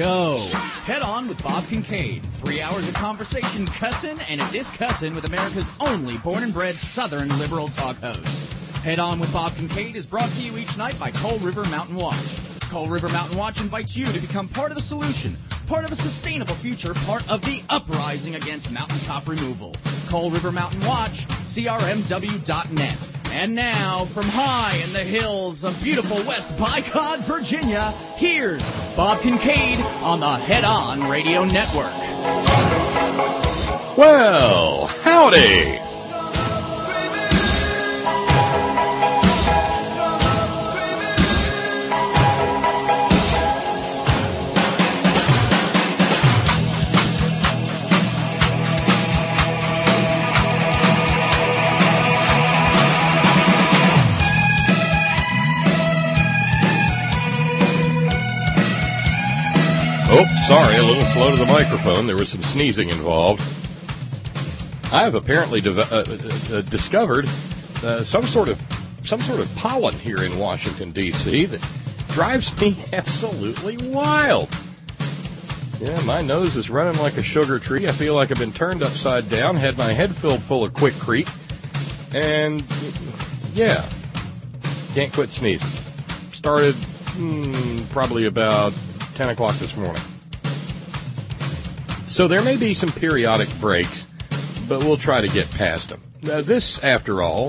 show. Head On with Bob Kincaid. 3 hours of conversation, cussing, and a discussin' with America's only born and bred Southern liberal talk host. Head On with Bob Kincaid is brought to you each night by Coal River Mountain Watch. Coal River Mountain Watch invites you to become part of the solution, part of a sustainable future, part of the uprising against mountaintop removal. Coal River Mountain Watch, crmw.net. And now, from high in the hills of beautiful West Bicod, Virginia, here's Bob Kincaid on the Head On Radio Network. Well, howdy. Sorry, a little slow to the microphone. There was some sneezing involved. I have apparently discovered some sort of pollen here in Washington, D.C. that drives me absolutely wild. Yeah, my nose is running like a sugar tree. I feel like I've been turned upside down, had my head filled full of Quikrete, and, yeah, can't quit sneezing. Started probably about 10 o'clock this morning. So there may be some periodic breaks, but we'll try to get past them. This, after all,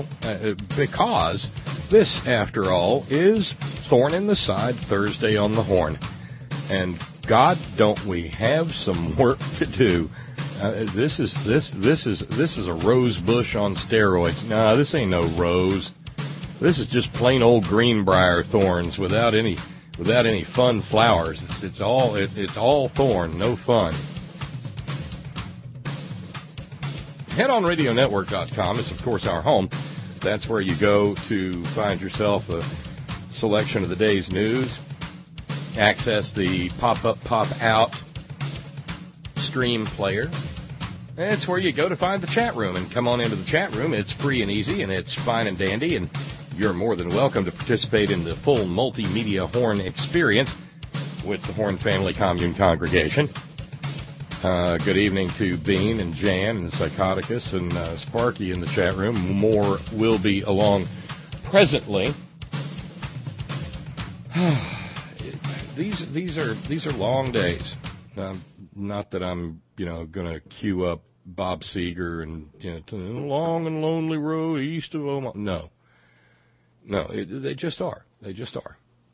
is Thorn in the Side Thursday on the Horn. And God, don't we have some work to do. This is a rose bush on steroids. No, this ain't no rose. This is just plain old greenbrier thorns without any fun flowers. It's all thorn, no fun. HeadOnRadioNetwork.com is, of course, our home. That's where you go to find yourself a selection of the day's news, access the pop-up, pop-out stream player. And it's where you go to find the chat room and come on into the chat room. It's free and easy, and it's fine and dandy, and you're more than welcome to participate in the full multimedia Horn experience with the Horn Family Commune congregation. Good evening to Bean and Jan and Psychoticus and Sparky in the chat room. More will be along presently. These are long days. Not that I'm going to queue up Bob Seger and to the long and lonely road east of Omaha. No, they just are. They just are.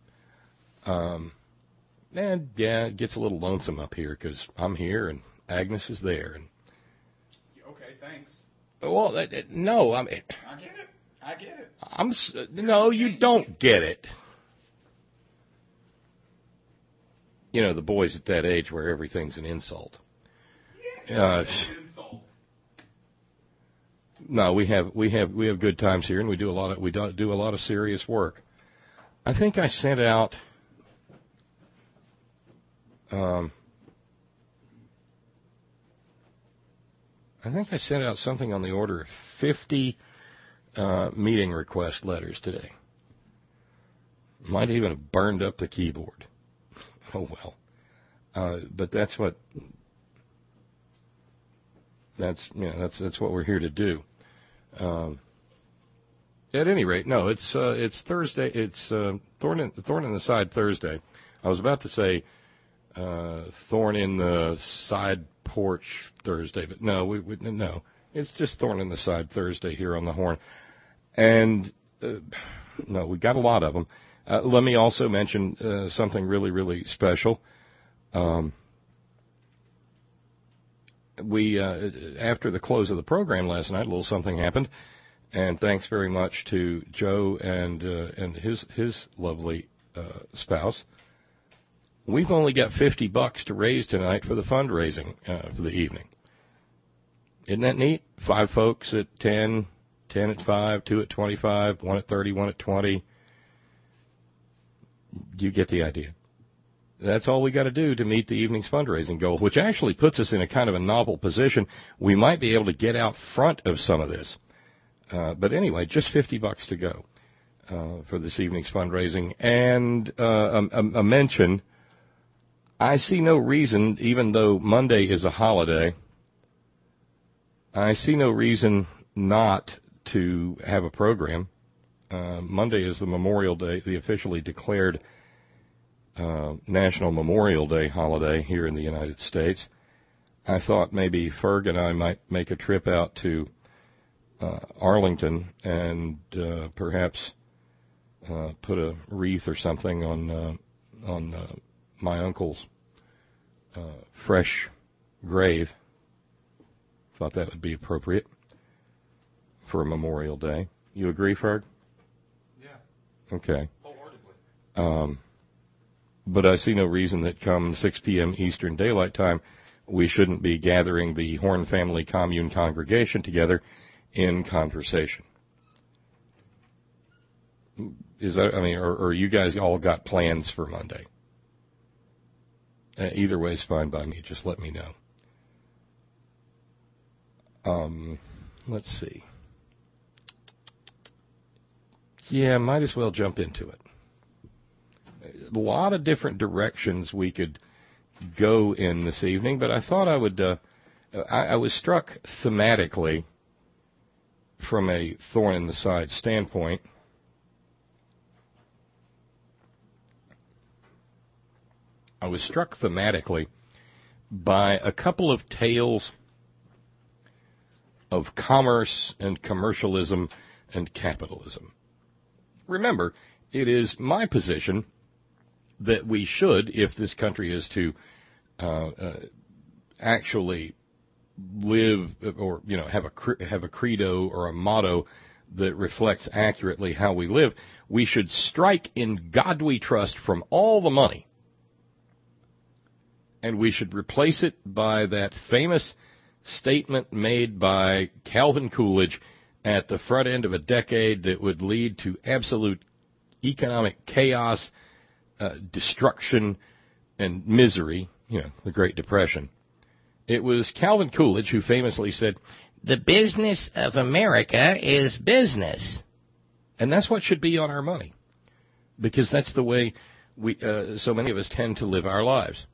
And, yeah, it gets a little lonesome up here because I'm here and Agnes is there. And okay, thanks. Well, no, I get it. No, you don't get it. The boys at that age where everything's an insult. Insult. No, we have good times here, and we do a lot of serious work. I think I sent out. I think I sent out something on the order of 50 meeting request letters today. Might even have burned up the keyboard. Oh well, but that's what we're here to do. At any rate, no, it's Thursday. It's Thorn in the Side Thursday. I was about to say Thorn in the Side Porch Thursday, but no, no. It's just Thorn in the Side Thursday here on the Horn, and no, we got a lot of them. Let me also mention something really, really special. We after the close of the program last night, a little something happened, and thanks very much to Joe and his lovely spouse. We've only got $50 to raise tonight for the fundraising for the evening. Isn't that neat? 5 folks at 10, 10 at 5, 2 at 25, 1 at 30, 1 at 20. You get the idea. That's all we got to do to meet the evening's fundraising goal, which actually puts us in a kind of a novel position. We might be able to get out front of some of this. But anyway, just $50 to go for this evening's fundraising. And a mention, I see no reason, even though Monday is a holiday, I see no reason not to have a program. Monday is the Memorial Day, the officially declared National Memorial Day holiday here in the United States. I thought maybe Ferg and I might make a trip out to Arlington and perhaps put a wreath or something on my uncle's fresh grave. Thought that would be appropriate for a Memorial Day. You agree, Ferg? Yeah. Okay. Wholeheartedly. But I see no reason that come 6 p.m. Eastern Daylight Time, we shouldn't be gathering the Horn Family Commune congregation together in conversation. Is that, I mean, or you guys all got plans for Monday? Either way is fine by me. Just let me know. Let's see. Yeah, might as well jump into it. A lot of different directions we could go in this evening, but I thought I would, I was struck thematically from a thorn in the side standpoint. I was struck thematically by a couple of tales of commerce and commercialism and capitalism. Remember, it is my position that we should, if this country is to actually live or have a credo or a motto that reflects accurately how we live, we should strike "In God We Trust" from all the money, and we should replace it by that famous statement made by Calvin Coolidge at the front end of a decade that would lead to absolute economic chaos, destruction, and misery, the Great Depression. It was Calvin Coolidge who famously said, "The business of America is business." And that's what should be on our money, because that's the way we, so many of us tend to live our lives.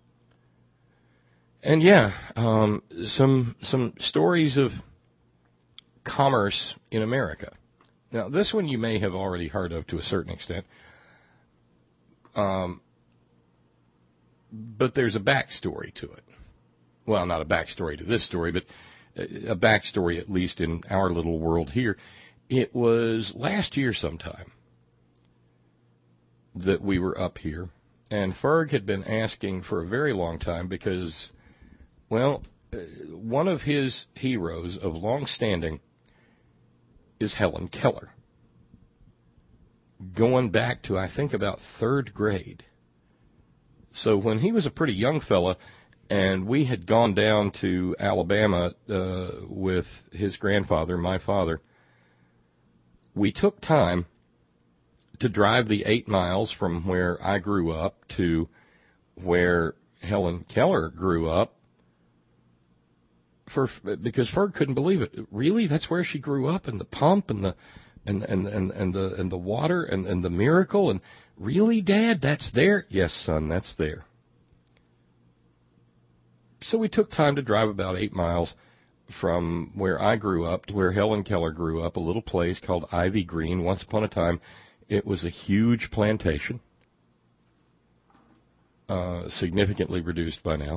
And some stories of commerce in America. Now, this one you may have already heard of to a certain extent. But there's a backstory to it. Well, not a backstory to this story, but a backstory at least in our little world here. It was last year sometime that we were up here, and Ferg had been asking for a very long time because, well, one of his heroes of long standing is Helen Keller. Going back to, I think, about third grade. So when he was a pretty young fella, and we had gone down to Alabama with his grandfather, my father, we took time to drive the 8 miles from where I grew up to where Helen Keller grew up, because Ferg couldn't believe it. Really, that's where she grew up, and the pump and the water and the miracle, and really, Dad, that's there? Yes, son, that's there. So we took time to drive about 8 miles from where I grew up to where Helen Keller grew up, a little place called Ivy Green. Once upon a time, it was a huge plantation, significantly reduced by now.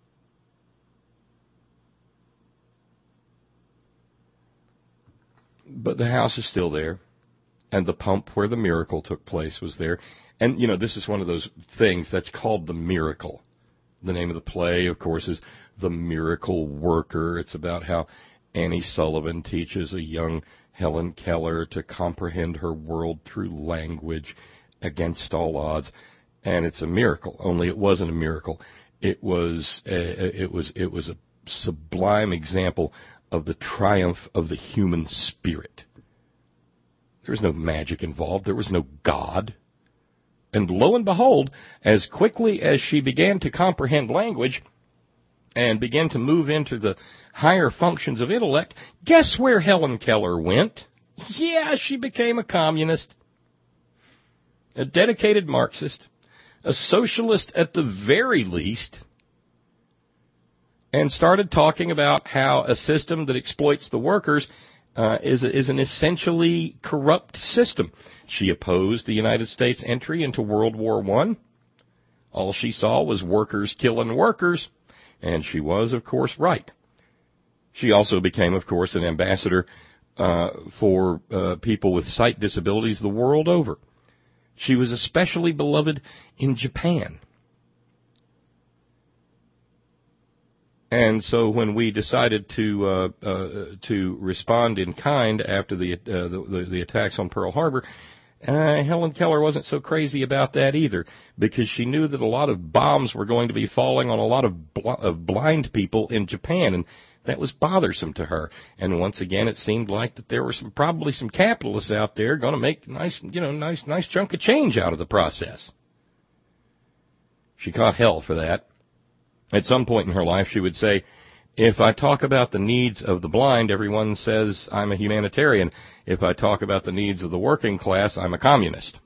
But the house is still there, and the pump where the miracle took place was there. And, this is one of those things that's called The Miracle. The name of the play, of course, is The Miracle Worker. It's about how Annie Sullivan teaches a young Helen Keller to comprehend her world through language against all odds. And it's a miracle, only it wasn't a miracle. It was a sublime example of the triumph of the human spirit. There was no magic involved. There was no God. And lo and behold, as quickly as she began to comprehend language and began to move into the higher functions of intellect, guess where Helen Keller went? Yeah, she became a communist, a dedicated Marxist, a socialist at the very least, and started talking about how a system that exploits the workers is an essentially corrupt system. She opposed the United States entry into World War I. All she saw was workers killing workers, and she was, of course, right. She also became, of course, an ambassador for people with sight disabilities the world over. She was especially beloved in Japan. And so when we decided to respond in kind after the attacks on Pearl Harbor, Helen Keller wasn't so crazy about that either, because she knew that a lot of bombs were going to be falling on a lot of blind people in Japan, and that was bothersome to her. And once again, it seemed like that there were probably some capitalists out there going to make a nice chunk of change out of the process. She caught hell for that. At some point in her life, she would say, if I talk about the needs of the blind, everyone says I'm a humanitarian. If I talk about the needs of the working class, I'm a communist.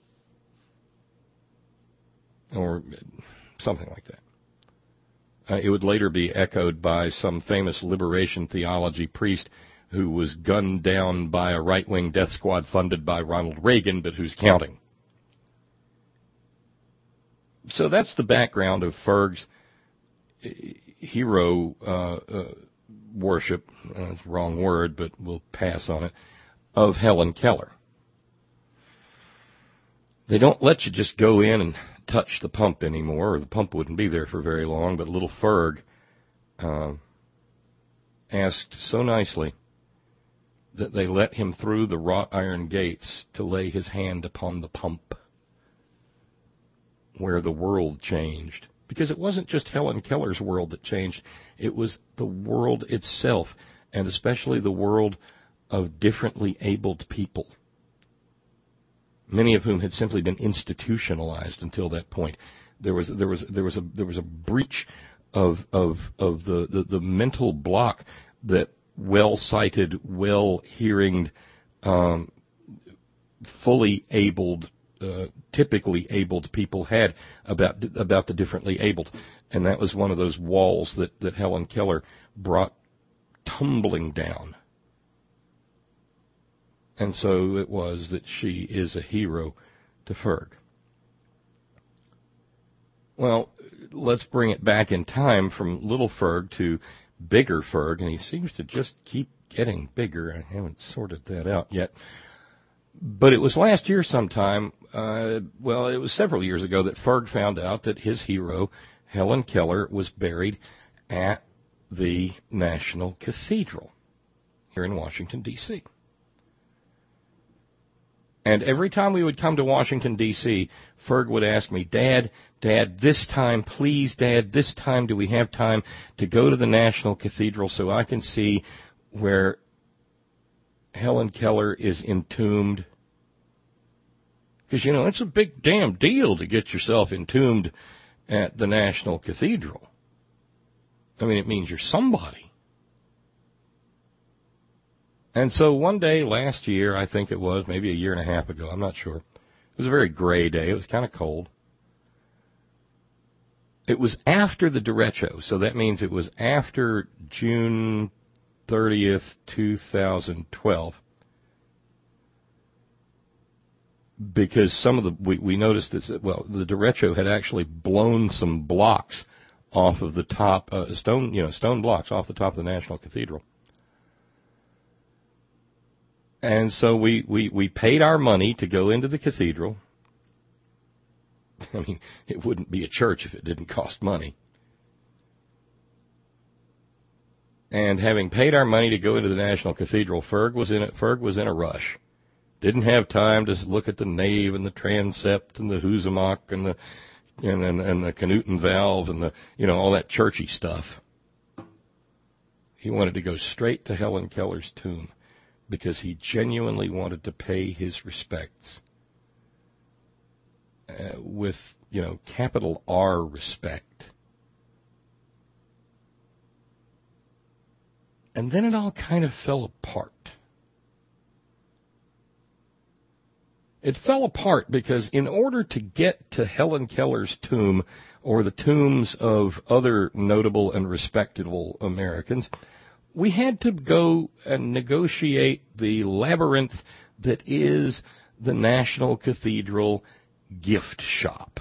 Or something like that. It would later be echoed by some famous liberation theology priest who was gunned down by a right-wing death squad funded by Ronald Reagan, but who's counting. So that's the background of Ferg's hero worship, that's the wrong word, but we'll pass on it, of Helen Keller. They don't let you just go in and touch the pump anymore, or the pump wouldn't be there for very long, but little Ferg asked so nicely that they let him through the wrought iron gates to lay his hand upon the pump, where the world changed. Because it wasn't just Helen Keller's world that changed, it was the world itself, and especially the world of differently abled people, many of whom had simply been institutionalized until that point. There was a breach of the mental block that well-sighted, well-hearing, fully abled, typically abled people had about the differently abled. And that was one of those walls that Helen Keller brought tumbling down. And so it was that she is a hero to Ferg. Well, let's bring it back in time from little Ferg to bigger Ferg, and he seems to just keep getting bigger. I haven't sorted that out yet. But it was last year sometime, it was several years ago, that Ferg found out that his hero, Helen Keller, was buried at the National Cathedral here in Washington, D.C. And every time we would come to Washington, D.C., Ferg would ask me, Dad, this time, please, Dad, this time do we have time to go to the National Cathedral so I can see where Helen Keller is entombed? Because, it's a big damn deal to get yourself entombed at the National Cathedral. I mean, it means you're somebody. And so one day last year, I think it was, maybe a year and a half ago, I'm not sure. It was a very gray day. It was kind of cold. It was after the derecho, so that means it was after June 30th, 2012. Because some of we noticed this, the derecho had actually blown some blocks off of the top, stone blocks off the top of the National Cathedral. And so we paid our money to go into the cathedral. I mean, it wouldn't be a church if it didn't cost money. And having paid our money to go into the National Cathedral, Ferg was in a rush. Didn't have time to look at the nave and the transept and the Huzamak and the Canuten valve and all that churchy stuff. He wanted to go straight to Helen Keller's tomb because he genuinely wanted to pay his respects with, capital R respect. And then it all kind of fell apart. It fell apart because in order to get to Helen Keller's tomb or the tombs of other notable and respectable Americans, we had to go and negotiate the labyrinth that is the National Cathedral gift shop.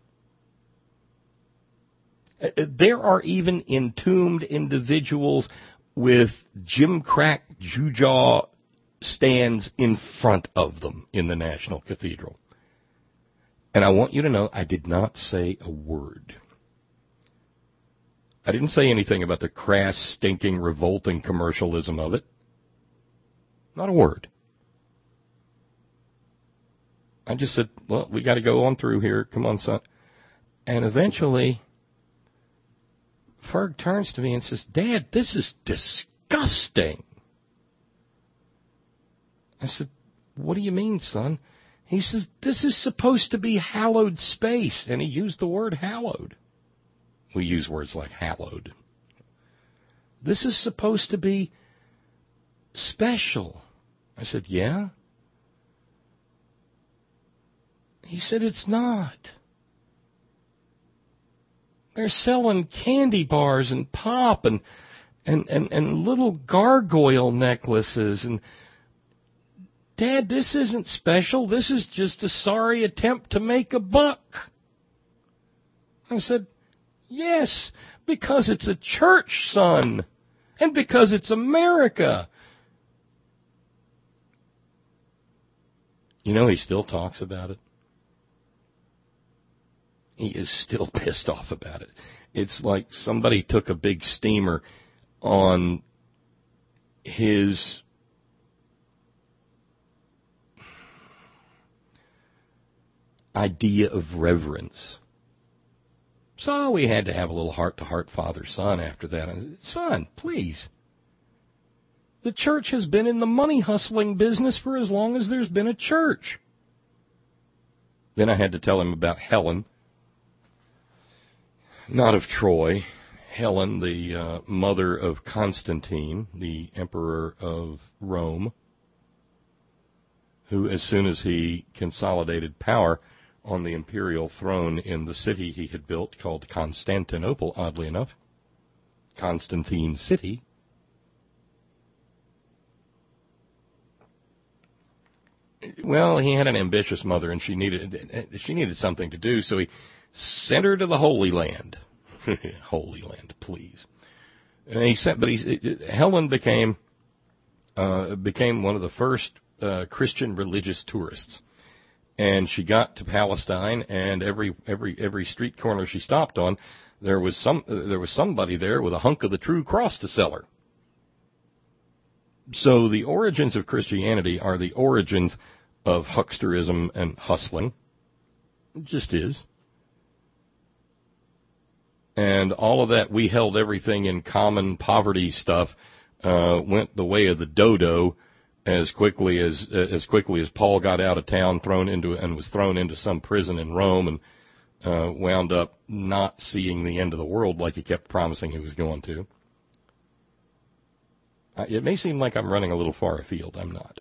There are even entombed individuals with Jim Crack Jujaw stands in front of them in the National Cathedral. And I want you to know I did not say a word. I didn't say anything about the crass, stinking, revolting commercialism of it. Not a word. I just said, well, we got to go on through here. Come on, son. And eventually, Ferg turns to me and says, Dad, this is disgusting. I said, what do you mean, son? He says, this is supposed to be hallowed space. And he used the word hallowed. We use words like hallowed. This is supposed to be special. I said, yeah? He said, it's not. They're selling candy bars and pop and little gargoyle necklaces. And, Dad, this isn't special. This is just a sorry attempt to make a buck. I said, yes, because it's a church, son, and because it's America. You know, he still talks about it. He is still pissed off about it. It's like somebody took a big steamer on his idea of reverence. So we had to have a little heart-to-heart father-son after that. I said, son, please. The church has been in the money-hustling business for as long as there's been a church. Then I had to tell him about Helen, not of Troy, Helen, the mother of Constantine, the emperor of Rome, who, as soon as he consolidated power on the imperial throne in the city he had built called Constantinople, oddly enough, Constantine City, well, he had an ambitious mother, and she needed something to do, so he sent her to the Holy Land. Holy Land, please. And Helen became one of the first Christian religious tourists. And she got to Palestine, and every street corner she stopped on, there was somebody there with a hunk of the true cross to sell her. So the origins of Christianity are the origins of hucksterism and hustling. It just is. And all of that, we held everything in common poverty stuff, went the way of the dodo as quickly as Paul got out of town, was thrown into some prison in Rome, and wound up not seeing the end of the world like he kept promising he was going to. It may seem like I'm running a little far afield. I'm not.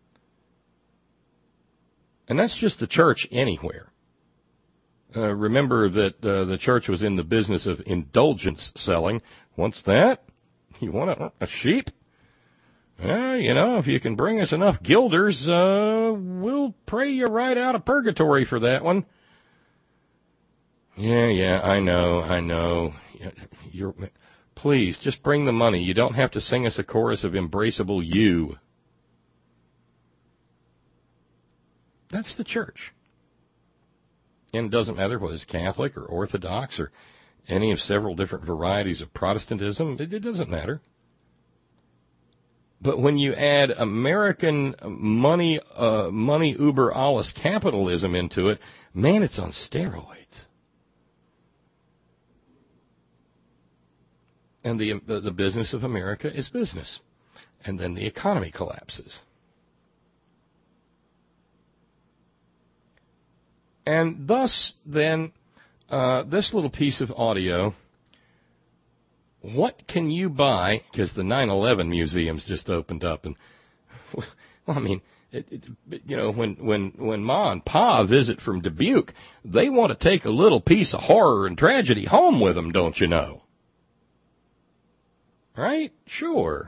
And that's just the church anywhere. Remember that the church was in the business of indulgence selling. What's that? You want a sheep? If you can bring us enough guilders, we'll pray you right out of purgatory for that one. Yeah, I know. Please, just bring the money. You don't have to sing us a chorus of Embraceable You. That's the church. And it doesn't matter whether it's Catholic or Orthodox or any of several different varieties of Protestantism. It doesn't matter. But when you add American money uber alles capitalism into it, man, it's on steroids. And the business of America is business. And then the economy collapses. And thus, then, this little piece of audio, what can you buy? Because the 9/11 museum's just opened up, and Well, I mean, when Ma and Pa visit from Dubuque, they want to take a little piece of horror and tragedy home with them, don't you know? Right? Sure.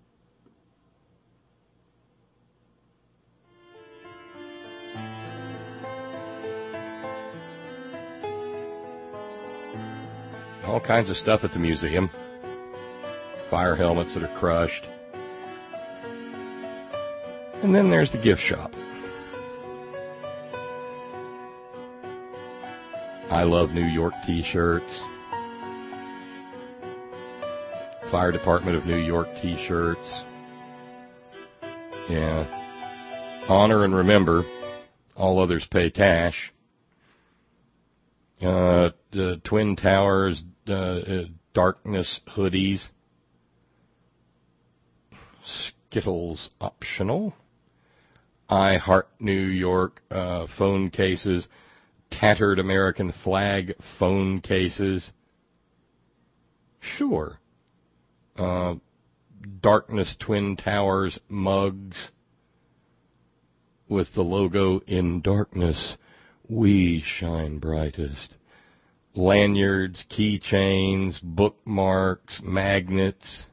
All kinds of stuff at the museum. Fire helmets that are crushed. And then there's the gift shop. I Love New York t-shirts. Fire Department of New York t-shirts. Yeah. Honor and remember. All others pay cash. The Twin Towers darkness hoodies. Skittles optional. I Heart New York phone cases. Tattered American flag phone cases. Sure. Darkness Twin Towers mugs with the logo "In darkness we shine brightest." Lanyards, keychains, bookmarks, magnets.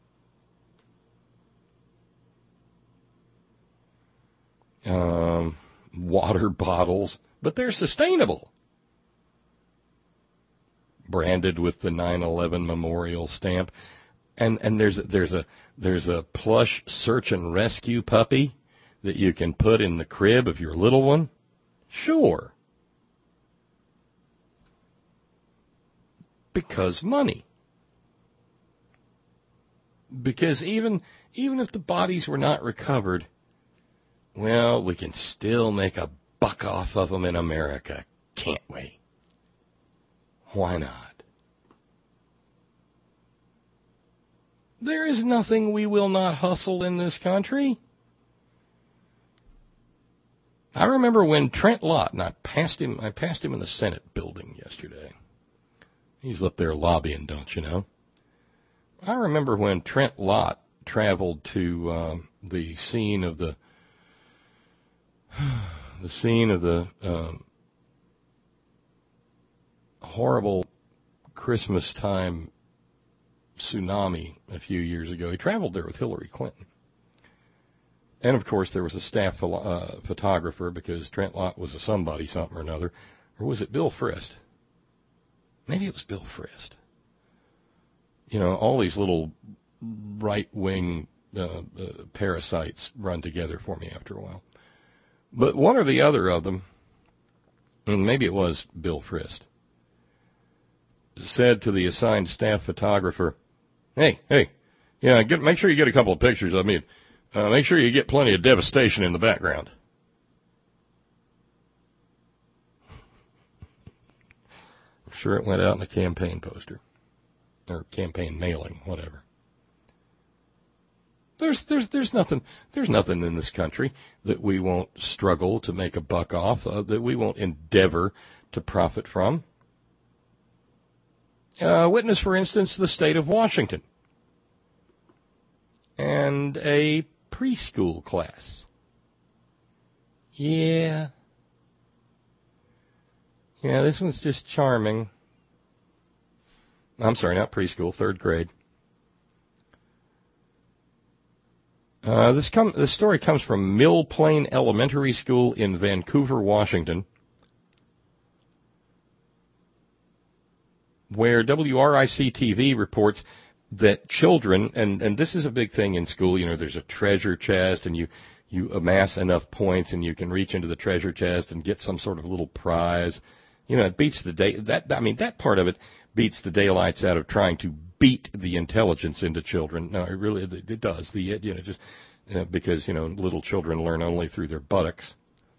Water bottles, but they're sustainable. Branded with the 9/11 memorial stamp. And there's a plush search and rescue puppy that you can put in the crib of your little one. Sure. Because money. Because even if the bodies were not recovered, well, we can still make a buck off of them in America, can't we? Why not? There is nothing we will not hustle in this country. I remember when Trent Lott, and I passed him in the Senate building yesterday. He's up there lobbying, don't you know? I remember when Trent Lott traveled to the scene of the horrible Christmas time tsunami a few years ago. He traveled there with Hillary Clinton. And, of course, there was a staff photographer because Trent Lott was a somebody, something or another. Or was it Bill Frist? Maybe it was Bill Frist. You know, all these little right-wing parasites run together for me after a while. But one or the other of them, and maybe it was Bill Frist, said to the assigned staff photographer, hey, yeah, make sure you get a couple of pictures of me. Make sure you get plenty of devastation in the background. I'm sure it went out in a campaign poster or campaign mailing, whatever. There's nothing in this country that we won't struggle to make a buck off, that we won't endeavor to profit from. Witness, for instance, the state of Washington and a preschool class. Yeah, this one's just charming. I'm sorry, not preschool, third grade. This story comes from Mill Plain Elementary School in Vancouver, Washington, where WRIC-TV reports that children, and this is a big thing in school, you know, there's a treasure chest, and you amass enough points, and you can reach into the treasure chest and get some sort of little prize. You know, it beats the day. That part of it beats the daylights out of trying to beat the intelligence into children. No, it does. Because little children learn only through their buttocks.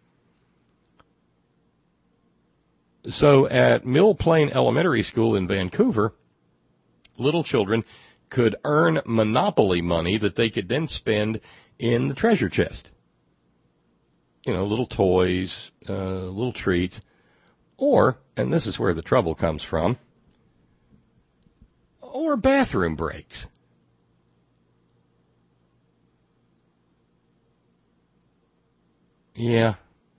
So at Mill Plain Elementary School in Vancouver, little children could earn Monopoly money that they could then spend in the treasure chest. You know, little toys, little treats, or, and this is where the trouble comes from, or bathroom breaks. Yeah.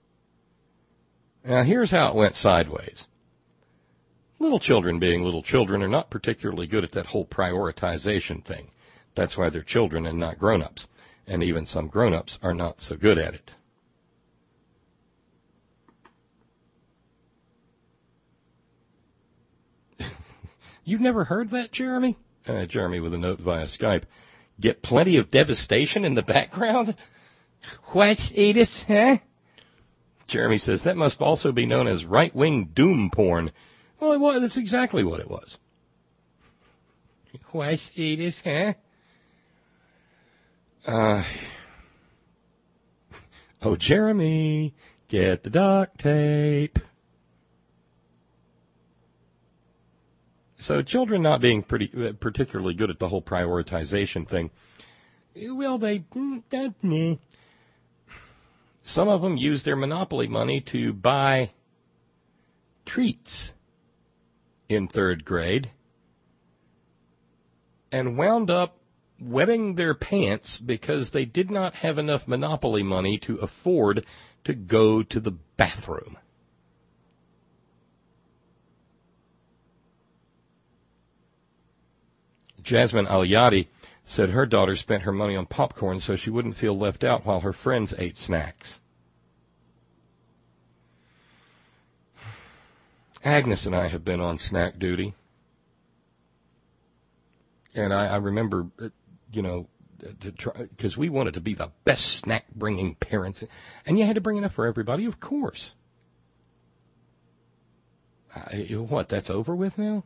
Now, here's how it went sideways. Little children being little children are not particularly good at that whole prioritization thing. That's why they're children and not grown-ups. And even some grown-ups are not so good at it. You've never heard that, Jeremy? Jeremy with a note via Skype. Get plenty of devastation in the background? What, Edith, huh? Jeremy says that must also be known as right-wing doom porn. Well, that's exactly what it was. What, Edith, huh? Oh, Jeremy, get the duct tape. So children not being particularly good at the whole prioritization thing, well, some of them use their Monopoly money to buy treats in third grade and wound up wetting their pants because they did not have enough Monopoly money to afford to go to the bathroom. Jasmine Al-Yadi said her daughter spent her money on popcorn so she wouldn't feel left out while her friends ate snacks. Agnes and I have been on snack duty. And I remember, because we wanted to be the best snack-bringing parents. And you had to bring enough for everybody, of course. What, that's over with now?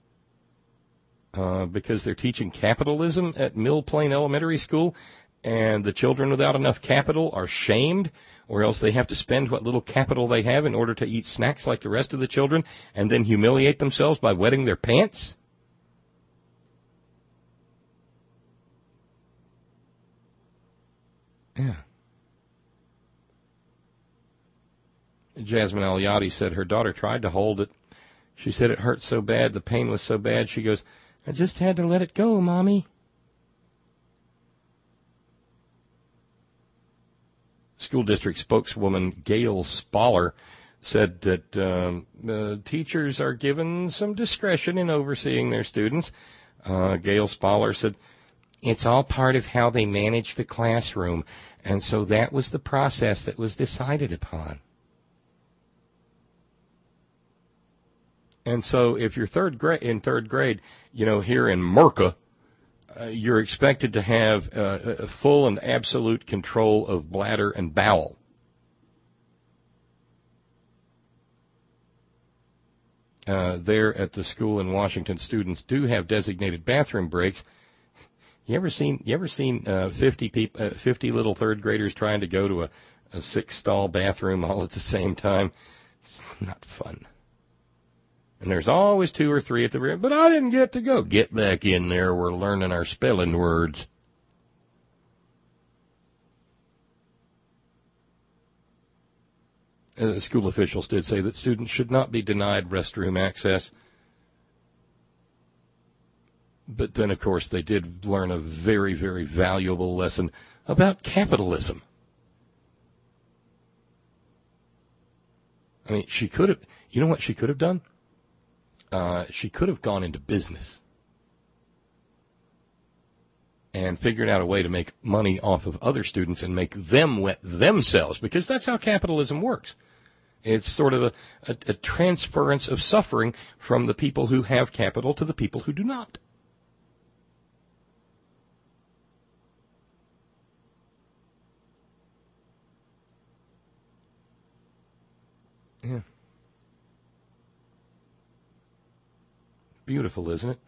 Because they're teaching capitalism at Mill Plain Elementary School, and the children without enough capital are shamed, or else they have to spend what little capital they have in order to eat snacks like the rest of the children, and then humiliate themselves by wetting their pants? Yeah. Jasmine Al-Yadi said her daughter tried to hold it. She said it hurt so bad, the pain was so bad, she goes, I just had to let it go, Mommy. School district spokeswoman Gail Spaller said that the teachers are given some discretion in overseeing their students. Gail Spaller said, it's all part of how they manage the classroom, and so that was the process that was decided upon. And so if you're in third grade, here in Merca, you're expected to have a full and absolute control of bladder and bowel. There at the school in Washington, students do have designated bathroom breaks. You ever seen 50 little third graders trying to go to a 6-stall bathroom all at the same time? It's not fun. And there's always 2 or 3 at the rear. But I didn't get to go. Get back in there. We're learning our spelling words. School officials did say that students should not be denied restroom access. But then, of course, they did learn a very, very valuable lesson about capitalism. I mean, she could have, you know what she could have done? She could have gone into business and figured out a way to make money off of other students and make them wet themselves, because that's how capitalism works. It's sort of a transference of suffering from the people who have capital to the people who do not. Yeah. Beautiful, isn't it?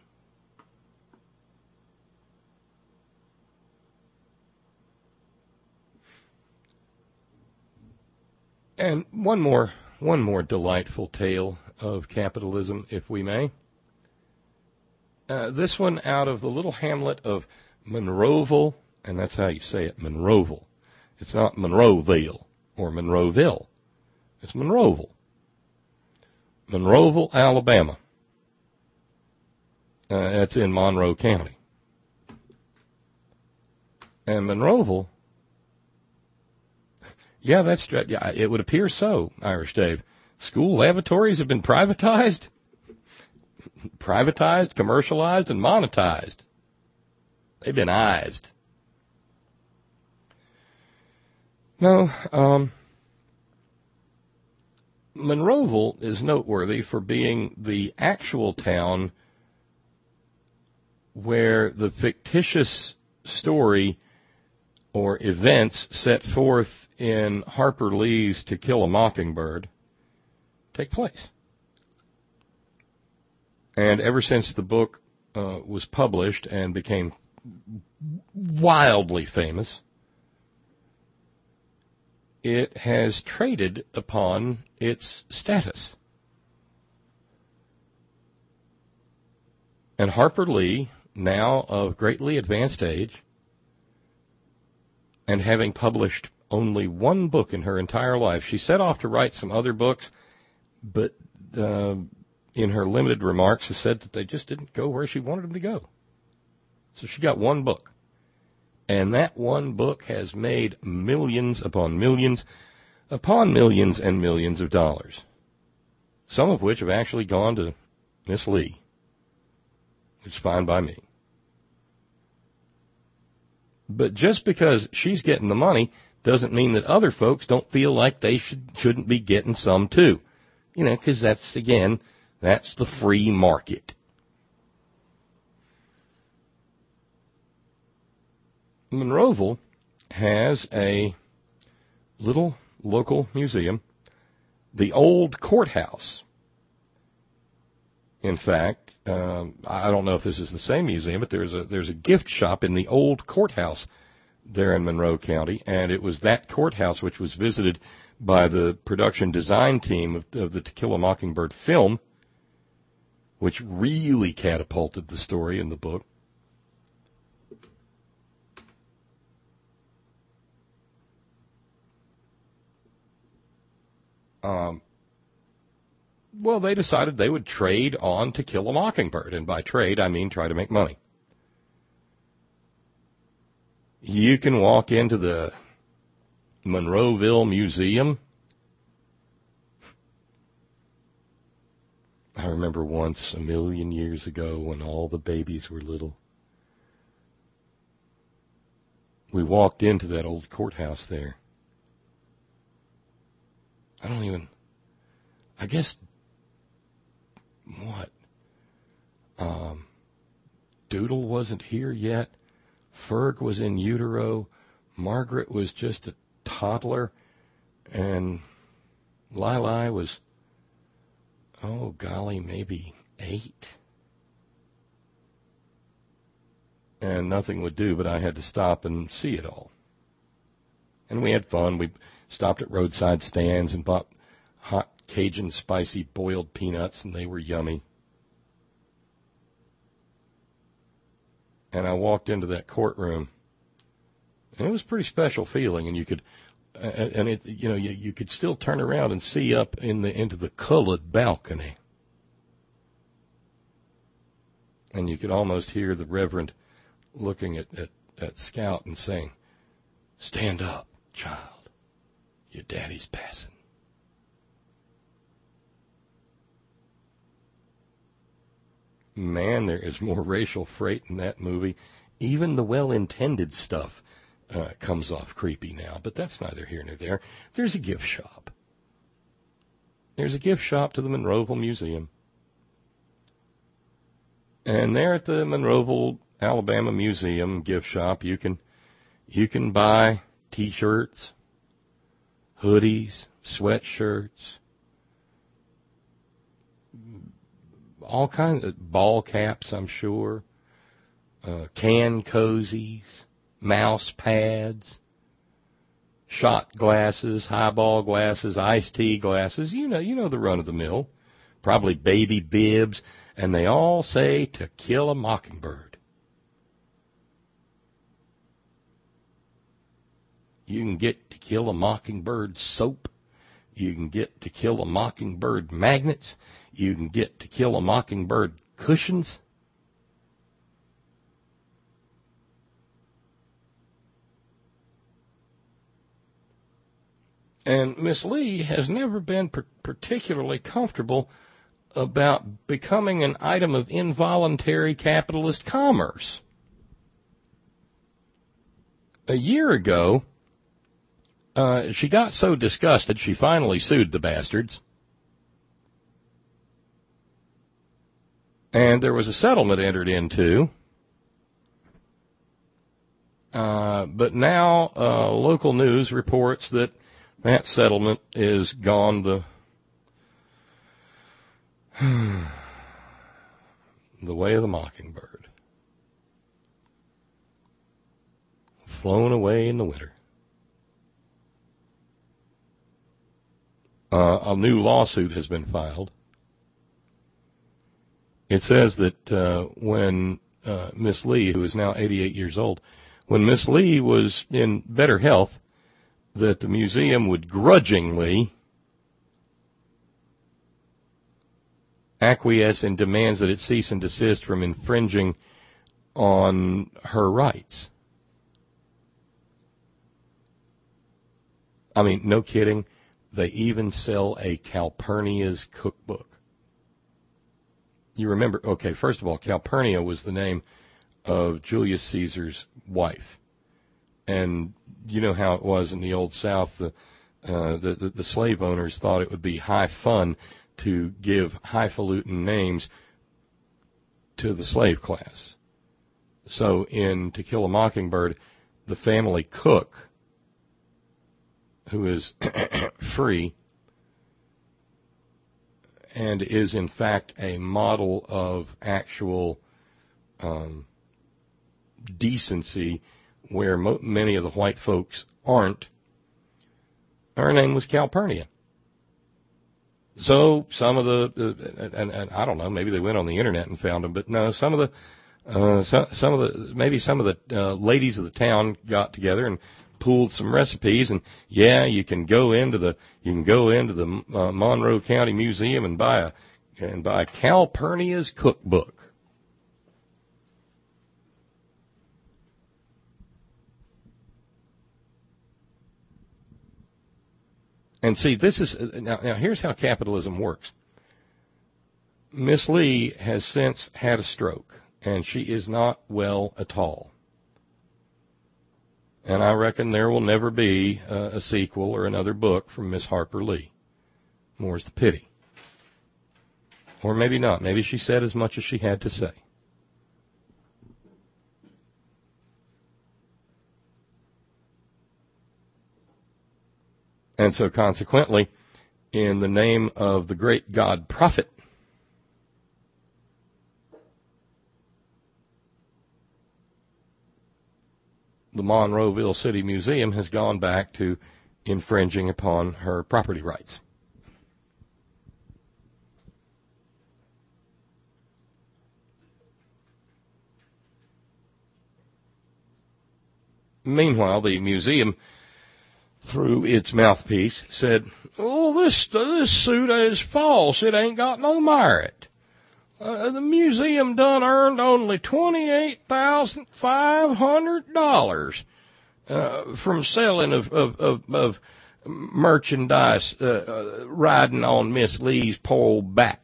And one more delightful tale of capitalism, if we may. This one out of the little hamlet of Monroeville, and that's how you say it, Monroeville. It's not Monroeville or Monroeville. It's Monroeville. Monroeville, Alabama. That's in Monroe County. And Monroeville, Yeah, yeah, it would appear so, Irish Dave. School lavatories have been privatized, commercialized, and monetized. They've been ized. No, Monroeville is noteworthy for being the actual town where the fictitious story or events set forth in Harper Lee's To Kill a Mockingbird take place. And ever since the book was published and became wildly famous, it has traded upon its status. And Harper Lee, now of greatly advanced age, and having published only one book in her entire life, she set off to write some other books, but in her limited remarks has said that they just didn't go where she wanted them to go. So she got one book. And that one book has made millions upon millions and millions of dollars, some of which have actually gone to Miss Lee, which is fine by me. But just because she's getting the money doesn't mean that other folks don't feel like they shouldn't be getting some too. You know, because that's the free market. Monroeville has a little local museum, the old courthouse. In fact, I don't know if this is the same museum, but there's a gift shop in the old courthouse there in Monroe County, and it was that courthouse which was visited by the production design team of the To Kill a Mockingbird film, which really catapulted the story in the book. Well, they decided they would trade on To Kill a Mockingbird, and by trade, I mean try to make money. You can walk into the Monroeville Museum. I remember once, a million years ago, when all the babies were little, we walked into that old courthouse there. I guess, what? Doodle wasn't here yet. Ferg was in utero. Margaret was just a toddler. And Lili was, oh golly, maybe 8. And nothing would do, but I had to stop and see it all. And we had fun. We stopped at roadside stands and bought hot Cajun spicy boiled peanuts, and they were yummy. And I walked into that courtroom, and it was a pretty special feeling. And you could, you could still turn around and see up into the colored balcony, and you could almost hear the Reverend looking at Scout and saying, "Stand up, child. Your daddy's passing." Man, there is more racial freight in that movie. Even the well-intended stuff comes off creepy now, but that's neither here nor there. There's a gift shop. There's a gift shop to the Monroeville Museum. And there at the Monroeville, Alabama Museum gift shop, you can buy T-shirts, hoodies, sweatshirts, all kinds of ball caps, I'm sure, can cozies, mouse pads, shot glasses, highball glasses, iced tea glasses. You know the run of the mill. Probably baby bibs, and they all say To Kill a Mockingbird. You can get To Kill a Mockingbird soap. You can get To Kill a Mockingbird magnets. You can get To Kill a Mockingbird cushions. And Miss Lee has never been particularly comfortable about becoming an item of involuntary capitalist commerce. A year ago, she got so disgusted she finally sued the bastards. And there was a settlement entered into. But now local news reports that settlement is gone the way of the mockingbird. Flown away in the winter. A new lawsuit has been filed. It says that when Miss Lee, who is now 88 years old, when Miss Lee was in better health, that the museum would grudgingly acquiesce in demands that it cease and desist from infringing on her rights. I mean, no kidding. They even sell a Calpurnia's cookbook. You remember, okay, first of all, Calpurnia was the name of Julius Caesar's wife. And you know how it was in the Old South. The slave owners thought it would be high fun to give highfalutin names to the slave class. So in To Kill a Mockingbird, the family cook, who is free and is in fact a model of actual decency, where many of the white folks aren't, her name was Calpurnia. So some of the, and I don't know, maybe they went on the internet and found them, but no, some of the ladies of the town got together and pooled some recipes, and yeah, you can go into the Monroe County Museum and buy Calpurnia's cookbook. And see, this is now here's how capitalism works. Miss Lee has since had a stroke, and she is not well at all. And I reckon there will never be a sequel or another book from Miss Harper Lee. More's the pity. Or maybe not. Maybe she said as much as she had to say. And so consequently, in the name of the great God prophet, the Monroeville City Museum has gone back to infringing upon her property rights. Meanwhile, the museum, through its mouthpiece, said, "Oh, this suit is false. It ain't got no merit. The museum done earned only $28,500 from selling of merchandise riding on Miss Lee's pole back."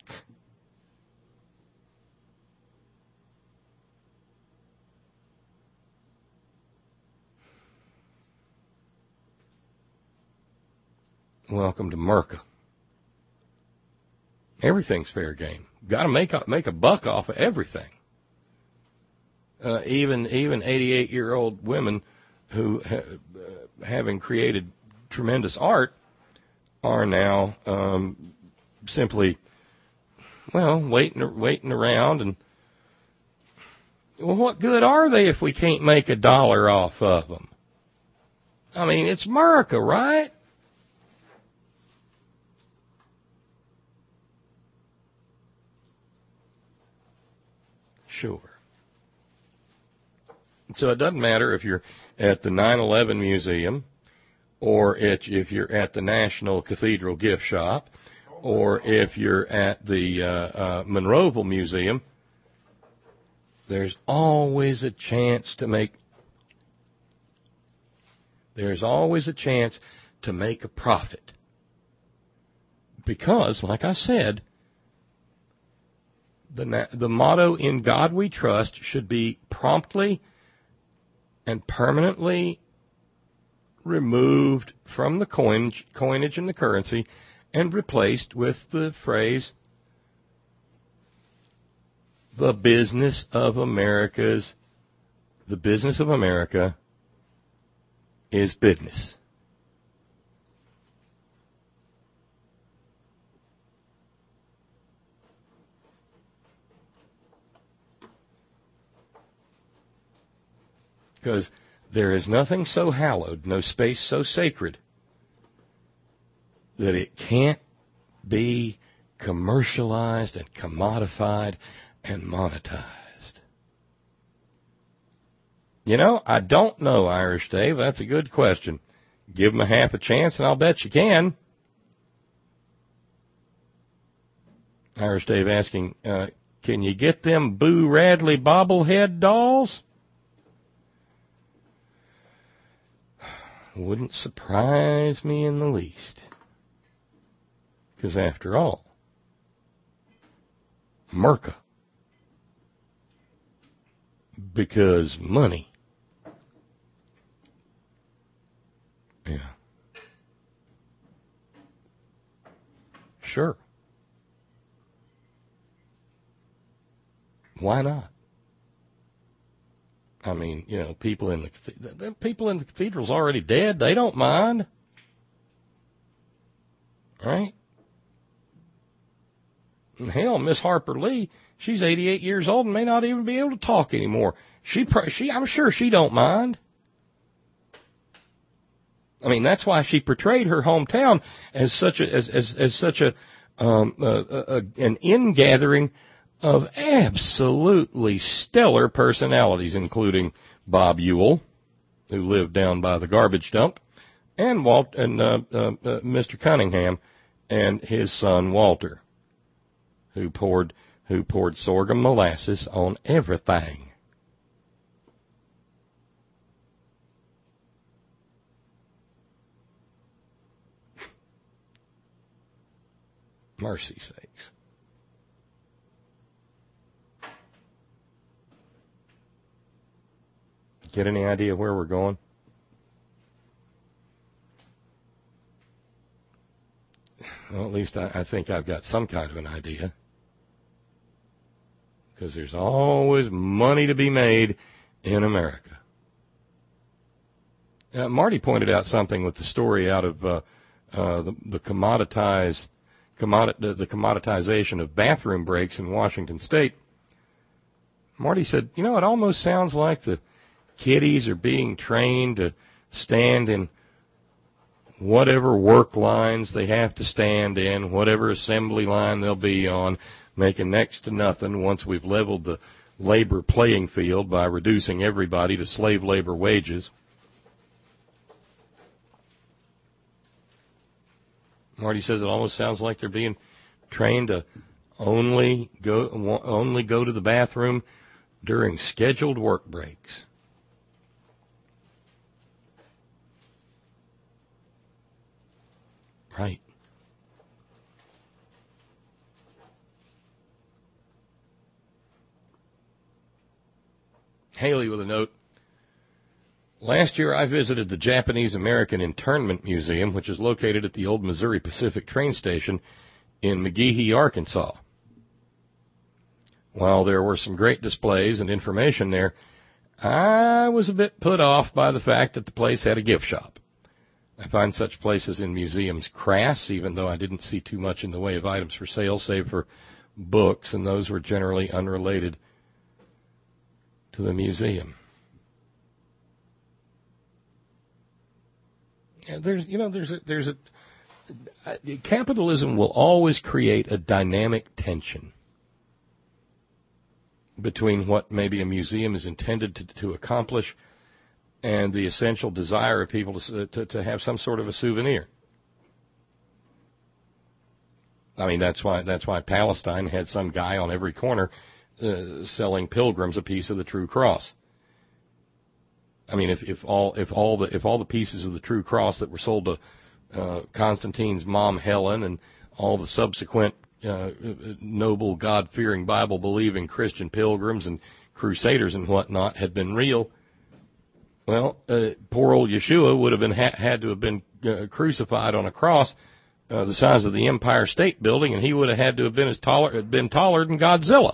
Welcome to Merca. Everything's fair game. Got to make a buck off of everything. Even 88-year-old women who, having created tremendous art, are now simply, waiting around. And well, what good are they if we can't make $1 off of them? I mean, it's America, right? Sure. So it doesn't matter if you're at the 9/11 Museum, or if you're at the National Cathedral Gift Shop, or if you're at the Monroeville Museum. There's always a chance to make a profit. Because, like I said, the motto, "In God We Trust," should be promptly and permanently removed from the coinage and the currency and replaced with the phrase, the business of America is business. Because there is nothing so hallowed, no space so sacred, that it can't be commercialized and commodified and monetized. You know, I don't know, Irish Dave. That's a good question. Give them a half a chance, and I'll bet you can. Irish Dave asking, can you get them Boo Radley bobblehead dolls? Wouldn't surprise me in the least. Because after all, Merca. Because money. Yeah. Sure. Why not? I mean, you know, people in the cathedral's already dead. They don't mind. Right? And hell, Miss Harper Lee, she's 88 years old and may not even be able to talk anymore. I'm sure she don't mind. I mean, that's why she portrayed her hometown as such an ingathering of absolutely stellar personalities, including Bob Ewell, who lived down by the garbage dump, and Mr. Cunningham and his son Walter, who poured sorghum molasses on everything. Mercy sakes. Get any idea where we're going? Well, at least I think I've got some kind of an idea. Because there's always money to be made in America. Marty pointed out something with the story out of the commoditization of bathroom breaks in Washington State. Marty said, you know, it almost sounds like the kiddies are being trained to stand in whatever work lines they have to stand in, whatever assembly line they'll be on, making next to nothing once we've leveled the labor playing field by reducing everybody to slave labor wages. Marty says it almost sounds like they're being trained to only go to the bathroom during scheduled work breaks. Right. Haley with a note. Last year I visited the Japanese American Internment Museum, which is located at the old Missouri Pacific train station in McGehee, Arkansas. While there were some great displays and information there, I was a bit put off by the fact that the place had a gift shop. I find such places in museums crass, even though I didn't see too much in the way of items for sale, save for books, and those were generally unrelated to the museum. Capitalism will always create a dynamic tension between what maybe a museum is intended to accomplish and the essential desire of people to have some sort of a souvenir. I mean, that's why Palestine had some guy on every corner selling pilgrims a piece of the true cross. I mean, if all the pieces of the true cross that were sold to Constantine's mom Helen and all the subsequent noble, God-fearing, Bible-believing Christian pilgrims and crusaders and whatnot had been real, well, poor old Yeshua would have been had to have been crucified on a cross the size of the Empire State Building, and he would have had to have been taller than Godzilla.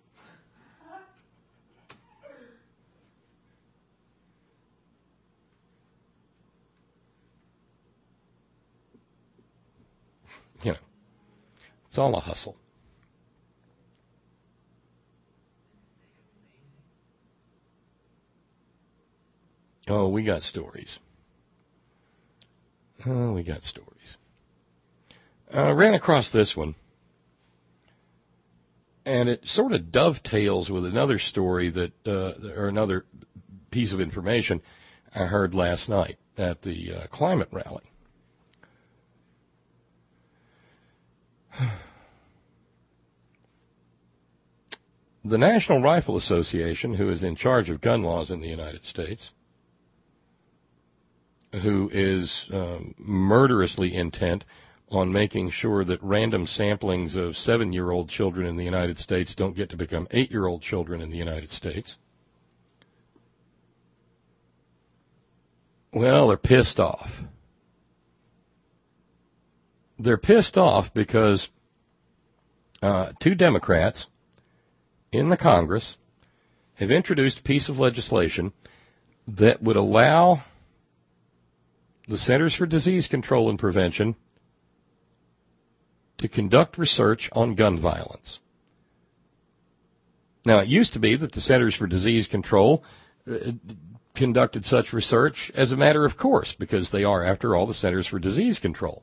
You know, it's all a hustle. Oh, we got stories. Ran across this one, and it sort of dovetails with another story that, or another piece of information I heard last night at the climate rally. The National Rifle Association, who is in charge of gun laws in the United States, who is murderously intent on making sure that random samplings of 7-year-old children in the United States don't get to become 8-year-old children in the United States. Well, they're pissed off. They're pissed off because 2 Democrats in the Congress have introduced a piece of legislation that would allow the Centers for Disease Control and Prevention to conduct research on gun violence. Now, it used to be that the Centers for Disease Control conducted such research as a matter of course, because they are, after all, the Centers for Disease Control.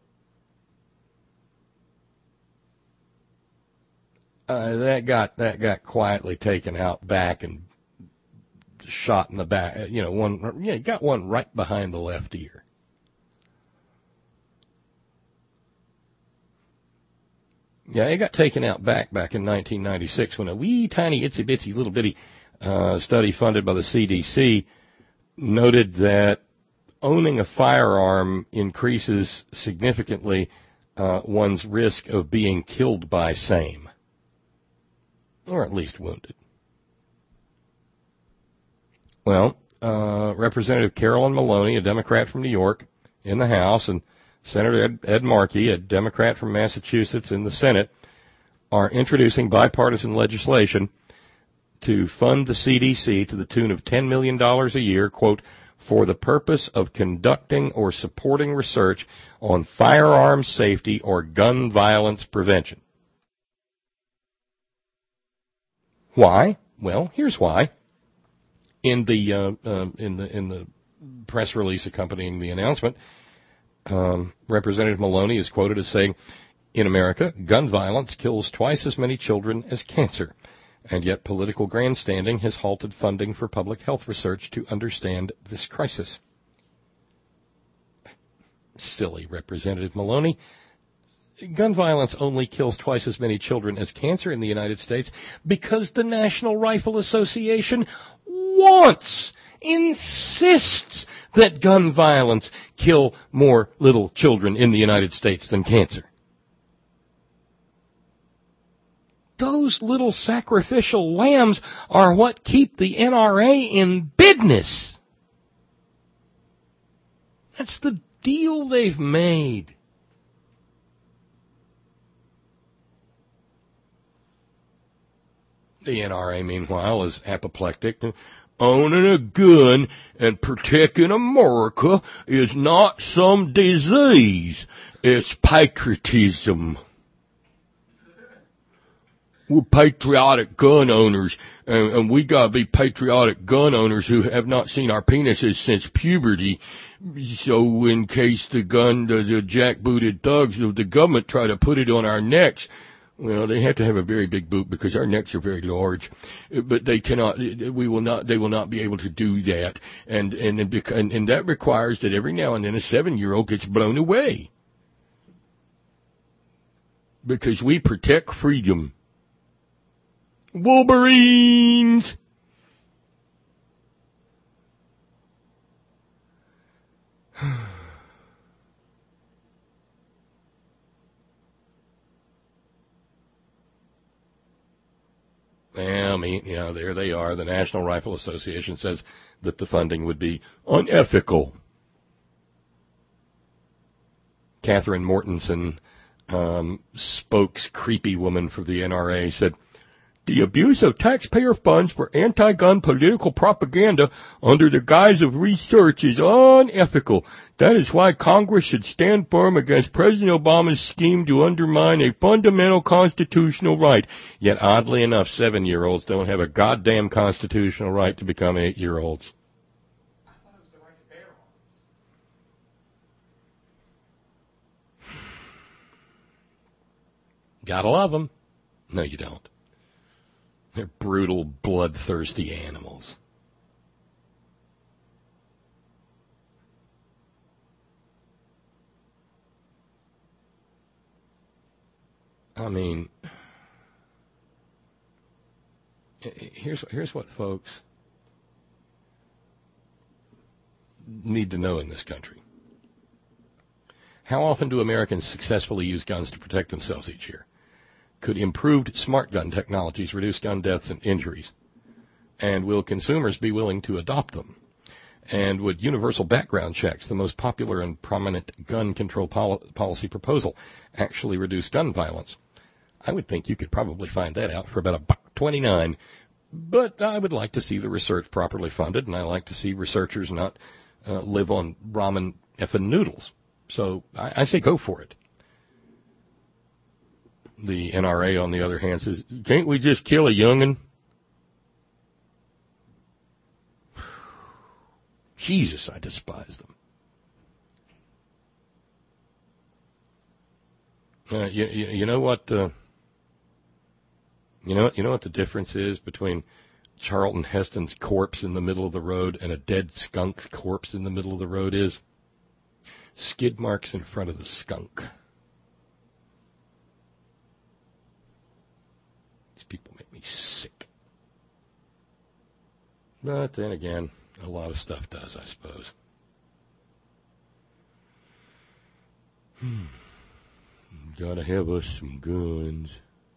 That got quietly taken out back and shot in the back. Got one right behind the left ear. Yeah, it got taken out back in 1996 when a wee tiny itsy bitsy little bitty study funded by the CDC noted that owning a firearm increases significantly one's risk of being killed by same, or at least wounded. Well, Representative Carolyn Maloney, a Democrat from New York, in the House, and Senator Ed Markey, a Democrat from Massachusetts, in the Senate, are introducing bipartisan legislation to fund the CDC to the tune of $10 million a year, quote, for the purpose of conducting or supporting research on firearm safety or gun violence prevention. Why? Well, here's why. In the press release accompanying the announcement, Representative Maloney is quoted as saying, "In America, gun violence kills twice as many children as cancer, and yet political grandstanding has halted funding for public health research to understand this crisis." Silly Representative Maloney. Gun violence only kills twice as many children as cancer in the United States because the National Rifle Association insists that gun violence kill more little children in the United States than cancer. Those little sacrificial lambs are what keep the NRA in business. That's the deal they've made. The NRA, meanwhile, is apoplectic. Owning a gun and protecting America is not some disease. It's patriotism. We're patriotic gun owners, and we gotta be patriotic gun owners who have not seen our penises since puberty. So in case the jackbooted thugs of the government try to put it on our necks, well, they have to have a very big boot because our necks are very large, but they will not be able to do that. And that requires that every now and then a 7-year-old gets blown away. Because we protect freedom. Wolverines! NRAMI, there they are. The National Rifle Association says that the funding would be unethical. Catherine Mortensen, spokes creepy woman for the NRA, said, "The abuse of taxpayer funds for anti-gun political propaganda under the guise of research is unethical. That is why Congress should stand firm against President Obama's scheme to undermine a fundamental constitutional right." Yet, oddly enough, 7-year-olds don't have a goddamn constitutional right to become 8-year-olds. I thought it was the right to bear arms. Gotta love them. No, you don't. They're brutal, bloodthirsty animals. I mean, here's what folks need to know in this country. How often do Americans successfully use guns to protect themselves each year? Could improved smart gun technologies reduce gun deaths and injuries? And will consumers be willing to adopt them? And would universal background checks, the most popular and prominent gun control policy proposal, actually reduce gun violence? I would think you could probably find that out for about $1.29. But I would like to see the research properly funded, and I like to see researchers not live on ramen effing noodles. So I say go for it. The NRA, on the other hand, says, "Can't we just kill a young'un?" Jesus, I despise them. You know what? You know what the difference is between Charlton Heston's corpse in the middle of the road and a dead skunk's corpse in the middle of the road is? Skid marks in front of the skunk. People make me sick. But then again, a lot of stuff does, I suppose. Gotta have us some guns.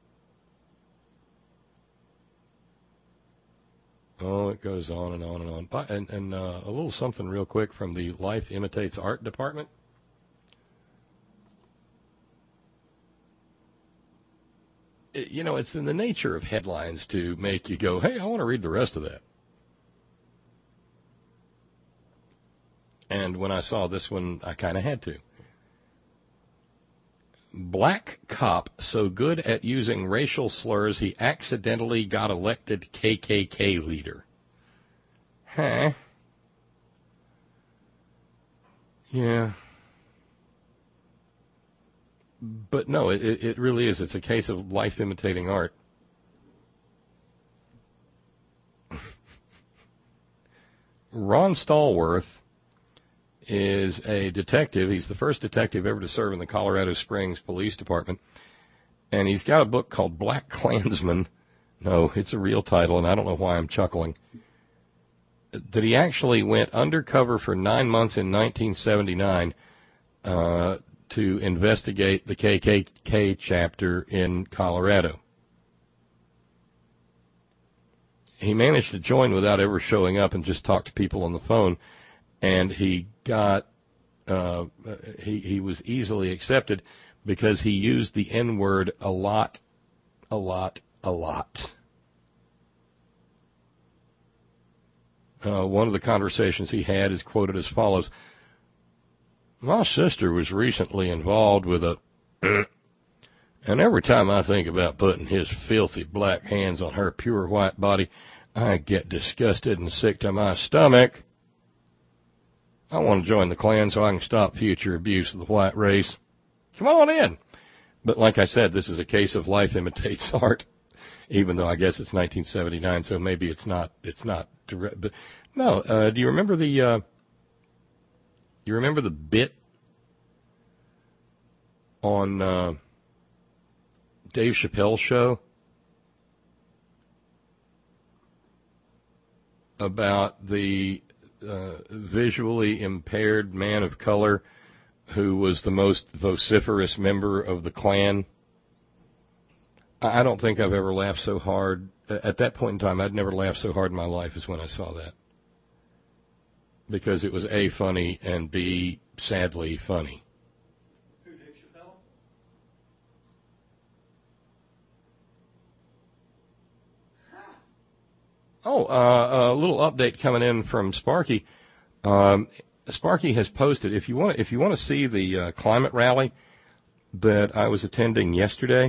Oh, it goes on and on and on. And a little something real quick from the Life Imitates Art department. It's in the nature of headlines to make you go, hey, I want to read the rest of that. And when I saw this one, I kind of had to. Black cop so good at using racial slurs he accidentally got elected KKK leader. Huh? Yeah. But no, it really is. It's a case of life imitating art. Ron Stallworth is a detective. He's the first detective ever to serve in the Colorado Springs Police Department. And he's got a book called Black Klansman. No, it's a real title, and I don't know why I'm chuckling. That he actually went undercover for 9 months in 1979 to investigate the KKK chapter in Colorado. He managed to join without ever showing up and just talk to people on the phone, and he got he was easily accepted because he used the N-word a lot. One of the conversations he had is quoted as follows: "My sister was recently involved with a and every time I think about putting his filthy black hands on her pure white body, I get disgusted and sick to my stomach. I want to join the Klan so I can stop future abuse of the white race. Come on in." But like I said, this is a case of life imitates art, even though I guess it's 1979, so maybe it's not direct. But no, do you remember the bit on Dave Chappelle's show about the visually impaired man of color who was the most vociferous member of the Klan? I don't think I've ever laughed so hard at that point in time, I'd never laughed so hard in my life as when I saw that. Because it was A, funny, and B, sadly funny. Who, Dave Chappelle? A little update coming in from Sparky. Sparky has posted, if you want to see the climate rally that I was attending yesterday,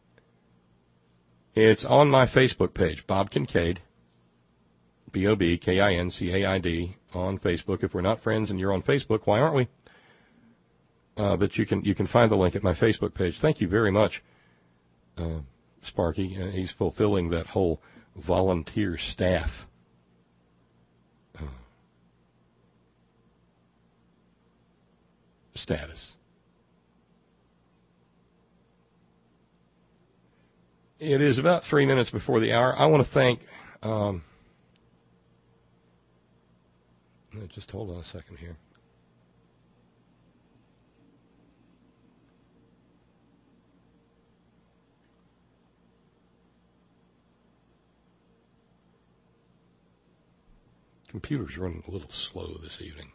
it's on my Facebook page, Bob Kincaid, BOBKINCAID, on Facebook. If we're not friends and you're on Facebook, why aren't we? But you can find the link at my Facebook page. Thank you very much, Sparky. He's fulfilling that whole volunteer staff status. It is about 3 minutes before the hour. I want to thank... just hold on a second here. Computer's running a little slow this evening.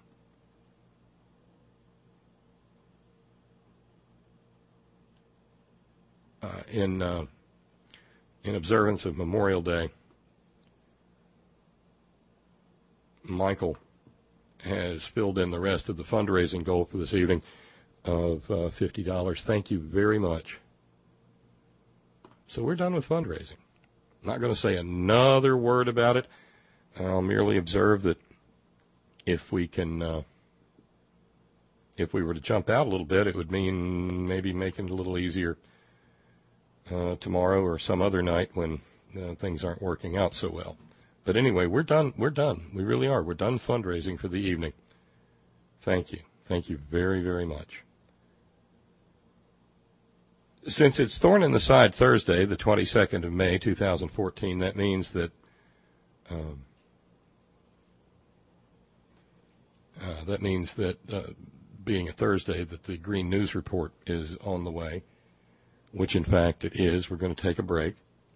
In observance of Memorial Day, Michael has filled in the rest of the fundraising goal for this evening of $50. Thank you very much. So we're done with fundraising. I'm not going to say another word about it. I'll merely observe that if we were to jump out a little bit, it would mean maybe making it a little easier tomorrow or some other night when things aren't working out so well. But anyway, we're done. We're done. We really are. We're done fundraising for the evening. Thank you. Thank you very, very much. Since it's Thorn in the Side Thursday, the 22nd of May, 2014, that means that being a Thursday, that the Green News Report is on the way, which in fact it is. We're going to take a break.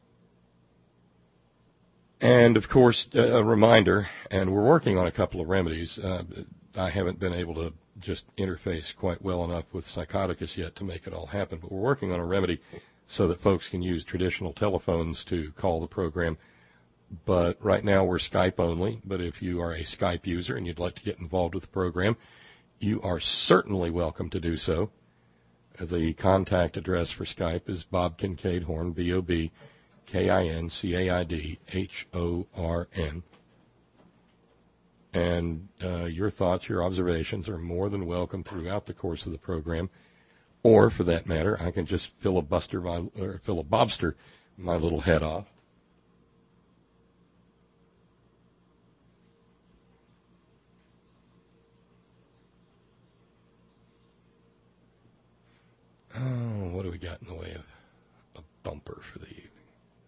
And, of course, a reminder, and we're working on a couple of remedies. I haven't been able to just interface quite well enough with Psychoticus yet to make it all happen, but we're working on a remedy so that folks can use traditional telephones to call the program. But right now we're Skype only, but if you are a Skype user and you'd like to get involved with the program, you are certainly welcome to do so. The contact address for Skype is Bob Kincaid Horn, BOBKINCAIDHORN. And your thoughts, your observations are more than welcome throughout the course of the program. Or, for that matter, I can just filibobster my little head off. Oh, what do we got in the way of a bumper for the evening?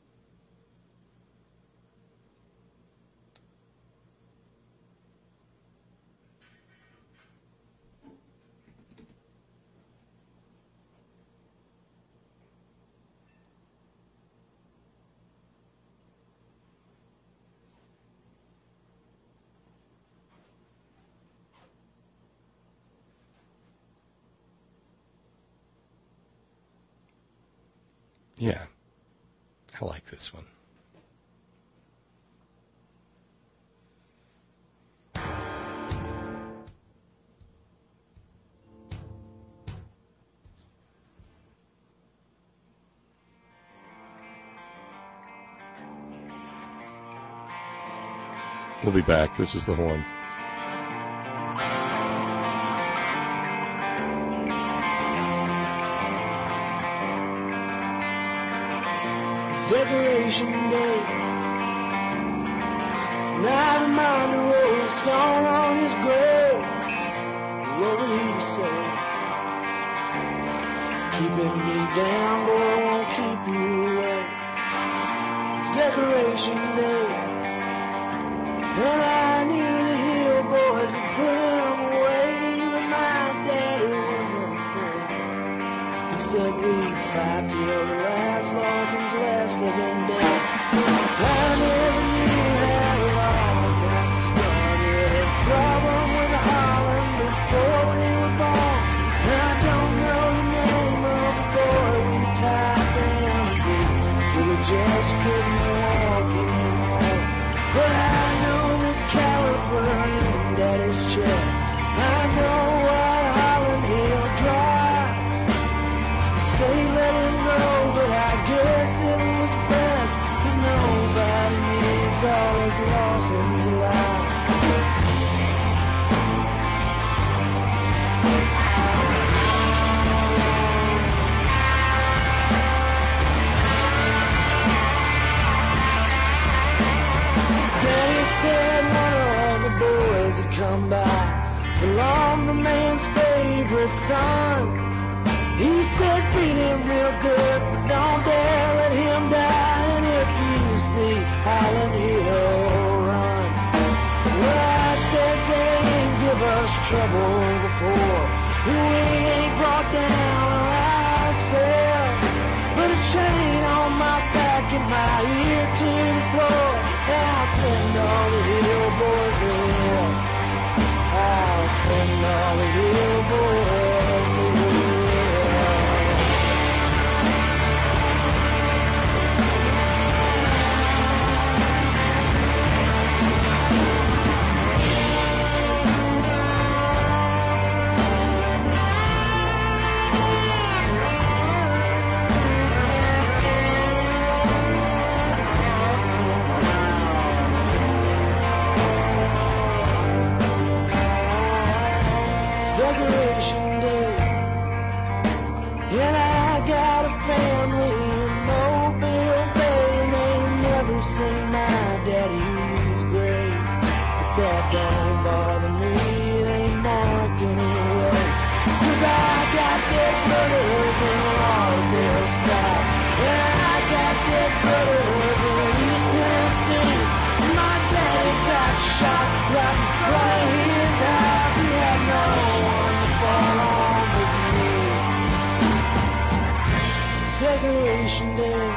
Yeah, I like this one. We'll be back. This is the Horn. Decoration Day. Now reminder rolls stone on his grave. What will he say? Keeping me down, boy, won't keep you away. It's Decoration Day. And I knew the hill boys would put him away, but my daddy wasn't afraid. said we'd fight till the last Lawson's last living day. I never knew how it all got started. A problem with Holland before we were born. And I don't know the name of the boy we tied down to be, so we just couldn't walk anymore. But I know that Coward burned in Daddy's chest. I know why Holland Hill drives. They let him go, but I guess it was best, 'cause nobody needs all his Lawsons alive. Daddy said one of the boys had come by, along the man's favorite son. He said beat him real good, but don't dare let him die. And if you see Holland Hill run, well, I said they ain't give us trouble before. We ain't brought down ourselves, but a chain on my back and my ear to the floor. I'll send all the hill boys to hell. I'll send all the hill boys to hell. Decoration Day, and I got a family in Mobile Bay, and they never seen my daddy, he's great, but that don't bother me, it ain't marked anyway, 'cause I got dead brothers in Lauderdale South, and I got dead brothers in East Tennessee. My daddy got shot right in front of his house. He had no Decoration Day,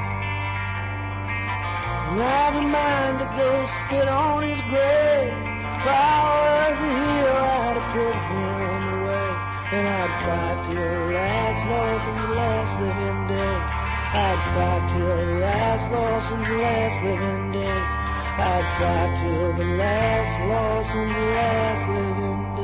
and I've a mind to go spit on his grave. If I was a hero, I'd have put him away, and I'd fight till the last Lawson's last living day. I'd fight till the last Lawson's last living day. I'd fight till the last Lawson's last living day.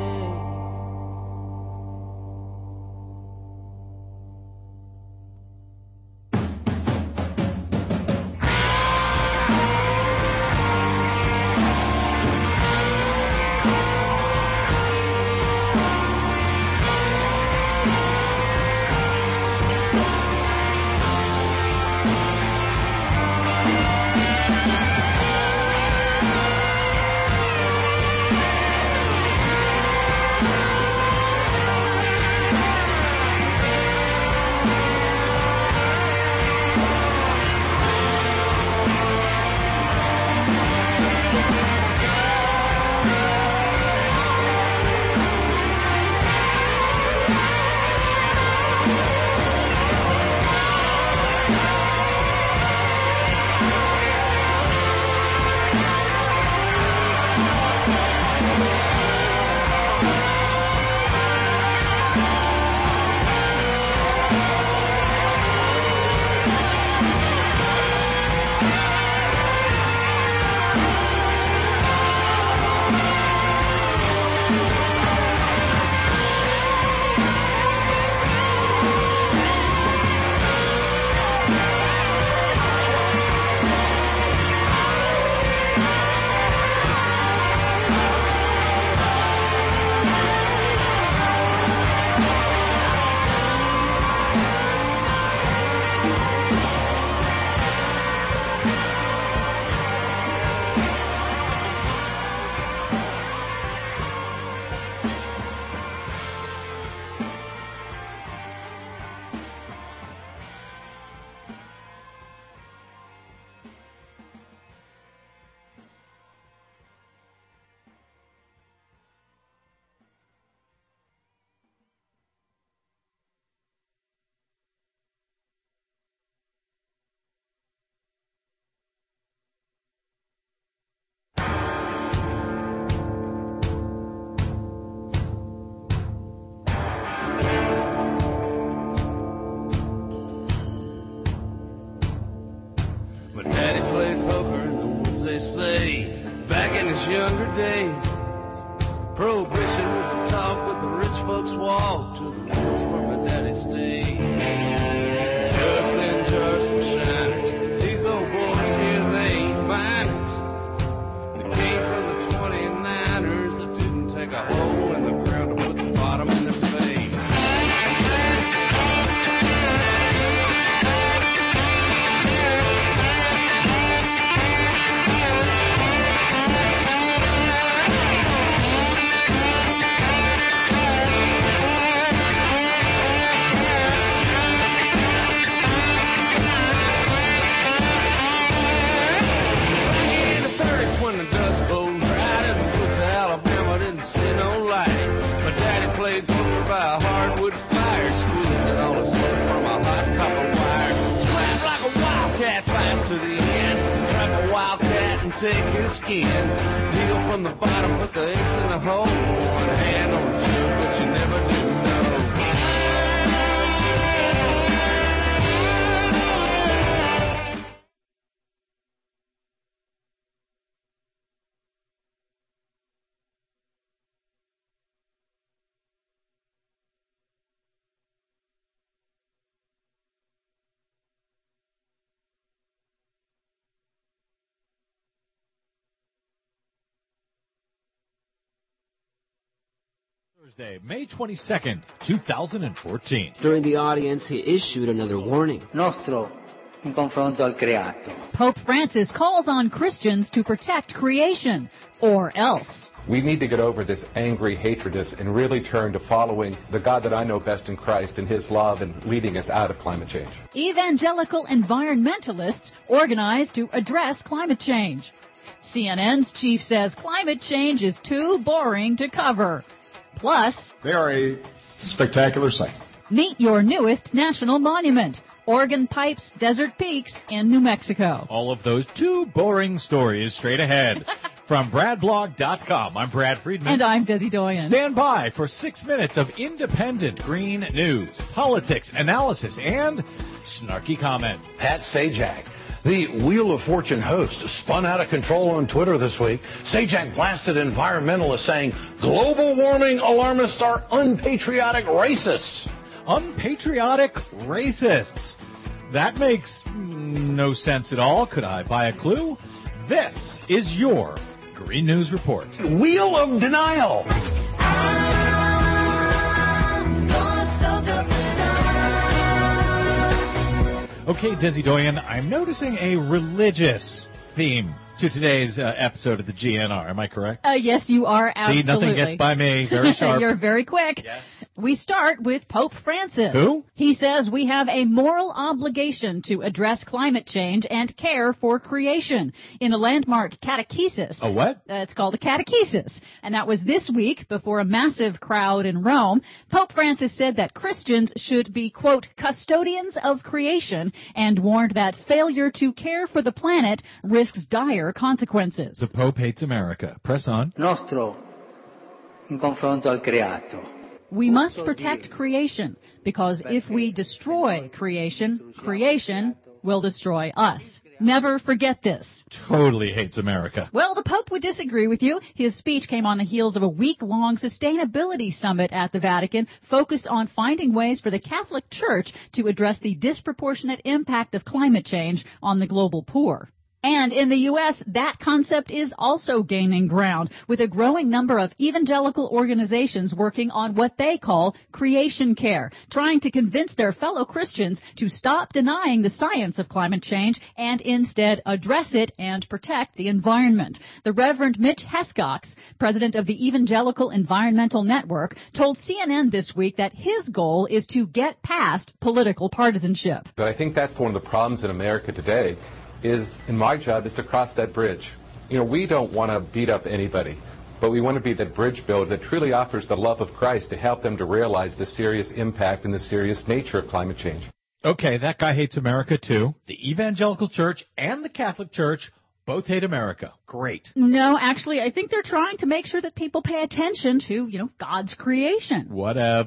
in his younger days, prohibition was the talk, but the rich folks walked to the woods where my daddy stayed. Jugs and jars and shiners, these old boys here, they ain't miners. They came from the 29ers that didn't take a hole in the ground to put the bottom in their face. When the dust bowled right in the woods of Alabama, didn't see no light. My daddy played poker by a hardwood fire, squeezing all the smoke from a hot copper wire. Scrammed like a wildcat, fast to the end. Trap a wildcat and take his skin. Deal from the bottom, put the ace in the hole. One hand on the jug, but you never do know. Thursday, May 22nd, 2014. During the audience, he issued another warning. Nostro in confronto al creato. Pope Francis calls on Christians to protect creation, or else. We need to get over this angry hatredness and really turn to following the God that I know best in Christ and His love and leading us out of climate change. Evangelical environmentalists organize to address climate change. CNN's chief says climate change is too boring to cover. Plus, they are a spectacular sight. Meet your newest national monument, Organ Pipes Desert Peaks in New Mexico. All of those too boring stories straight ahead. From BradBlog.com, I'm Brad Friedman. And I'm Desi Doyen. Stand by for 6 minutes of independent green news, politics, analysis, and snarky comments. Pat Sajak, the Wheel of Fortune host, spun out of control on Twitter this week. Sajak blasted environmentalists saying global warming alarmists are unpatriotic racists. Unpatriotic racists. That makes no sense at all. Could I buy a clue? This is your Green News Report. Wheel of Denial. Okay, Desi Doyen, I'm noticing a religious theme to today's episode of the GNR. Am I correct? Yes, you are, absolutely. See, nothing gets by me. Very sharp. You're very quick. Yes. We start with Pope Francis. Who? He says we have a moral obligation to address climate change and care for creation in a landmark catechesis. A what? It's called a catechesis. And that was this week before a massive crowd in Rome. Pope Francis said that Christians should be, quote, custodians of creation, and warned that failure to care for the planet risks dire consequences. The Pope hates America. Press on. Nostro in confronto al creato. We must protect creation, because if we destroy creation, creation will destroy us. Never forget this. Totally hates America. Well, the Pope would disagree with you. His speech came on the heels of a week-long sustainability summit at the Vatican focused on finding ways for the Catholic Church to address the disproportionate impact of climate change on the global poor. And in the U.S., that concept is also gaining ground, with a growing number of evangelical organizations working on what they call creation care, trying to convince their fellow Christians to stop denying the science of climate change and instead address it and protect the environment. The Reverend Mitch Hescox, president of the Evangelical Environmental Network, told CNN this week that his goal is to get past political partisanship. But I think that's one of the problems in America today. And my job is to cross that bridge. You know, we don't want to beat up anybody, but we want to be that bridge builder that truly offers the love of Christ to help them to realize the serious impact and the serious nature of climate change. Okay, that guy hates America too. The Evangelical Church and the Catholic Church both hate America. Great. No, actually, I think they're trying to make sure that people pay attention to, God's creation. Whatevs.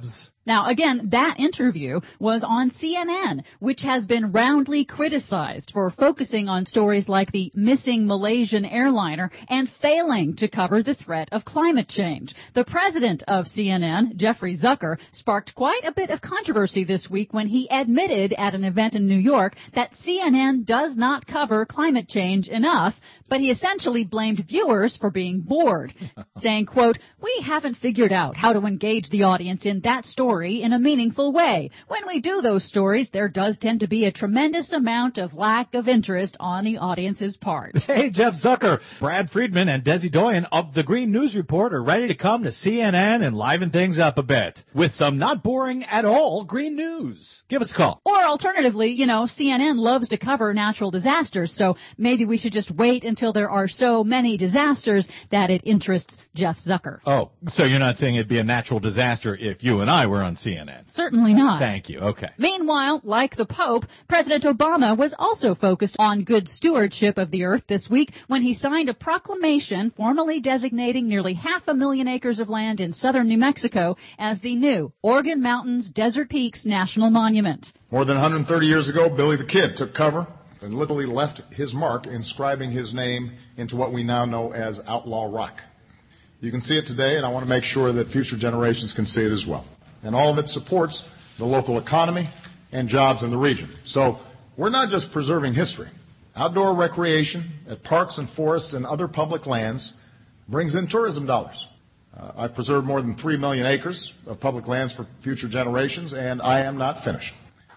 Now, again, that interview was on CNN, which has been roundly criticized for focusing on stories like the missing Malaysian airliner and failing to cover the threat of climate change. The president of CNN, Jeffrey Zucker, sparked quite a bit of controversy this week when he admitted at an event in New York that CNN does not cover climate change enough, but he essentially blamed viewers for being bored, saying, quote, "We haven't figured out how to engage the audience in that story in a meaningful way. When we do those stories, there does tend to be a tremendous amount of lack of interest on the audience's part." Hey, Jeff Zucker, Brad Friedman, and Desi Doyen of the Green News Report are ready to come to CNN and liven things up a bit with some not boring at all green news. Give us a call. Or alternatively, CNN loves to cover natural disasters, so maybe we should just wait until there are so many disasters that it interests Jeff Zucker. Oh, so you're not saying it'd be a natural disaster if you and I were on CNN? Certainly not. Thank you. Okay. Meanwhile, like the Pope, President Obama was also focused on good stewardship of the earth this week when he signed a proclamation formally designating nearly 500,000 acres of land in southern New Mexico as the new Organ Mountains Desert Peaks National Monument. More than 130 years ago, Billy the Kid took cover and literally left his mark, inscribing his name into what we now know as Outlaw Rock. You can see it today, and I want to make sure that future generations can see it as well. And all of it supports the local economy and jobs in the region. So we're not just preserving history. Outdoor recreation at parks and forests and other public lands brings in tourism dollars. I've preserved more than 3 million acres of public lands for future generations, and I am not finished.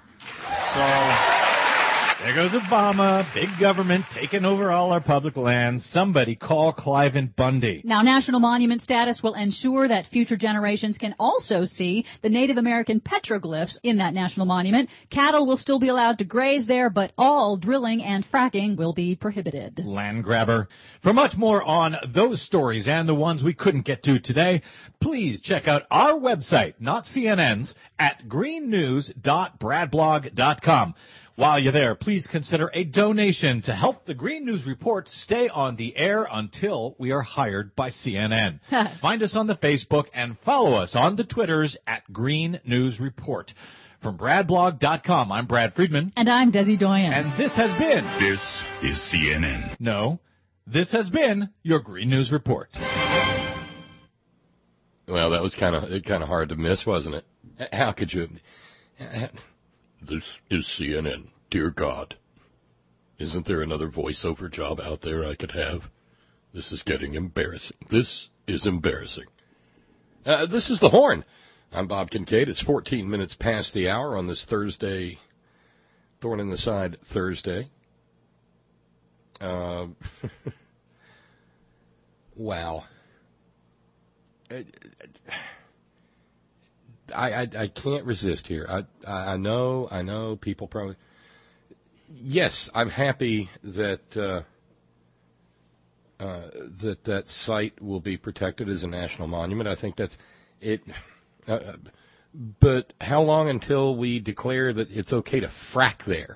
So there goes Obama, big government taking over all our public lands. Somebody call Cliven Bundy. Now, national monument status will ensure that future generations can also see the Native American petroglyphs in that national monument. Cattle will still be allowed to graze there, but all drilling and fracking will be prohibited. Land grabber. For much more on those stories and the ones we couldn't get to today, please check out our website, not CNN's, at greennews.bradblog.com. While you're there, please consider a donation to help the Green News Report stay on the air until we are hired by CNN. Find us on the Facebook and follow us on the Twitters at Green News Report. From bradblog.com, I'm Brad Friedman. And I'm Desi Doyen. And this has been... This is CNN. No, this has been your Green News Report. Well, that was kind of hard to miss, wasn't it? How could you... This is CNN. Dear God. Isn't there another voiceover job out there I could have? This is getting embarrassing. This is embarrassing. This is The Horn. I'm Bob Kincaid. It's 14 minutes past the hour on this Thursday, Thorn in the Side Thursday. Wow. I can't resist here. I know people probably... Yes, I'm happy that that site will be protected as a national monument. I think that's it. But how long until we declare that it's okay to frack there?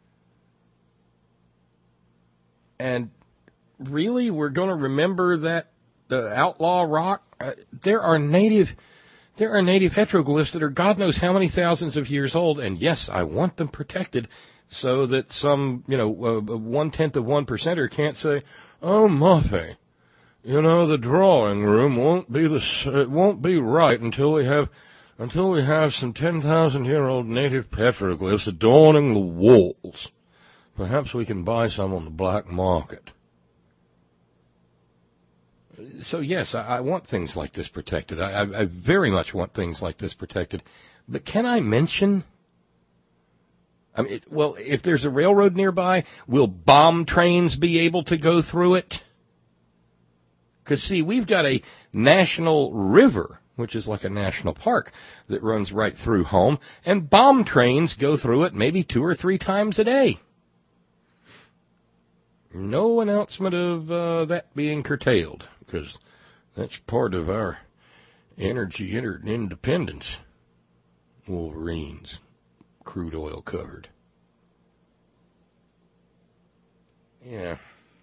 And really, we're going to remember that Outlaw Rock? There are native petroglyphs that are God knows how many thousands of years old, and yes, I want them protected so that some, 1/10 of 1%er can't say, "Oh, Muffy, the drawing room won't be right until we have some 10,000-year-old native petroglyphs adorning the walls. Perhaps we can buy some on the black market." So, yes, I want things like this protected. I very much want things like this protected. But can I mention... if there's a railroad nearby, will bomb trains be able to go through it? Because, see, we've got a national river, which is like a national park, that runs right through home, and bomb trains go through it maybe 2 or 3 times a day. No announcement of that being curtailed, because that's part of our energy independence. Wolverines, crude oil covered. Yeah.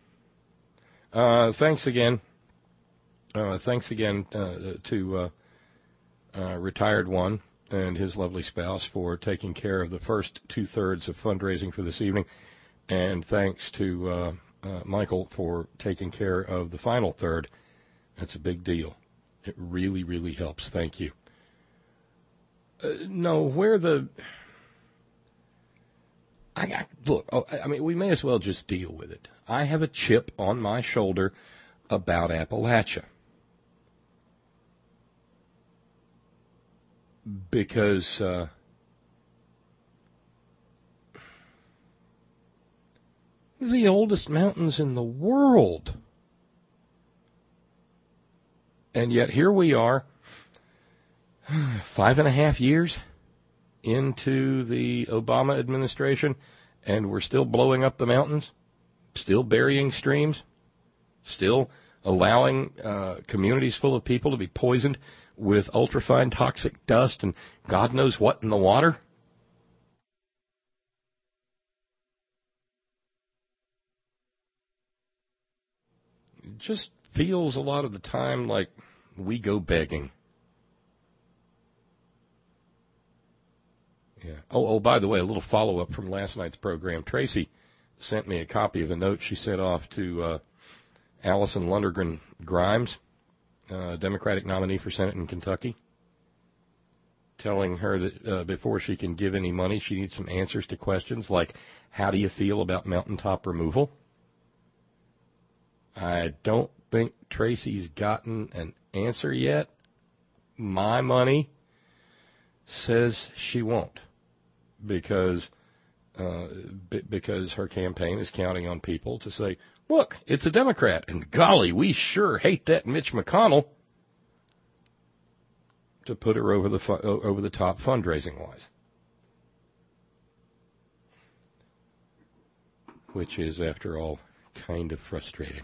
Thanks again. To Retired One and his lovely spouse for taking care of the first two-thirds of fundraising for this evening. And thanks to Michael for taking care of the final third. That's a big deal. It really, really helps. Thank you. Look, I mean, we may as well just deal with it. I have a chip on my shoulder about Appalachia. Because the oldest mountains in the world. And yet here we are, 5.5 years into the Obama administration, and we're still blowing up the mountains, still burying streams, still allowing communities full of people to be poisoned with ultrafine toxic dust and God knows what in the water. It just feels a lot of the time like we go begging. Yeah. Oh, by the way, a little follow-up from last night's program. Tracy sent me a copy of a note she sent off to Allison Lundergan Grimes, Democratic nominee for Senate in Kentucky, telling her that before she can give any money, she needs some answers to questions like, how do you feel about mountaintop removal? I don't think Tracy's gotten an answer yet. My money says she won't, because her campaign is counting on people to say, look, it's a Democrat, and golly, we sure hate that Mitch McConnell, to put her over the top fundraising-wise. Which is, after all, kind of frustrating.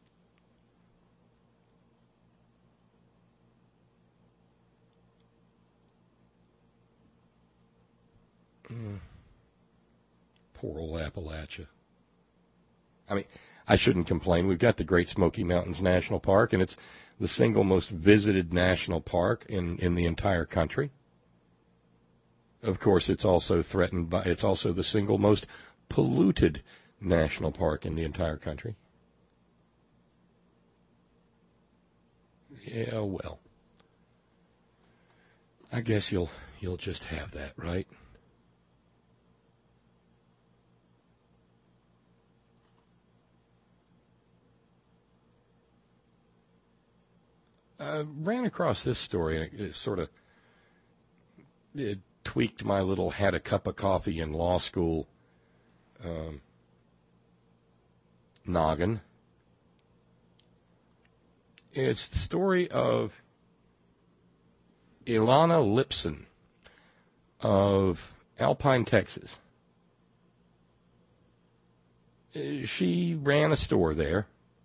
Poor old Appalachia. I mean, I shouldn't complain. We've got the Great Smoky Mountains National Park, and it's the single most visited national park in the entire country. Of course, it's also the single most polluted national park in the entire country. Yeah, well, I guess you'll just have that, right? I ran across this story, and it tweaked my little had a cup of coffee in law school noggin. It's the story of Ilana Lipson of Alpine, Texas. She ran a store there,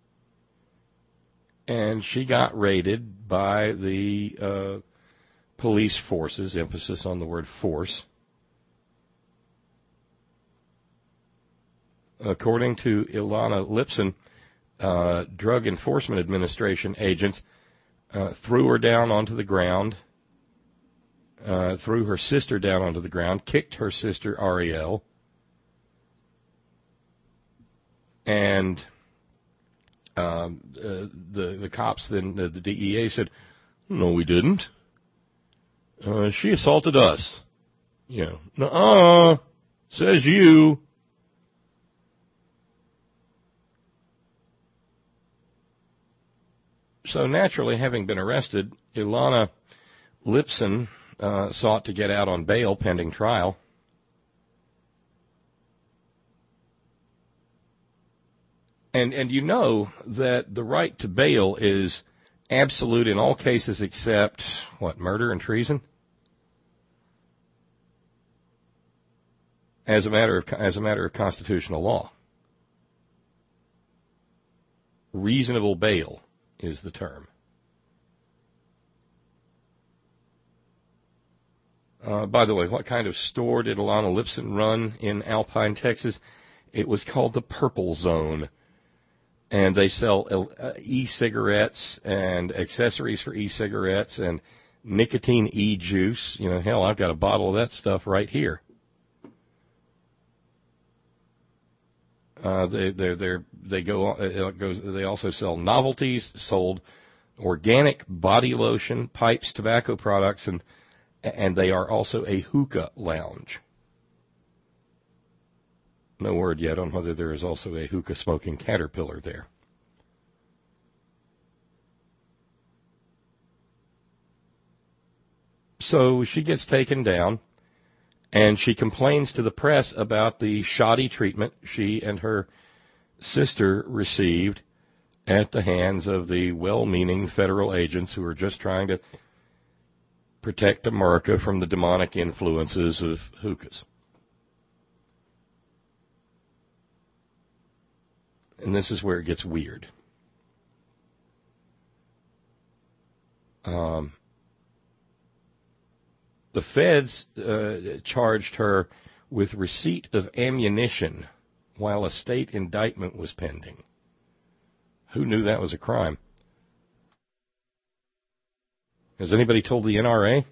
and she got raided by the police forces, emphasis on the word force. According to Ilana Lipson, Drug Enforcement Administration agents threw her down onto the ground, threw her sister down onto the ground, kicked her sister Ariel, and the cops, then the DEA said, no, we didn't. She assaulted us. Nuh-uh, says you. So naturally, having been arrested, Ilana Lipson sought to get out on bail pending trial. And you know that the right to bail is absolute in all cases except, murder and treason? As a matter of constitutional law. Reasonable bail is the term. By the way, what kind of store did Ilana Lipson run in Alpine, Texas? It was called the Purple Zone. And they sell e-cigarettes and accessories for e-cigarettes, and nicotine e-juice. You know, hell, I've got a bottle of that stuff right here. They also sell novelties, sold organic body lotion, pipes, tobacco products, and they are also a hookah lounge. No word yet on whether there is also a hookah smoking caterpillar there. So she gets taken down, and she complains to the press about the shoddy treatment she and her sister received at the hands of the well-meaning federal agents who are just trying to protect America from the demonic influences of hookahs. And this is where it gets weird. The feds charged her with receipt of ammunition while a state indictment was pending. Who knew that was a crime? Has anybody told the NRA?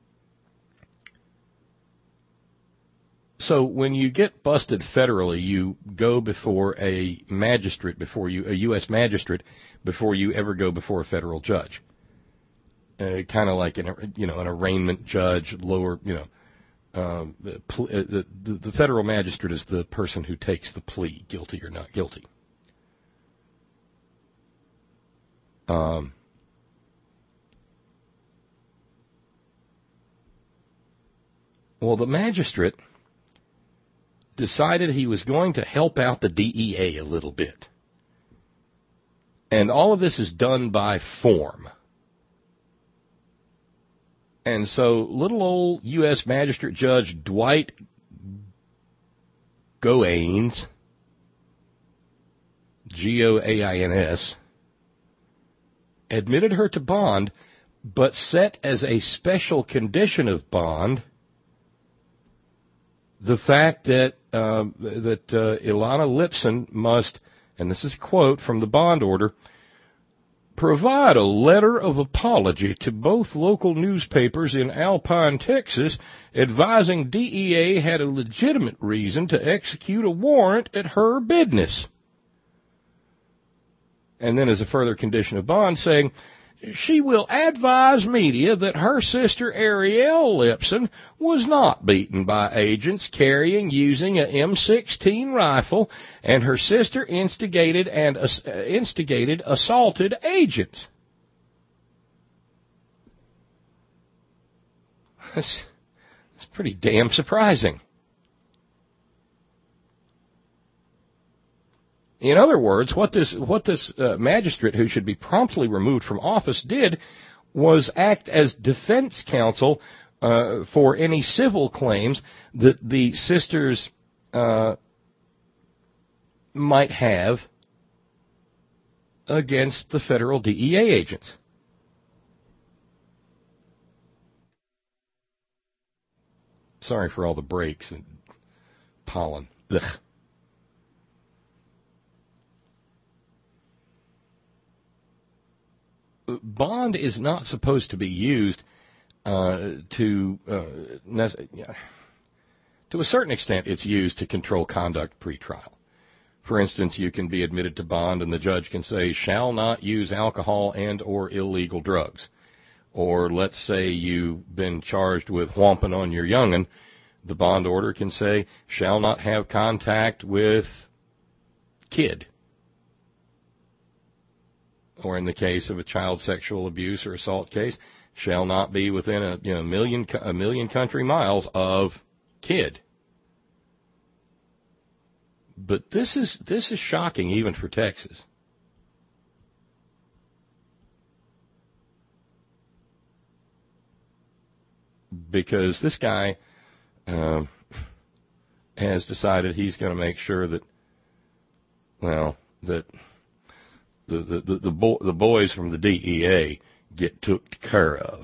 So when you get busted federally, you go before a magistrate, a U.S. magistrate, before you ever go before a federal judge. Kind of like an arraignment judge, lower, the federal magistrate is the person who takes the plea, guilty or not guilty. Well, the magistrate decided he was going to help out the DEA a little bit. And all of this is done by form. And so little old U.S. Magistrate Judge Dwight Goains, Goains, admitted her to bond, but set as a special condition of bond the fact that Ilana Lipson must, and this is a quote from the bond order, provide a letter of apology to both local newspapers in Alpine, Texas, advising DEA had a legitimate reason to execute a warrant at her business. And then as a further condition of bond, saying, she will advise media that her sister Ariel Lipson was not beaten by agents carrying using an M16 rifle, and her sister instigated assaulted agents. That's pretty damn surprising. In other words, what this magistrate, who should be promptly removed from office, did was act as defense counsel for any civil claims that the sisters might have against the federal DEA agents. Sorry for all the breaks and pollen. Ugh. Bond is not supposed to be used to a certain extent. It's used to control conduct pretrial. For instance, you can be admitted to bond, and the judge can say, "Shall not use alcohol and or illegal drugs." Or let's say you've been charged with whomping on your young'un, the bond order can say, "Shall not have contact with kid." Or in the case of a child sexual abuse or assault case, shall not be within a million country miles of kid. But this is shocking even for Texas. Because this guy has decided he's going to make sure that, that the boys from the DEA get took care of.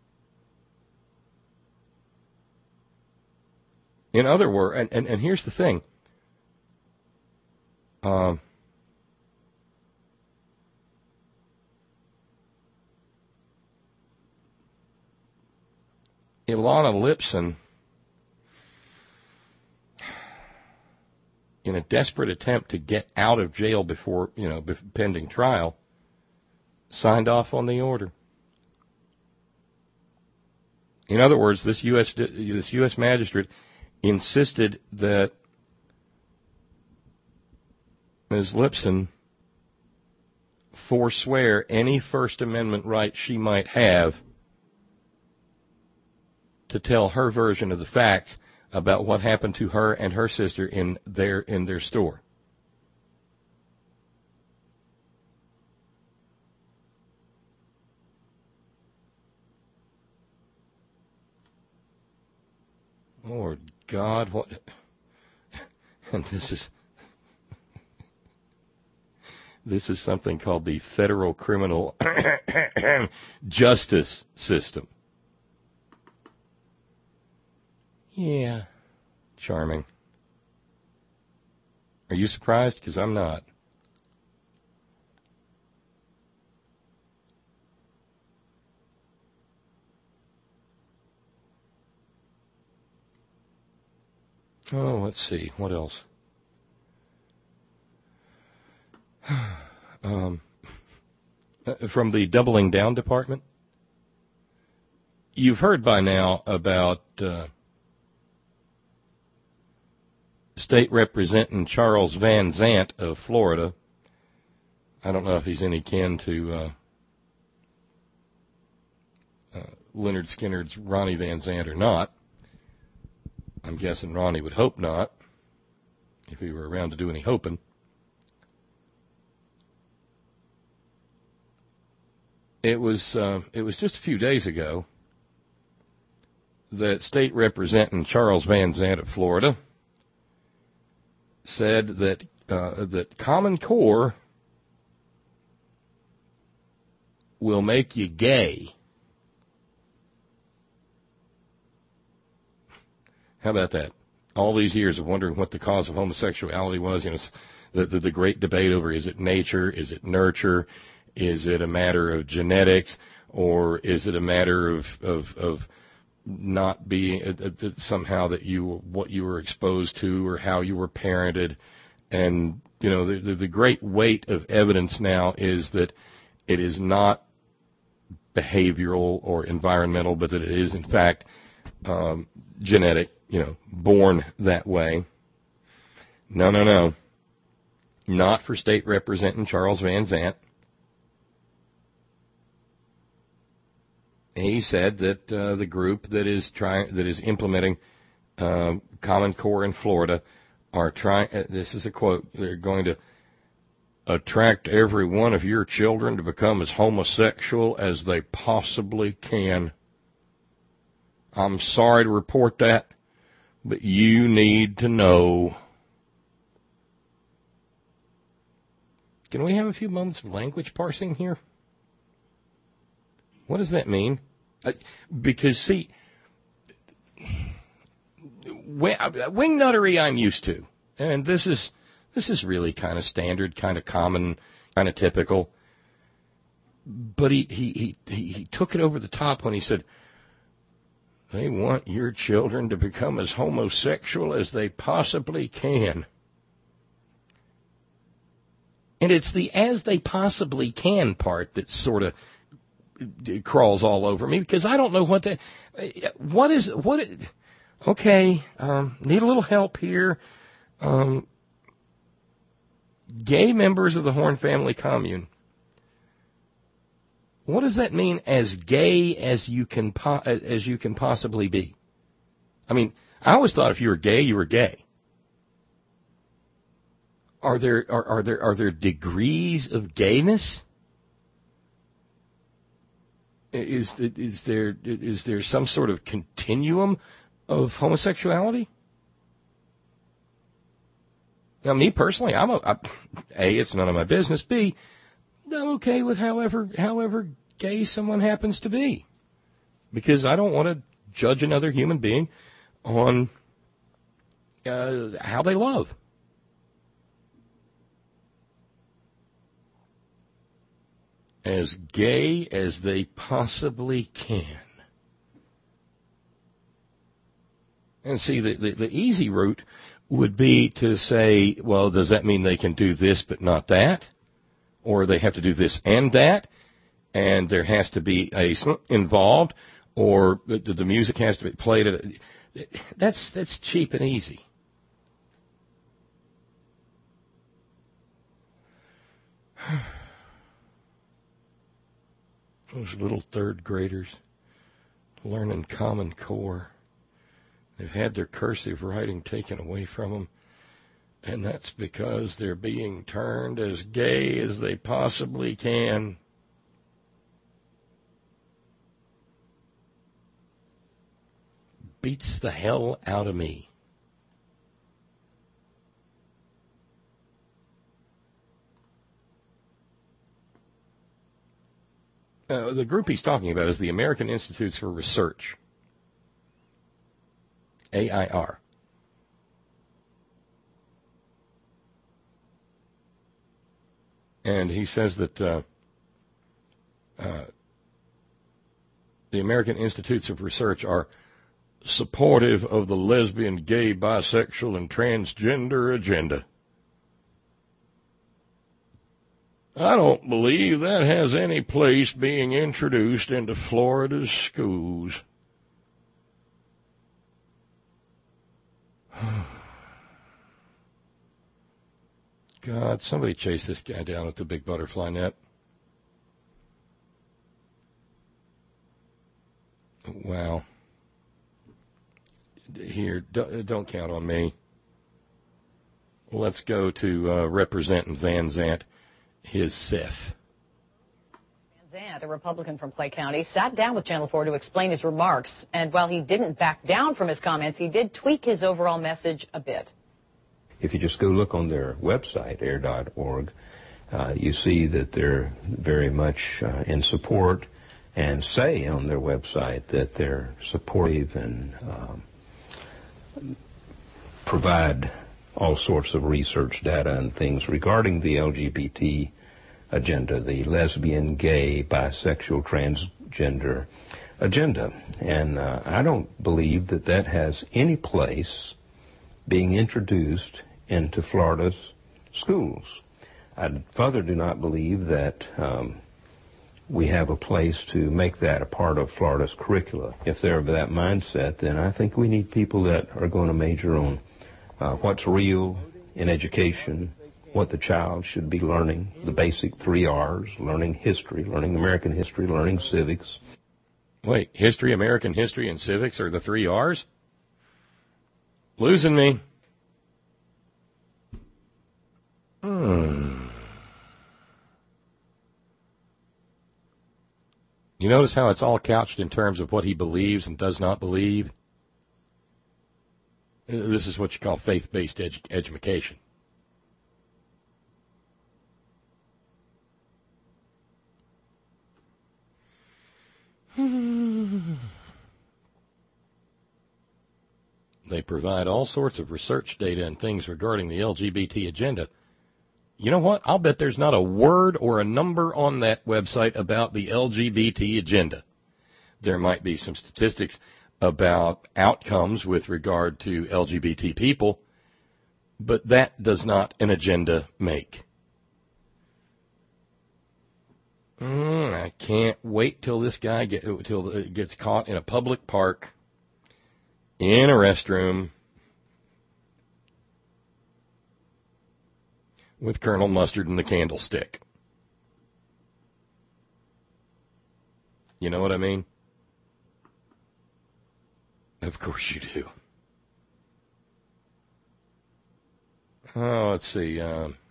In other words, and here's the thing. Ilana Lipson, in a desperate attempt to get out of jail before, pending trial, signed off on the order. In other words, this U.S. magistrate insisted that Ms. Lipson forswear any First Amendment right she might have to tell her version of the facts about what happened to her and her sister in their store. Lord God, what? And this is something called the federal criminal justice system. Yeah, charming. Are you surprised? Because I'm not. Oh, let's see. What else? From the Doubling Down Department, you've heard by now about State Representative Charles Van Zandt of Florida. I don't know if he's any kin to Leonard Skinner's Ronnie Van Zandt or not. I'm guessing Ronnie would hope not, if he were around to do any hoping. It was just a few days ago that State Representative Charles Van Zandt of Florida said that that Common Core will make you gay. How about that? All these years of wondering what the cause of homosexuality was, the great debate over, is it nature, is it nurture, is it a matter of genetics, or is it a matter of not being somehow that what you were exposed to or how you were parented? And the great weight of evidence now is that it is not behavioral or environmental, but that it is in fact genetic. Born that way. No. Not for State Representative Charles Van Zandt. He said that the group that is implementing Common Core in Florida are trying. This is a quote. They're going to attract every one of your children to become as homosexual as they possibly can. I'm sorry to report that, but you need to know. Can we have a few moments of language parsing here? What does that mean? Because, see, wingnuttery I'm used to. And this is really kind of standard, kind of common, kind of typical. But he took it over the top when he said, they want your children to become as homosexual as they possibly can. And it's the "as they possibly can" part that sort of crawls all over me, because I don't know okay, need a little help here. Gay members of the Horn Family Commune. What does that mean, as gay as you can possibly be? I mean, I always thought if you were gay, you were gay. Are there degrees of gayness? Is there some sort of continuum of homosexuality? Now, me personally, A, it's none of my business. B, I'm okay with however gay someone happens to be, because I don't want to judge another human being on how they love. As gay as they possibly can. And see, the easy route would be to say, well, does that mean they can do this but not that? Or they have to do this and that? And there has to be a involved? Or the music has to be played at that's cheap and easy. Those little third graders learning Common Core. They've had their cursive writing taken away from them, and that's because they're being turned as gay as they possibly can. Beats the hell out of me. The group he's talking about is the American Institutes for Research, AIR. And he says that the American Institutes of Research are supportive of the lesbian, gay, bisexual, and transgender agenda. I don't believe that has any place being introduced into Florida's schools. God, somebody chase this guy down with the big butterfly net. Wow. Here, don't count on me. Let's go to Representative Van Zandt, his Sith. Van Zandt, a Republican from Clay County, sat down with Channel 4 to explain his remarks. And while he didn't back down from his comments, he did tweak his overall message a bit. If you just go look on their website, air.org, you see that they're very much in support and say on their website that they're supportive and provide all sorts of research data and things regarding the LGBT agenda, the lesbian, gay, bisexual, transgender agenda. And I don't believe that that has any place being introduced into Florida's schools. I further do not believe that we have a place to make that a part of Florida's curricula. If they're of that mindset, then I think we need people that are going to major on what's real in education, what the child should be learning, the basic 3 R's, learning history, learning American history, learning civics. Wait, history, American history, and civics are the 3 R's? Losing me. You notice how it's all couched in terms of what he believes and does not believe? This is what you call faith-based education. They provide all sorts of research data and things regarding the LGBT agenda. You know what? I'll bet there's not a word or a number on that website about the LGBT agenda. There might be some statistics about outcomes with regard to LGBT people, but that does not an agenda make. I can't wait till this guy gets caught in a public park, in a restroom, with Colonel Mustard and the candlestick. You know what I mean? Of course you do. Oh, let's see.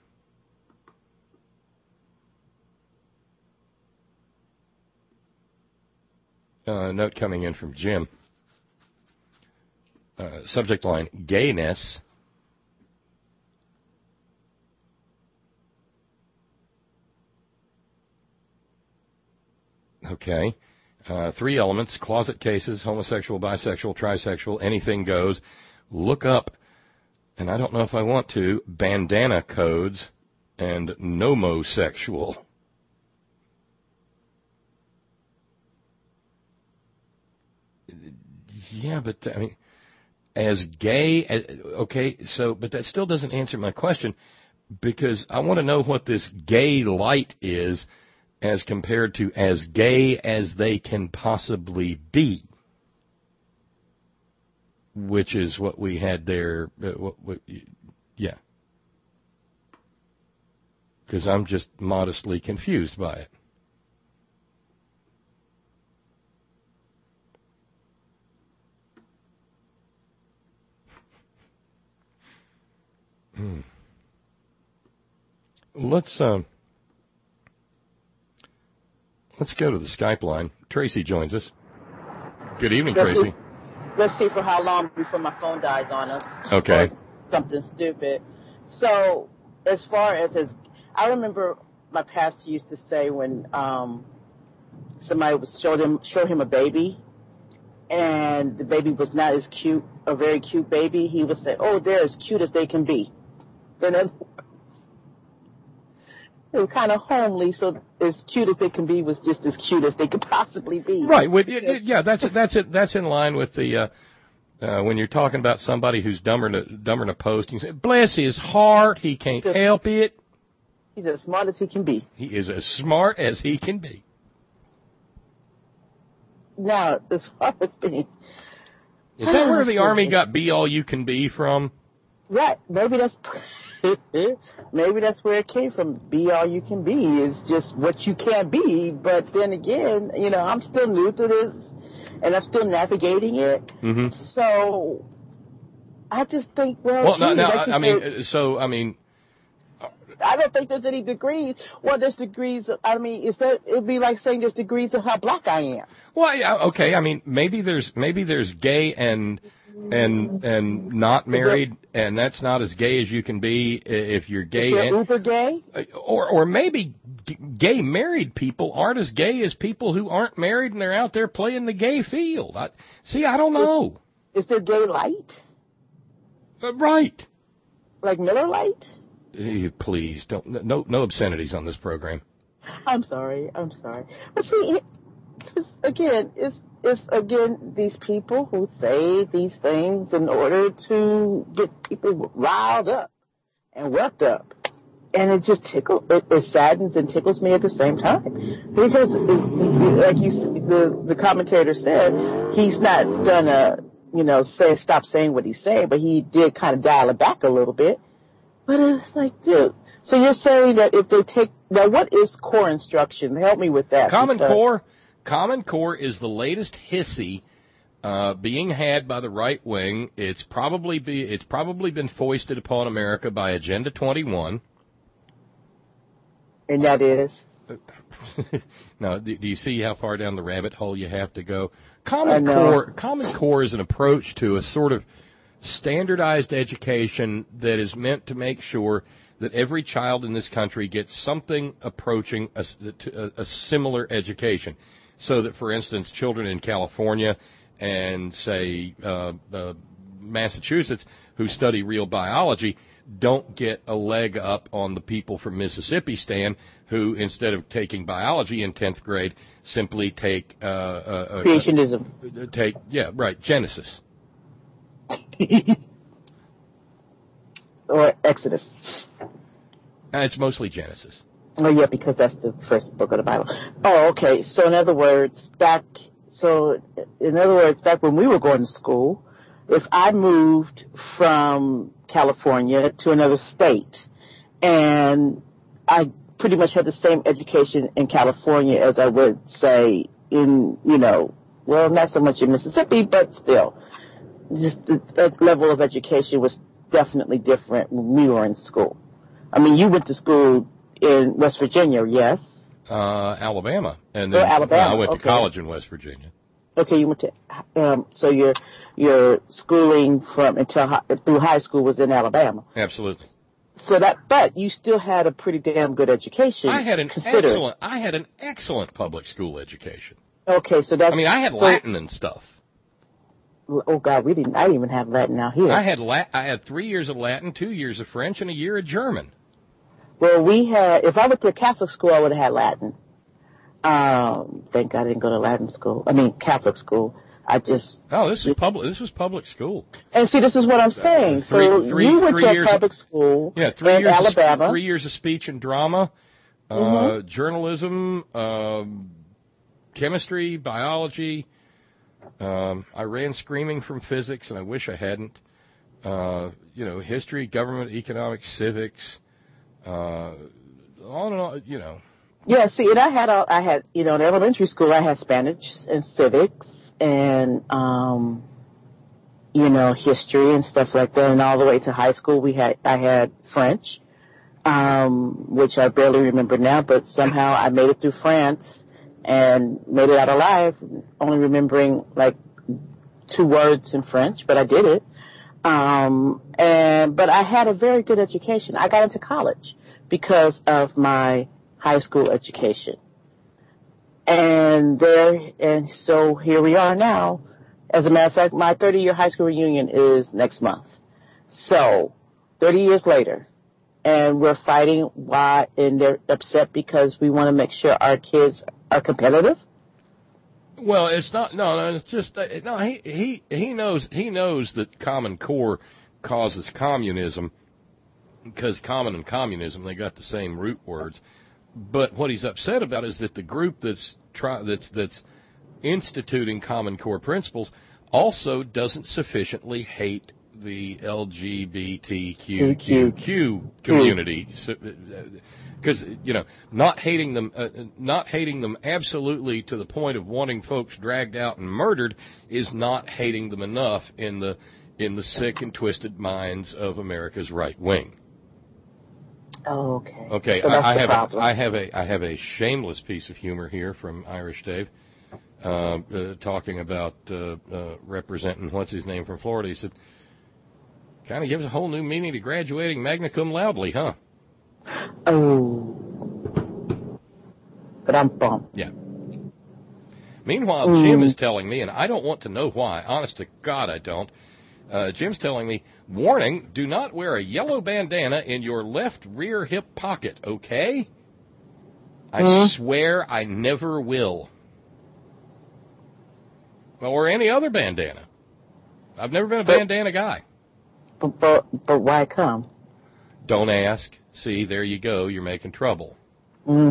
Note coming in from Jim. Subject line, gayness. Okay. 3 elements, closet cases, homosexual, bisexual, trisexual, anything goes. Look up, and I don't know if I want to, bandana codes and nomosexual. Yeah, but, I mean, as gay. Okay, so but that still doesn't answer my question, because I want to know what this gay light is as compared to as gay as they can possibly be, which is what we had there. Yeah. Because I'm just modestly confused by it. Let's go to the Skype line. Tracy joins us. Good evening, Tracy. Let's see for how long before my phone dies on us. Okay. Or something stupid. So, as far as I remember my pastor used to say when somebody would show him a baby, and the baby was not as cute, a very cute baby, he would say, "Oh, they're as cute as they can be." In other words, it was kind of homely, so as cute as they can be was just as cute as they could possibly be. Right. Yeah, that's it. That's in line with the when you're talking about somebody who's dumber than a post. You say, "Bless his heart, he can't help it." He's as smart as he can be. He is as smart as he can be. Now, as far as being... Is that where the Army got "be all you can be" from? Right. Maybe that's where it came from. Be all you can be is just what you can be. But then again, I'm still new to this, and I'm still navigating it. Mm-hmm. So I just think, I don't think there's any degrees. Well, there's degrees. It'd be like saying there's degrees of how black I am. Well, yeah, okay. I mean, maybe there's gay and not married, and that's not as gay as you can be if you're gay. Is there uber gay? Or maybe gay married people aren't as gay as people who aren't married and they're out there playing the gay field. I don't know. Is there gay light? Right. Like Miller Lite? Please don't. No obscenities on this program. I'm sorry. But see, again, it's again these people who say these things in order to get people riled up and worked up, and it just it saddens and tickles me at the same time, because like the commentator said, he's not gonna stop saying what he's saying, but he did kind of dial it back a little bit. But it's like, dude, so you're saying that if they now what is core instruction? Help me with that. Common Core is the latest hissy being had by the right wing. It's probably been foisted upon America by Agenda 21. And that is? Now, do you see how far down the rabbit hole you have to go? Common Core is an approach to a sort of standardized education that is meant to make sure that every child in this country gets something approaching a similar education. So that, for instance, children in California and, say, Massachusetts who study real biology don't get a leg up on the people from Mississippi, Stan, who, instead of taking biology in 10th grade, simply take... creationism. Genesis. Or Exodus. It's mostly Genesis. Oh, yeah, because that's the first book of the Bible. Oh, okay. So in other words, back when we were going to school, if I moved from California to another state, and I pretty much had the same education in California as I would say in, not so much in Mississippi, but still, just the level of education was definitely different when we were in school. I mean, you went to school in West Virginia, yes? Alabama. And then Alabama. I went to college in West Virginia. Okay, you went to, so your schooling through high school was in Alabama. Absolutely. So but you still had a pretty damn good education. I had an excellent public school education. Okay, so that's. I mean, I had Latin and stuff. Oh God, I didn't even have Latin out here. I had 3 years of Latin, 2 years of French, and a year of German. Well, if I went to a Catholic school, I would have had Latin. Thank God I didn't go to Catholic school. This was public school. And see, this is what I'm saying. You went to a public school in Alabama. 3 years of speech and drama, journalism, chemistry, biology. I ran screaming from physics, and I wish I hadn't. History, government, economics, civics, on and on, Yeah, see, and I had, in elementary school, I had Spanish and civics and, history and stuff like that. And all the way to high school, I had French, which I barely remember now, but somehow I made it through France and made it out alive, only remembering like 2 words in French, but I did it. But I had a very good education. I got into college because of my high school education. And so here we are now. As a matter of fact, my 30-year high school reunion is next month. So 30 years later, and we're fighting why, and they're upset because we want to make sure our kids are competitive. Well, it's not. No, it's just no. He knows that Common Core causes communism because common and communism, they got the same root words. But what he's upset about is that the group that's instituting Common Core principles also doesn't sufficiently hate the LGBTQ community, because not hating them absolutely to the point of wanting folks dragged out and murdered is not hating them enough in the sick and twisted minds of America's right wing. Oh, okay. Okay, so I have a shameless piece of humor here from Irish Dave, talking about representing what's his name from Florida. He said, kind of gives a whole new meaning to graduating magna cum loudly, huh? Oh, but I'm bummed. Yeah. Meanwhile, Jim is telling me, and I don't want to know why. Honest to God, I don't. Jim's telling me, warning, do not wear a yellow bandana in your left rear hip pocket, okay? I swear I never will. Or any other bandana. I've never been a bandana guy. But why come? Don't ask. See, there you go. You're making trouble. Well,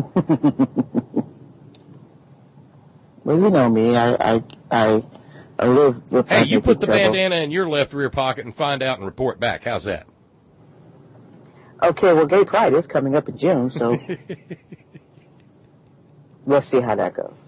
you know me. I live with. Hey, you put the bandana in your left rear pocket and find out and report back. How's that? Okay. Well, Gay Pride is coming up in June, so we'll see how that goes.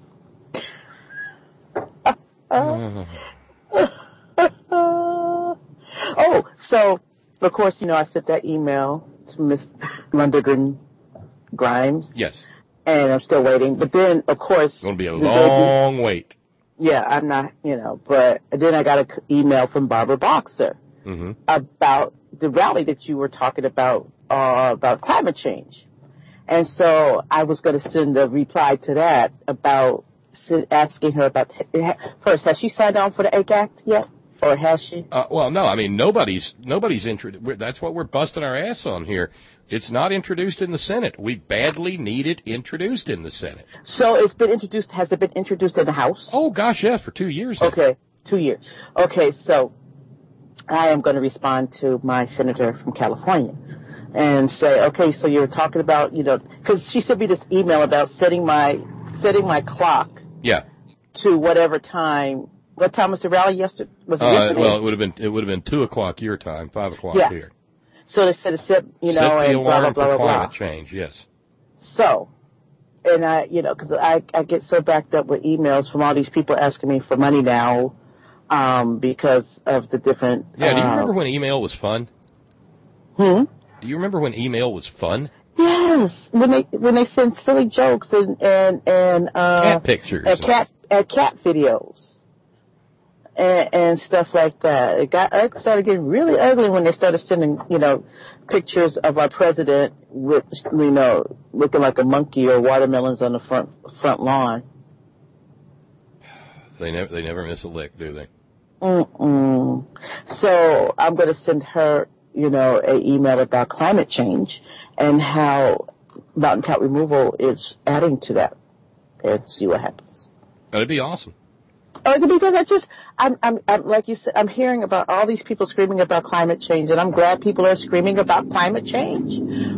Oh, so, of course, I sent that email to Miss Lundgren Grimes. Yes. And I'm still waiting. But then, of course... It's going to be a long wait. Yeah, I'm not, but then I got an email from Barbara Boxer about the rally that you were talking about climate change. And so I was going to send a reply to that about asking her about, first, has she signed on for the ACE Act yet? Or has she? Well, no. I mean, nobody's introduced. That's what we're busting our ass on here. It's not introduced in the Senate. We badly need it introduced in the Senate. So it's been introduced. Has it been introduced in the House? Oh, gosh, yes, for 2 years now. Okay, 2 years. Okay, so I am going to respond to my senator from California and say, okay, so you're talking about, because she sent me this email about setting my clock. Yeah. To whatever time. What time was the rally yesterday? Was it yesterday? Well, it would have been 2:00 your time, 5:00 here. So they said, set and the blah, alarm blah, blah, for blah, climate blah. change, yes. So, and I, because I get so backed up with emails from all these people asking me for money now, because of the different. Yeah, do you remember when email was fun? Do you remember when email was fun? Yes, when they send silly jokes and cat pictures, and cat videos. And stuff like that. It started getting really ugly when they started sending, pictures of our president with, looking like a monkey or watermelons on the front lawn. They never miss a lick, do they? So I'm going to send her, an email about climate change and how mountaintop removal is adding to that, and see what happens. That'd be awesome. Because I'm like you said, I'm hearing about all these people screaming about climate change, and I'm glad people are screaming about climate change.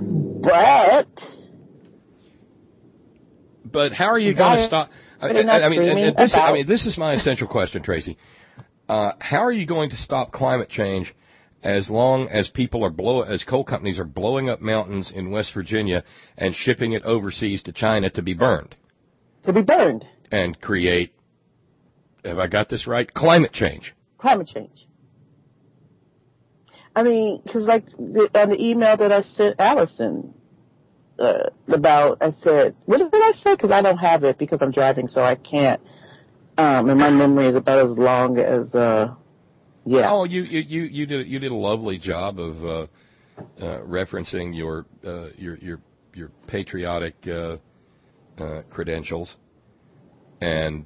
But how are you going to stop? This is my essential question, Tracy. How are you going to stop climate change as long as as coal companies are blowing up mountains in West Virginia and shipping it overseas to China to be burned? And create, have I got this right? Climate change. I mean, because like on the email that I sent Allison I said, what did I say? Because I don't have it because I'm driving, so I can't. And my memory is about as long as, yeah. Oh, you did a lovely job of referencing your patriotic credentials, and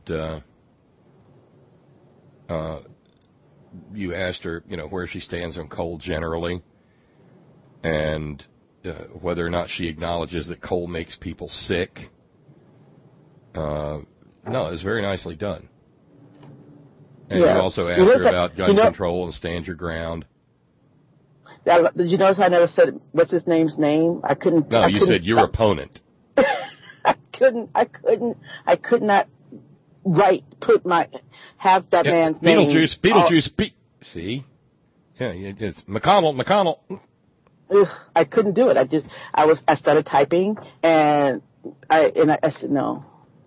you asked her, where she stands on coal generally, and whether or not she acknowledges that coal makes people sick. No, it was very nicely done. And you also asked her about gun control and stand your ground. Did you notice I never said what's his name's name? I couldn't. No, you said your opponent. I could not have that man's name. Beetlejuice. See? Yeah, it's McConnell. Ugh, I couldn't do it. I started typing and I said no.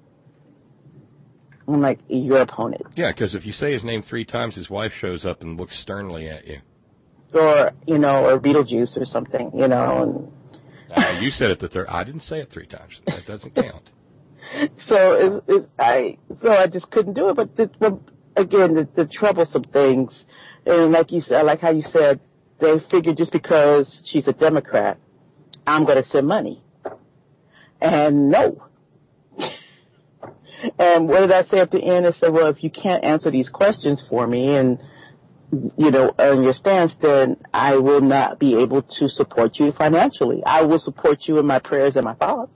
I'm like, your opponent. Yeah, because if you say his name 3 times, his wife shows up and looks sternly at you. Or Beetlejuice or something, And you said it the third. I didn't say it 3 times. That doesn't count. So I just couldn't do it. But the troublesome things, and like you said, like how you said, they figured just because she's a Democrat, I'm going to send money. And no. And what did I say at the end? I said, well, if you can't answer these questions for me and, earn your stance, then I will not be able to support you financially. I will support you in my prayers and my thoughts.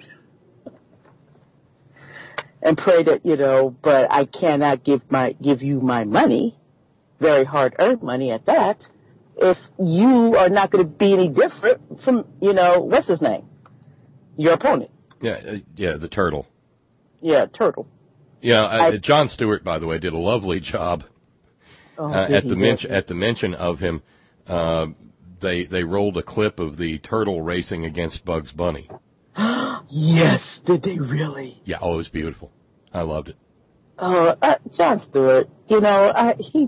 And pray that, but I cannot give you my money, very hard-earned money at that, if you are not going to be any different from, what's his name? Your opponent. Yeah, the turtle. Yeah, turtle. Yeah, Jon Stewart, by the way, did a lovely job. At the mention of him, they rolled a clip of the turtle racing against Bugs Bunny. Yes, did they really? Yeah, it was beautiful. I loved it. Jon Stewart, he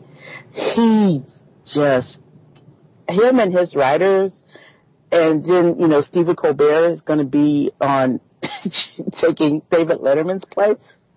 just, him and his writers, and then, Stephen Colbert is going to be on taking David Letterman's place.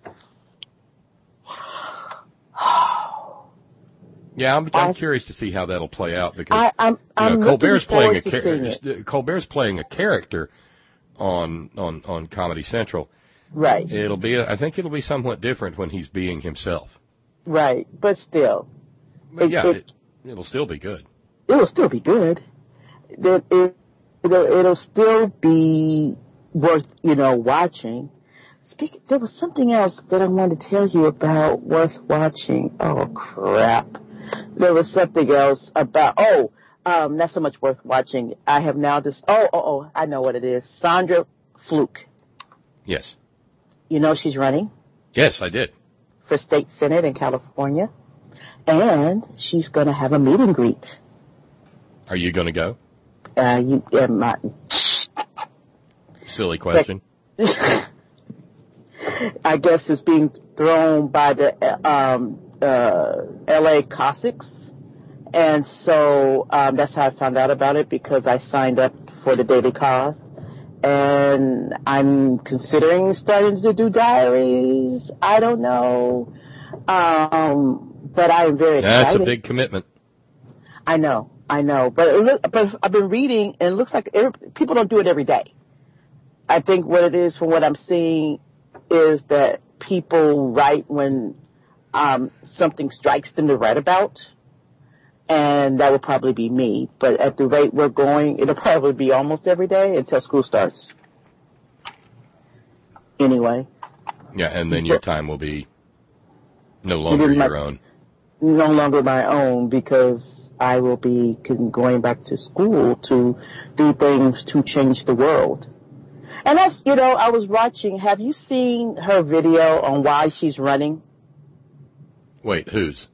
Yeah, I'm curious to see how that'll play out because I'm Colbert's playing Colbert's playing a character on Comedy Central. Right. I think it'll be somewhat different when he's being himself. Right, but still. It'll still be good. It'll still be good. It'll still be worth, watching. There was something else that I wanted to tell you about worth watching. Oh, crap. There was something else about, not so much worth watching. I have now I know what it is. Sandra Fluke. Yes. She's running. Yes, I did. For state senate in California. And she's going to have a meet and greet. Are you going to go? Silly question. I guess it's being thrown by the LA Cossacks. And so that's how I found out about it, because I signed up for the Daily Cause. And I'm considering starting to do diaries. I don't know. But I am very excited. That's a big commitment. I know. But I've been reading, and it looks like people don't do it every day. I think what it is, from what I'm seeing, is that people write when something strikes them to write about. And that would probably be me. But at the rate we're going, it'll probably be almost every day until school starts. Anyway. Yeah, and then your time will be No longer your own. No longer my own, because I will be going back to school to do things to change the world. And that's, I was watching, have you seen her video on why she's running? Wait, whose?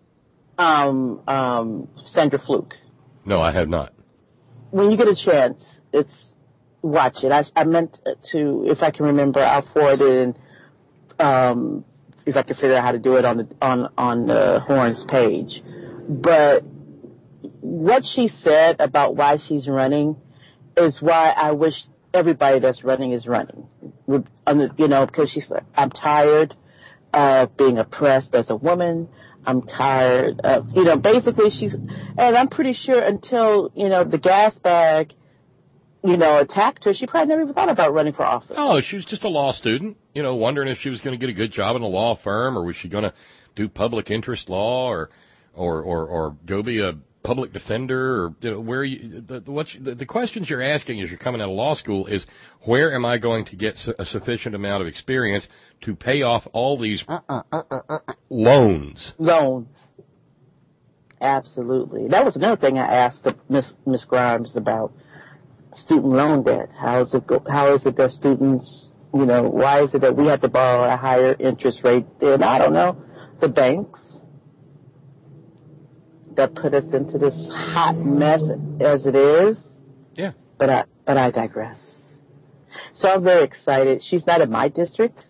Sandra Fluke. No, I have not. When you get a chance, watch it. I meant to, if I can remember, I'll forward it in, if I can figure out how to do it on the Horns page. But what she said about why she's running is why I wish everybody that's running is running. Because she's like, I'm tired of being oppressed as a woman. I'm tired of, basically and I'm pretty sure until, the gas bag, attacked her, she probably never even thought about running for office. Oh, she was just a law student, wondering if she was going to get a good job in a law firm, or was she going to do public interest law, or go be a public defender, or the questions you're asking as you're coming out of law school is, where am I going to get a sufficient amount of experience to pay off all these loans? Absolutely. That was another thing I asked Miss Grimes about. Student loan debt. How is it that students, why is it that we have to borrow at a higher interest rate than, I don't know, the banks that put us into this hot mess as it is? Yeah. But I digress. So I'm very excited. She's not in my district,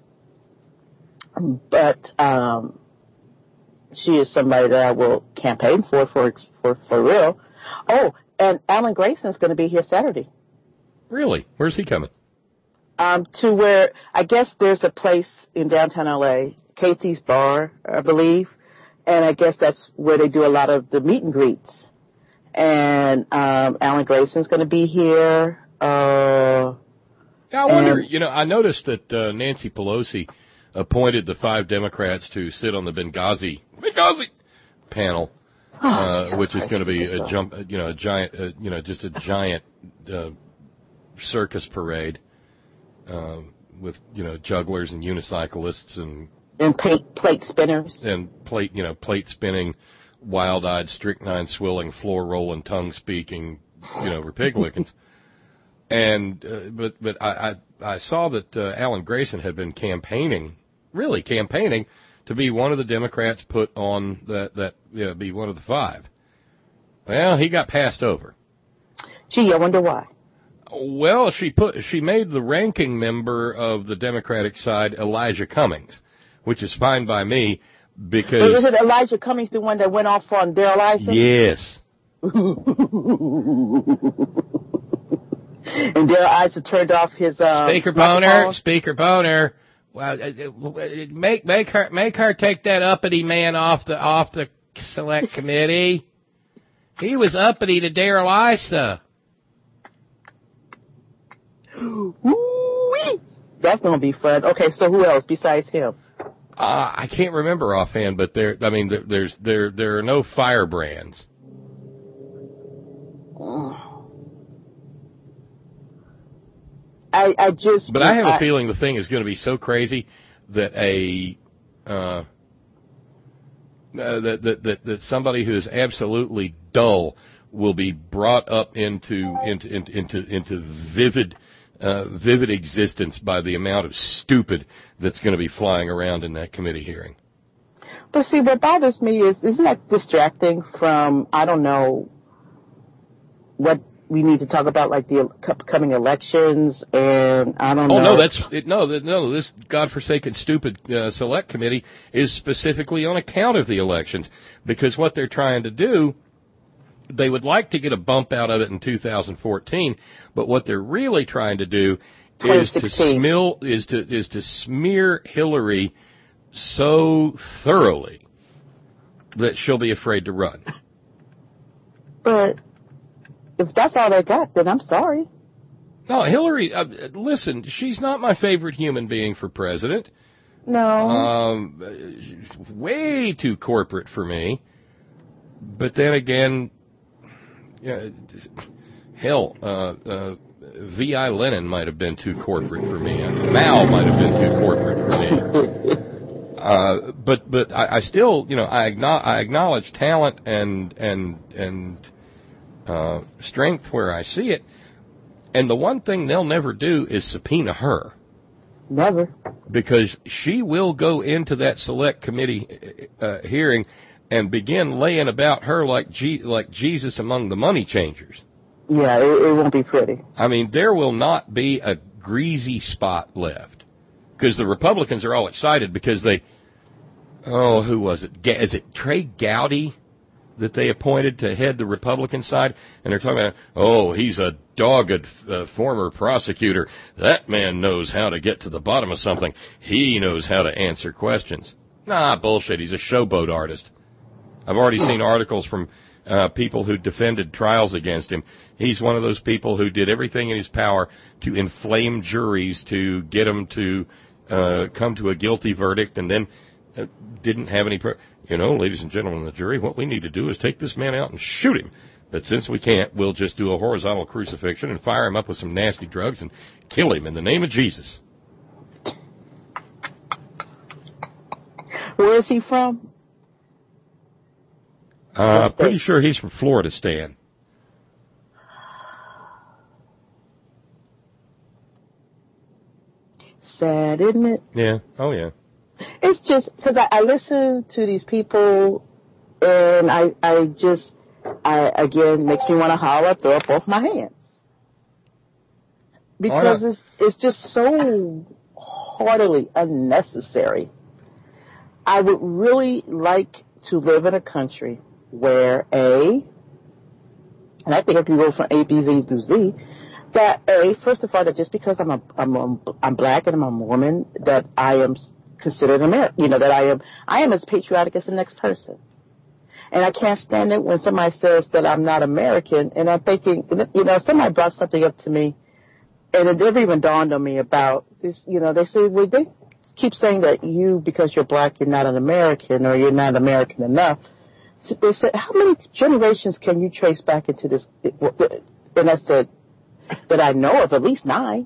but she is somebody that I will campaign for real. Oh, and Alan Grayson's going to be here Saturday. Really? Where's he coming? To where, I guess there's a place in downtown L.A., Casey's Bar, I believe, and I guess that's where they do a lot of the meet and greets. And Alan Grayson's going to be here. I wonder, I noticed that Nancy Pelosi appointed the 5 Democrats to sit on the Benghazi panel. Which is going to be a giant circus parade with jugglers and unicyclists and plate spinners and plate spinning, wild-eyed, strychnine swilling, floor rolling, tongue speaking, Republicans. And but I saw that Alan Grayson had been campaigning to be one of the Democrats put on be one of the 5. Well, he got passed over. Gee, I wonder why. Well, she made the ranking member of the Democratic side Elijah Cummings, which is fine by me because. But is it Elijah Cummings the one that went off on Darrell Issa? Yes. And Darrell Issa turned off his Speaker Boner. Well, make her take that uppity man off the select committee. He was uppity to Darrell Issa. That's gonna be fun. Okay, so who else besides him? I can't remember offhand, but there are no firebrands. But I have a feeling the thing is going to be so crazy that that somebody who is absolutely dull will be brought up into vivid existence by the amount of stupid that's going to be flying around in that committee hearing. But see, what bothers me isn't that distracting from, I don't know, what we need to talk about, like the upcoming elections, and I don't know. Oh, no, this godforsaken stupid select committee is specifically on account of the elections, because what they're trying to do, they would like to get a bump out of it in 2014, but what they're really trying to do is to smear Hillary so thoroughly that she'll be afraid to run. But if that's all they got, then I'm sorry. No, Hillary, listen, she's not my favorite human being for president. No. Way too corporate for me. But then again, hell, V.I. Lenin might have been too corporate for me. Mao might have been too corporate for me. But I still, I acknowledge talent and strength where I see it. And the one thing they'll never do is subpoena her. Never. Because she will go into that select committee hearing and begin laying about her like Jesus among the money changers. Yeah, it won't be pretty. I mean, there will not be a greasy spot left. Because the Republicans are all excited because who was it? Is it Trey Gowdy that they appointed to head the Republican side? And they're talking about, he's a dogged former prosecutor. That man knows how to get to the bottom of something. He knows how to answer questions. Nah, bullshit. He's a showboat artist. I've already seen articles from people who defended trials against him. He's one of those people who did everything in his power to inflame juries to get them to come to a guilty verdict, and then didn't have any... ladies and gentlemen of the jury, what we need to do is take this man out and shoot him. But since we can't, we'll just do a horizontal crucifixion and fire him up with some nasty drugs and kill him in the name of Jesus. Where is he from? Pretty sure he's from Florida, Stan. Sad, isn't it? Yeah. Oh, yeah. It's just because I listen to these people, and I again, makes me want to holler, throw up both my hands. Because it's just so heartily unnecessary. I would really like to live in a country where and I think I can go from A, B, Z through Z, that first of all, that just because I'm black and I'm a woman, that I am considered American, that I am as patriotic as the next person. And I can't stand it when somebody says that I'm not American, and I'm thinking, somebody brought something up to me, and it never even dawned on me about this, they say, well, they keep saying that because you're black, you're not an American, or you're not American enough. So they said, how many generations can you trace back into this? And I said, that I know of, at least 9.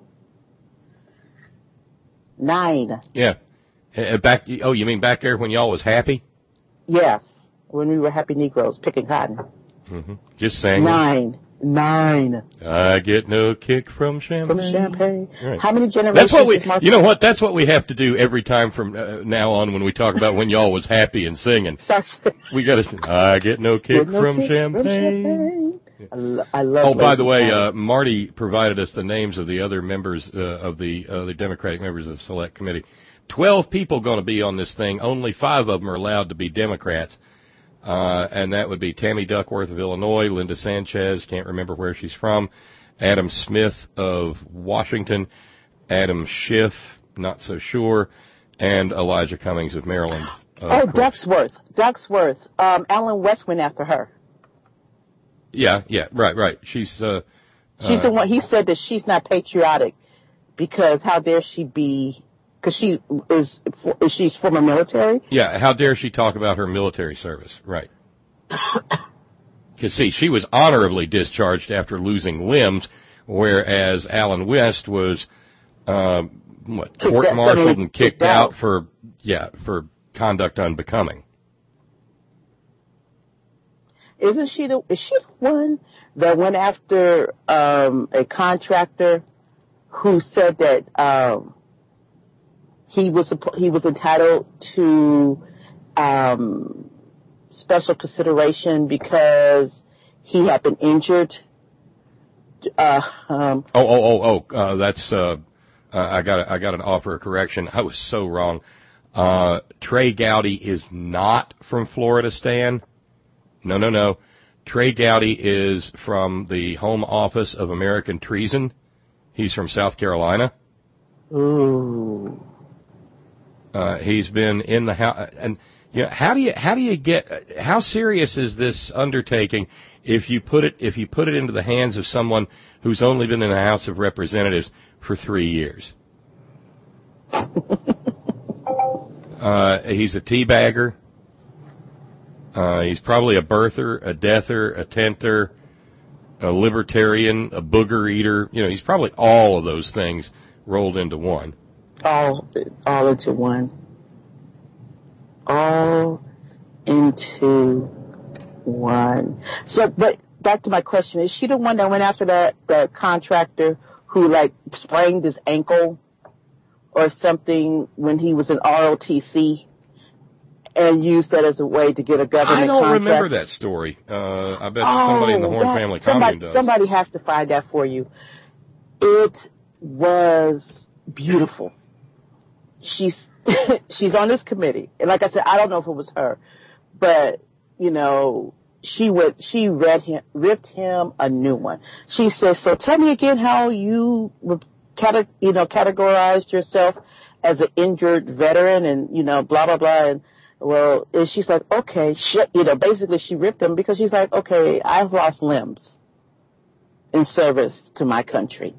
9. Yeah. You mean back there when y'all was happy? Yes, when we were happy Negroes picking cotton. Mm-hmm. Just saying. 9. I get no kick from champagne. Right. How many generations? That's what we have to do every time from now on when we talk about when y'all was happy and singing. We got to sing, I get no kick from champagne. I love. By the way, Marty provided us the names of the other members of the Democratic members of the Select Committee. 12 people going to be on this thing. Only 5 of them are allowed to be Democrats. And that would be Tammy Duckworth of Illinois, Linda Sanchez, can't remember where she's from, Adam Smith of Washington, Adam Schiff, not so sure, and Elijah Cummings of Maryland. Duckworth. Alan West went after her. Yeah, right. She's the one. He said that she's not patriotic because how dare she be? Because she's from a military? Yeah, how dare she talk about her military service, right. Because, see, she was honorably discharged after losing limbs, whereas Alan West was, court-martialed and kicked out for conduct unbecoming. Is she the one that went after a contractor who said that he was entitled to special consideration because he had been injured? That's I got an offer of correction. I was so wrong. Trey Gowdy is not from Florida, Stan. No. Trey Gowdy is from the Home Office of American Treason. He's from South Carolina. Ooh. He's been in the house, and how do you get? How serious is this undertaking if you put it into the hands of someone who's only been in the House of Representatives for 3 years? He's a teabagger. He's probably a birther, a deather, a tenter, a libertarian, a booger eater. He's probably all of those things rolled into one. All into one. all into one. So, but back to my question, is she the one that went after the contractor who, like, sprained his ankle or something when he was in ROTC and used that as a way to get a government contract? I don't remember that story. I bet somebody in the Horn family commune does. Somebody has to find that for you. It was beautiful. She's on this committee, and like I said, I don't know if it was her, but you know, she ripped him a new one. She says, "So tell me again how you categorized yourself as an injured veteran, and blah blah blah." And well, and she's like, "Okay, basically she ripped him because she's like, okay, I've lost limbs in service to my country,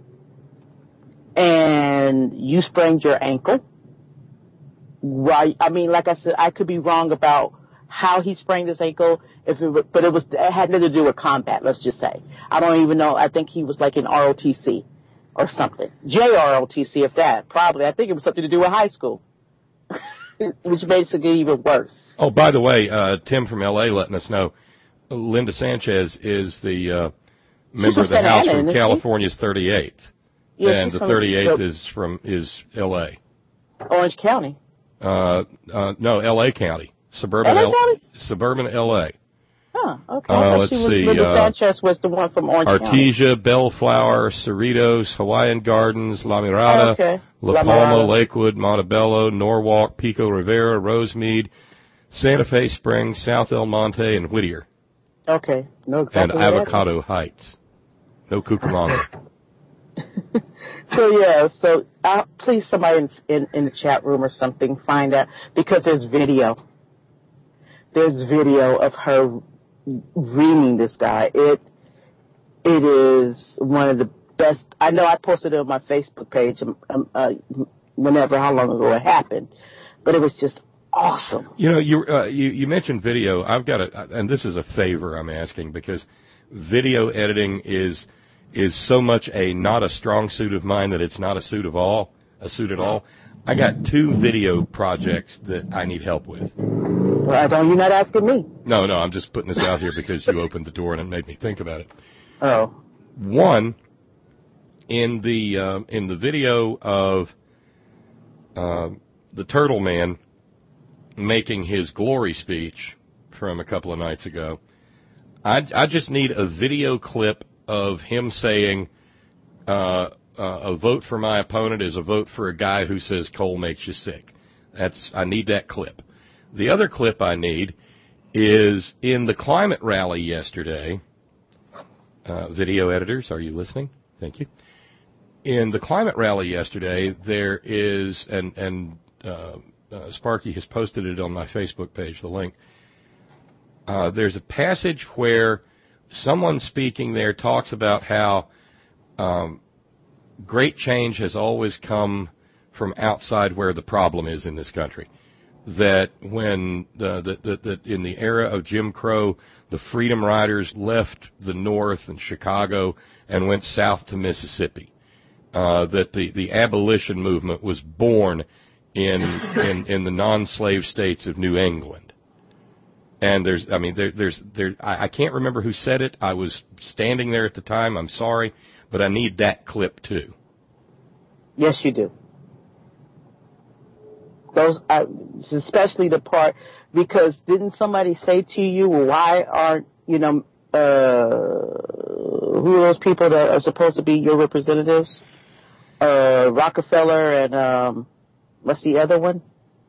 and you sprained your ankle." Right. I mean, like I said, I could be wrong about how he sprained his ankle, but it had nothing to do with combat, let's just say. I don't even know. I think he was like in ROTC or something. JROTC, if that. Probably. I think it was something to do with high school, which makes it even worse. Oh, by the way, Tim from L.A. letting us know, Linda Sanchez is the member of the House from California's 38th. Yeah, and the 38th is L.A. Orange County. No, L.A. County. Suburban L.A. Huh, okay. Let's see. Linda Sanchez was the one from Orange County. Artesia, Bellflower, Cerritos, Hawaiian Gardens, La Mirada, La Palma, Lakewood, Montebello, Norwalk, Pico Rivera, Rosemead, Santa Fe Springs, South El Monte, and Whittier. Okay. No, exactly. And Avocado Heights. No Cucamonga. So please somebody in the chat room or something find out, because there's video. There's video of her reaming this guy. It is one of the best. I know I posted it on my Facebook page how long ago it happened, but it was just awesome. You mentioned video. I've got and this is a favor I'm asking, because video editing is so much not a strong suit of mine that it's not a suit at all. I got 2 video projects that I need help with. Well, you're not asking me. No, I'm just putting this out here because you opened the door and it made me think about it. Oh. One, in the video of the Turtle Man making his glory speech from a couple of nights ago, I just need a video clip of him saying, a vote for my opponent is a vote for a guy who says coal makes you sick. I need that clip. The other clip I need is in the climate rally yesterday. Video editors, are you listening? Thank you. In the climate rally yesterday, there is, and Sparky has posted it on my Facebook page, the link. There's a passage where someone speaking there talks about how great change has always come from outside where the problem is in this country. That when that in the era of Jim Crow, the Freedom Riders left the North and Chicago and went south to Mississippi. That the abolition movement was born in the non-slave states of New England. And I can't remember who said it. I was standing there at the time. I'm sorry, but I need that clip too. Yes, you do. Those, especially the part, because didn't somebody say to you, why aren't, who are those people that are supposed to be your representatives? Rockefeller and, what's the other one?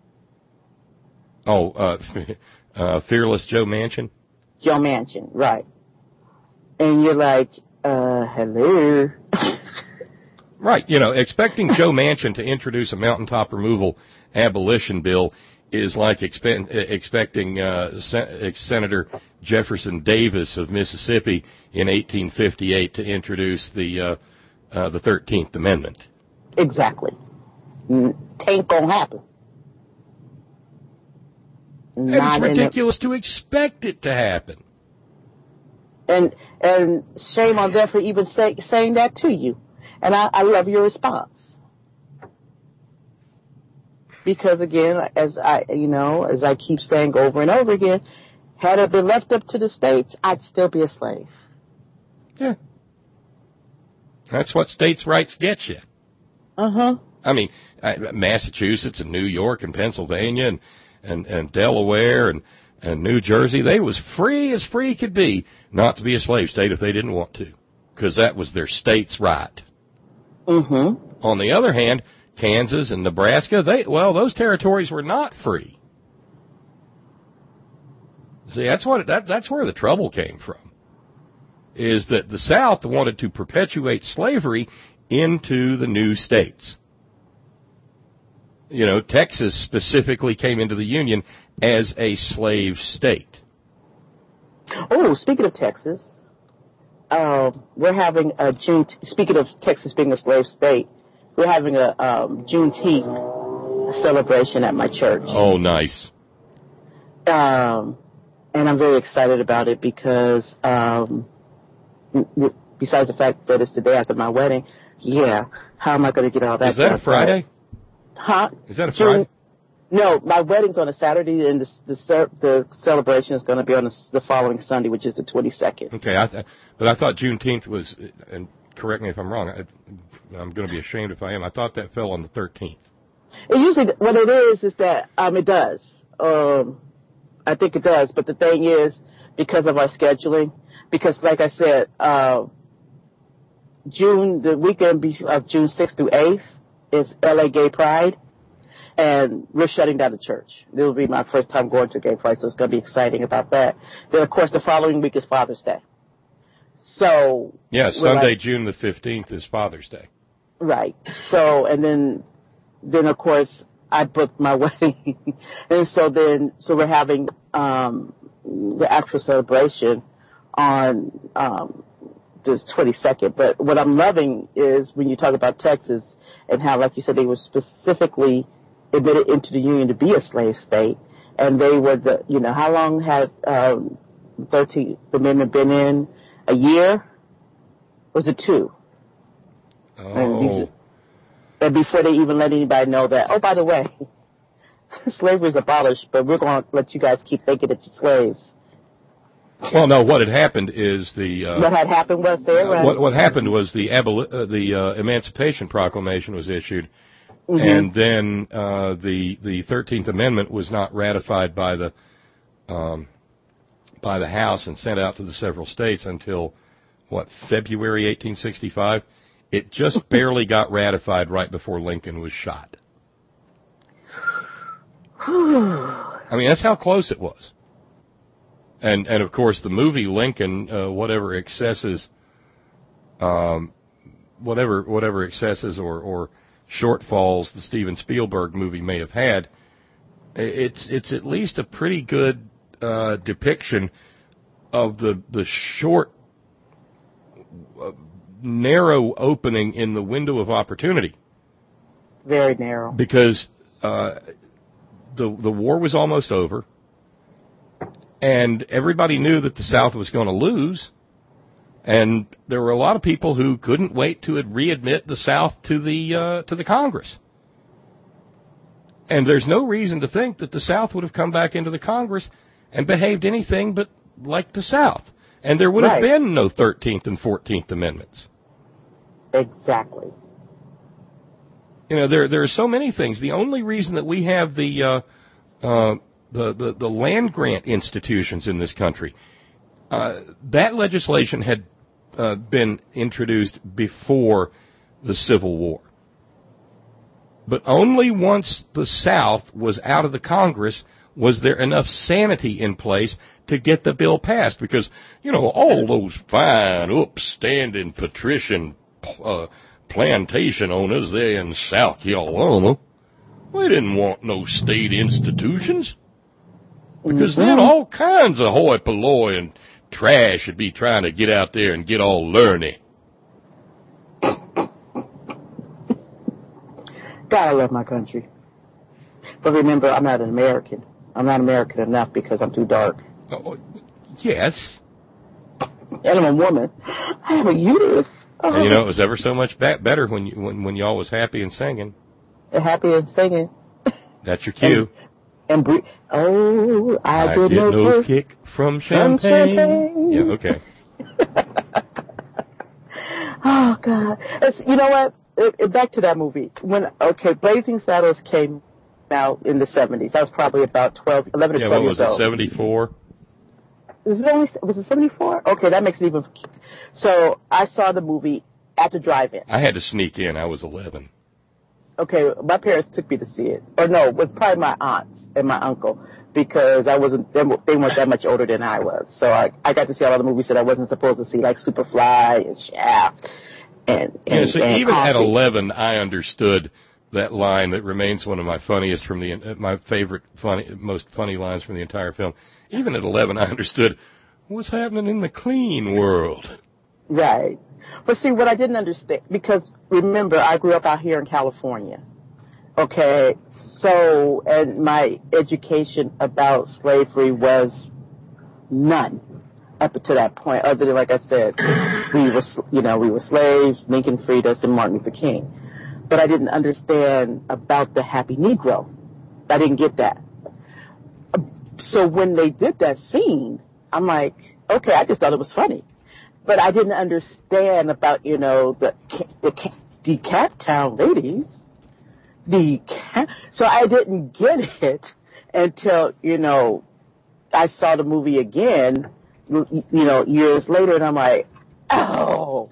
Fearless Joe Manchin? Joe Manchin, right. And you're like, hello. Right, expecting Joe Manchin to introduce a mountaintop removal abolition bill is like expecting Senator Jefferson Davis of Mississippi in 1858 to introduce the 13th Amendment. Exactly. Tain't gonna happen. It's ridiculous to expect it to happen. And shame on them for even saying that to you. And I love your response. because again, as I keep saying over and over again, had it been left up to the states, I'd still be a slave. Yeah. That's what states' rights get you. Uh-huh. I mean, Massachusetts and New York and Pennsylvania and Delaware and New Jersey, they was free as free could be not to be a slave state if they didn't want to, because that was their state's right. Mm-hmm. On the other hand, Kansas and Nebraska, those territories were not free. See, that's where the trouble came from, is that the South wanted to perpetuate slavery into the new states. You know, Texas specifically came into the Union as a slave state. Oh, speaking of Texas, we're having speaking of Texas being a slave state, we're having a Juneteenth celebration at my church. Oh, nice. And I'm very excited about it because, besides the fact that it's the day after my wedding, how am I going to get all that? Is that a Friday? Huh? Is that a Friday? No, my wedding's on a Saturday, and the celebration is going to be on the following Sunday, which is the 22nd. Okay, but I thought Juneteenth was, and correct me if I'm wrong, I'm going to be ashamed if I am, I thought that fell on the 13th. It usually, what it is that it does. I think it does, but the thing is, because of our scheduling, because like I said, the weekend of June 6th through 8th is LA Gay Pride, and we're shutting down the church. It will be my first time going to Gay Pride, so it's going to be exciting about that. Then, of course, the following week is Father's Day. So Sunday, June the 15th is Father's Day. Right. So, and then of course, I booked my wedding, and so we're having the actual celebration on the 22nd. But what I'm loving is when you talk about Texas and how, like you said, they were specifically admitted into the Union to be a slave state, and they were how long had the 13th Amendment been in? A year? Was it 2? Oh. And before they even let anybody know that, oh, by the way, slavery is abolished, but we're going to let you guys keep thinking that you're slaves. Well, no, what had happened is what had happened was, say it right. What happened was the Emancipation Proclamation was issued, and then the 13th Amendment was not ratified by the House and sent out to the several states until, February 1865? It just barely got ratified right before Lincoln was shot. I mean, that's how close it was. And of course, the movie Lincoln, whatever excesses or shortfalls the Steven Spielberg movie may have had, it's at least a pretty good depiction of the short, narrow opening in the window of opportunity. Very narrow. Because the war was almost over, and everybody knew that the South was going to lose, and there were a lot of people who couldn't wait to readmit the South to the Congress. And there's no reason to think that the South would have come back into the Congress and behaved anything but like the South. And there would have been no 13th and 14th Amendments. Exactly. You know, there are so many things. The only reason that we have the land grant institutions in this country, that legislation had been introduced before the Civil War. But only once the South was out of the Congress was there enough sanity in place to get the bill passed. Because, you know, all those fine, upstanding patrician plantation owners there in South Carolina, they didn't want no state institutions. Because then all kinds of hoi polloi and trash would be trying to get out there and get all learny. God, I love my country. But remember, I'm not an American. I'm not American enough because I'm too dark. Oh, yes. And I'm a woman. I have a uterus. And you know, it was ever so much better when y'all was happy and singing. Happy and singing. That's your cue. I get no kick from champagne. Yeah, okay. Oh, God. You know what? Back to that movie. Blazing Saddles came out in the 70s. I was probably about 11 or 12 years old. Yeah, what was it, 74? Was it 74? Okay, that makes it even... So, I saw the movie at the drive-in. I had to sneak in. I was 11. Okay, my parents took me to see it. Or no, it was probably my aunts and my uncle, because they weren't that much older than I was. So I got to see all the movies that I wasn't supposed to see, like Superfly and Shaft and even Coffee. at 11, I understood that line that remains one of my funniest my favorite most funny lines from the entire film. Even at 11, I understood what's happening in the clean world. Right. But see, what I didn't understand, because remember, I grew up out here in California. Okay, so, and my education about slavery was none up to that point, other than, like I said, we were slaves, Lincoln freed us, and Martin Luther King. But I didn't understand about the Happy Negro. I didn't get that. So when they did that scene, I'm like, okay, I just thought it was funny. But I didn't understand about, the Captown ladies. So I didn't get it until, I saw the movie again, years later, and I'm like, oh.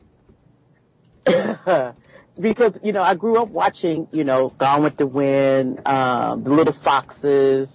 Because, I grew up watching, Gone with the Wind, The Little Foxes,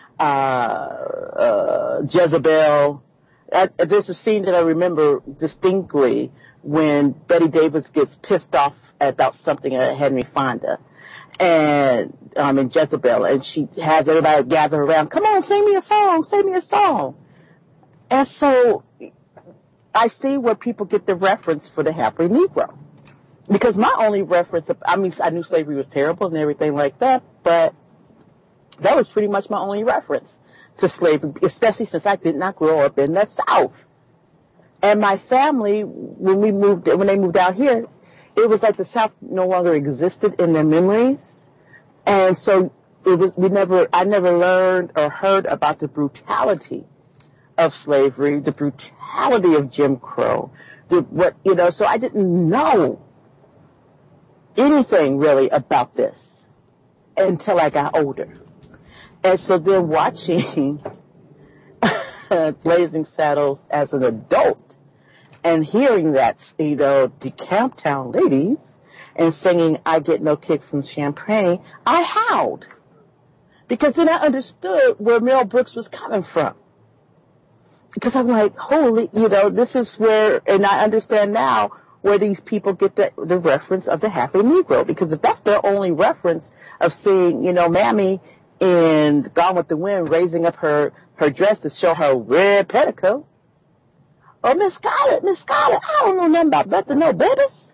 Jezebel. There's a scene that I remember distinctly when Betty Davis gets pissed off about something at Henry Fonda and in Jezebel, and she has everybody gather around, come on, sing me a song. And so I see where people get the reference for the Happy Negro. Because my only reference, I knew slavery was terrible and everything like that, but that was pretty much my only reference to slavery, especially since I did not grow up in the South. And my family, when they moved out here, it was like the South no longer existed in their memories. And so I never learned or heard about the brutality of slavery, the brutality of Jim Crow, so I didn't know anything really about this until I got older. And so then watching Blazing Saddles as an adult and hearing that, the Camptown ladies and singing I Get No Kick from Champagne, I howled. Because then I understood where Mel Brooks was coming from. Because I'm like, holy, this is where, and I understand now where these people get the reference of the Happy Negro. Because if that's their only reference of seeing, Mammy in Gone with the Wind raising up her dress to show her red petticoat. Oh, Miss Scarlett, I don't know nothing about nothing, no babies.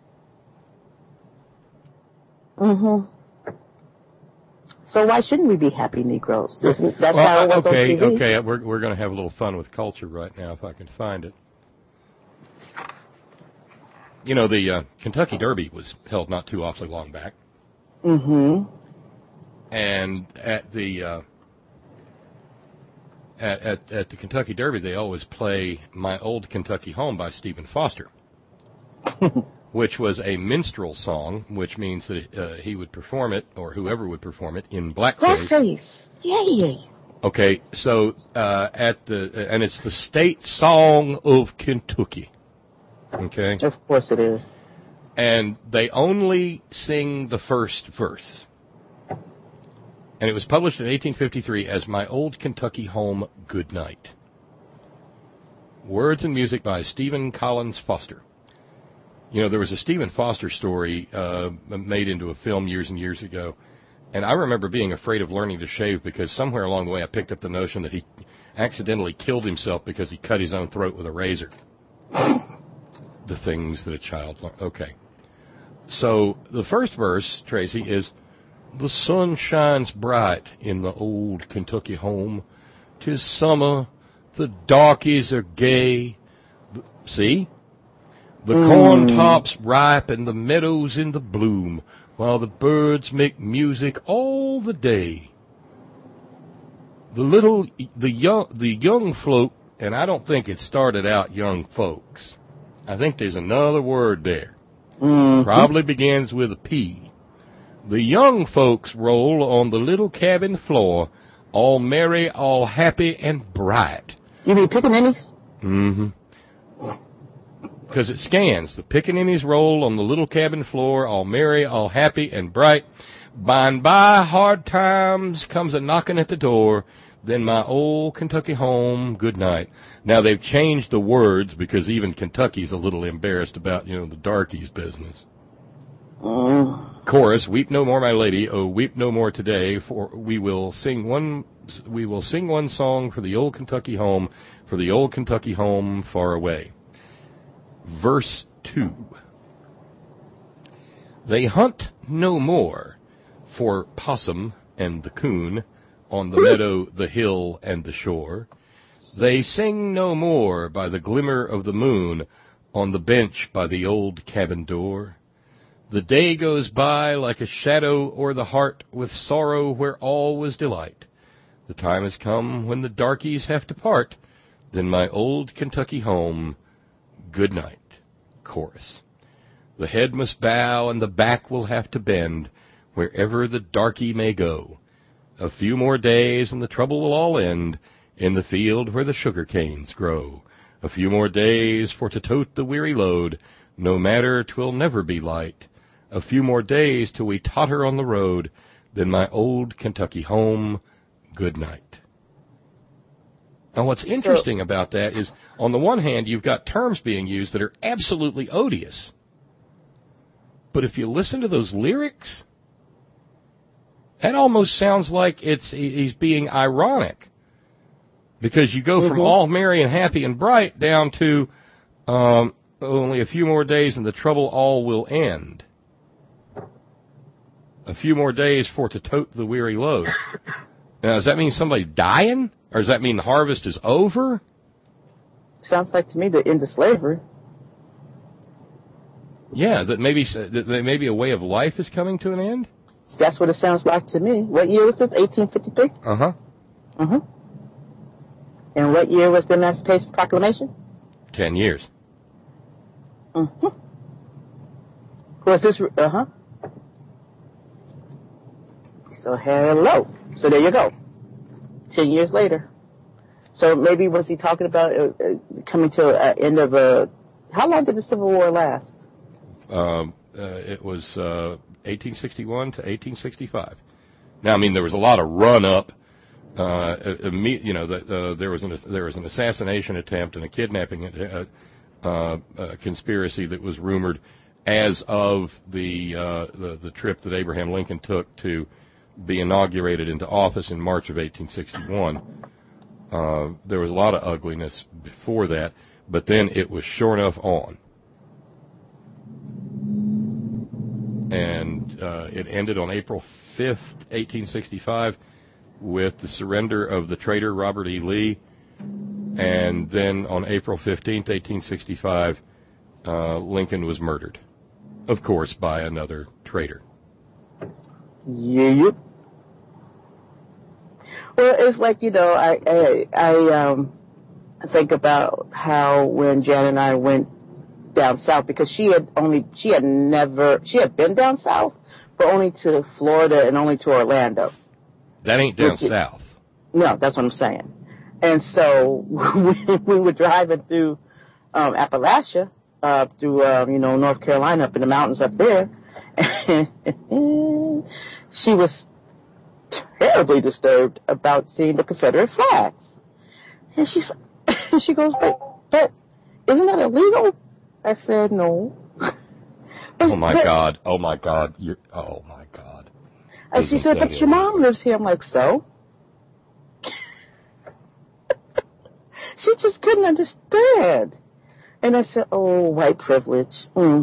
So why shouldn't we be happy Negroes? That's how it was on TV. Okay, we're going to have a little fun with culture right now if I can find it. The Kentucky Derby was held not too awfully long back. And at the at the Kentucky Derby, they always play "My Old Kentucky Home" by Stephen Foster, which was a minstrel song, which means that he would perform it, or whoever would perform it, in blackface. Blackface, yay! Okay, so and it's the state song of Kentucky. Okay, of course it is. And they only sing the first verse. And it was published in 1853 as My Old Kentucky Home, Good Night. Words and music by Stephen Collins Foster. There was a Stephen Foster story made into a film years and years ago. And I remember being afraid of learning to shave because somewhere along the way I picked up the notion that he accidentally killed himself because he cut his own throat with a razor. The things that a child learns. Okay. So the first verse, Tracy, is, "The sun shines bright in the old Kentucky home. 'Tis summer, the darkies are gay." See? The corn tops ripe and the meadows in the bloom, while the birds make music all the day. The young folk, and I don't think it started out young folks. I think there's another word there. Probably begins with a P. The young folks roll on the little cabin floor, all merry, all happy, and bright. You mean pickaninnies? Mm-hmm. Because it scans. The pickaninnies roll on the little cabin floor, all merry, all happy, and bright. By and by, hard times comes a knocking at the door. Then my old Kentucky home, good night. Now, they've changed the words because even Kentucky's a little embarrassed about, the darkies business. Chorus, weep no more, my lady, oh, weep no more today, for we will sing one song for the old Kentucky home, for the old Kentucky home far away. Verse 2. They hunt no more for possum and the coon on the meadow, the hill, and the shore. They sing no more by the glimmer of the moon on the bench by the old cabin door. The day goes by like a shadow o'er the heart with sorrow where all was delight. The time has come when the darkies have to part. Then my old Kentucky home, good night. Chorus. The head must bow and the back will have to bend wherever the darky may go. A few more days and the trouble will all end in the field where the sugar canes grow. A few more days for to tote the weary load, no matter 'twill never be light. A few more days till we totter on the road, then my old Kentucky home, good night. Now, what's interesting about that is, on the one hand, you've got terms being used that are absolutely odious. But if you listen to those lyrics, that almost sounds like he's being ironic. Because you go from all merry and happy and bright down to only a few more days and the trouble all will end. A few more days for to tote the weary load. Now, does that mean somebody's dying? Or does that mean the harvest is over? Sounds like to me the end of slavery. Yeah, that maybe a way of life is coming to an end? That's what it sounds like to me. What year was this? 1853? Uh-huh. Uh-huh. And what year was the Emancipation Proclamation? 10 years. Uh-huh. Was this... Uh-huh. So, hello. So, there you go. 10 years later. So, maybe was he talking about coming to an end of a... How long did the Civil War last? It was 1861 to 1865. Now, I mean, there was a lot of run-up. There was an assassination attempt and a kidnapping conspiracy that was rumored as of the trip that Abraham Lincoln took to be inaugurated into office in March of 1861. There was a lot of ugliness before that, but then it was sure enough on. And it ended on April 5th, 1865, with the surrender of the traitor Robert E. Lee. And then on April 15th, 1865, Lincoln was murdered. Of course, by another traitor. Yeah. Well, it's like, I think about how when Jan and I went down south, because she had been down south, but only to Florida and only to Orlando. That ain't down south. No, that's what I'm saying. And so we were driving through Appalachia, through North Carolina, up in the mountains up there, and she was terribly disturbed about seeing the Confederate flags. And she goes, but isn't that illegal? I said, no. Oh my God. And she said, but your mom lives here. I'm like, so? She just couldn't understand. And I said, oh, white privilege. I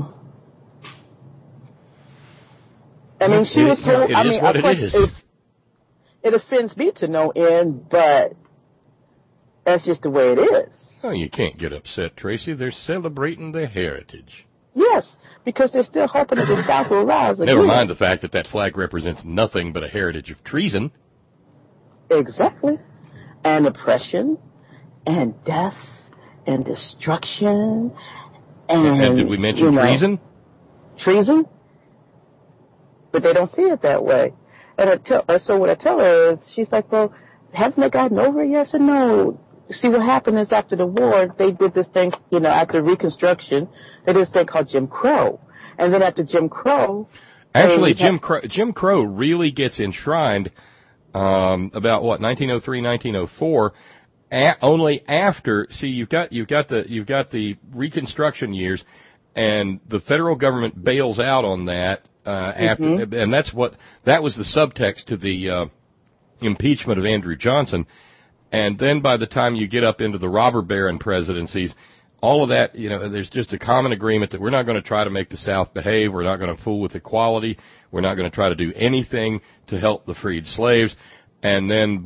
mean, she was so, of course, it offends me to no end, but That's just the way it is. Oh, you can't get upset, Tracy. They're celebrating their heritage. Yes, because they're still hoping that the South will rise again. Never mind the fact that that flag represents nothing but a heritage of treason. Exactly. And oppression, and death, and destruction, and did we mention treason? Treason? But they don't see it that way. And so what I tell her is, she's like, well, haven't they gotten over it? Yes and no. See, what happened is after the war, they did this thing, after Reconstruction, they did this thing called Jim Crow. And then after Jim Crow... Actually, Jim Crow really gets enshrined about, 1903, 1904, only after... See, you've got the Reconstruction years, and the federal government bails out on that after... And that was the subtext to the impeachment of Andrew Johnson. And then by the time you get up into the robber baron presidencies, all of that, there's just a common agreement that we're not going to try to make the South behave. We're not going to fool with equality. We're not going to try to do anything to help the freed slaves. And then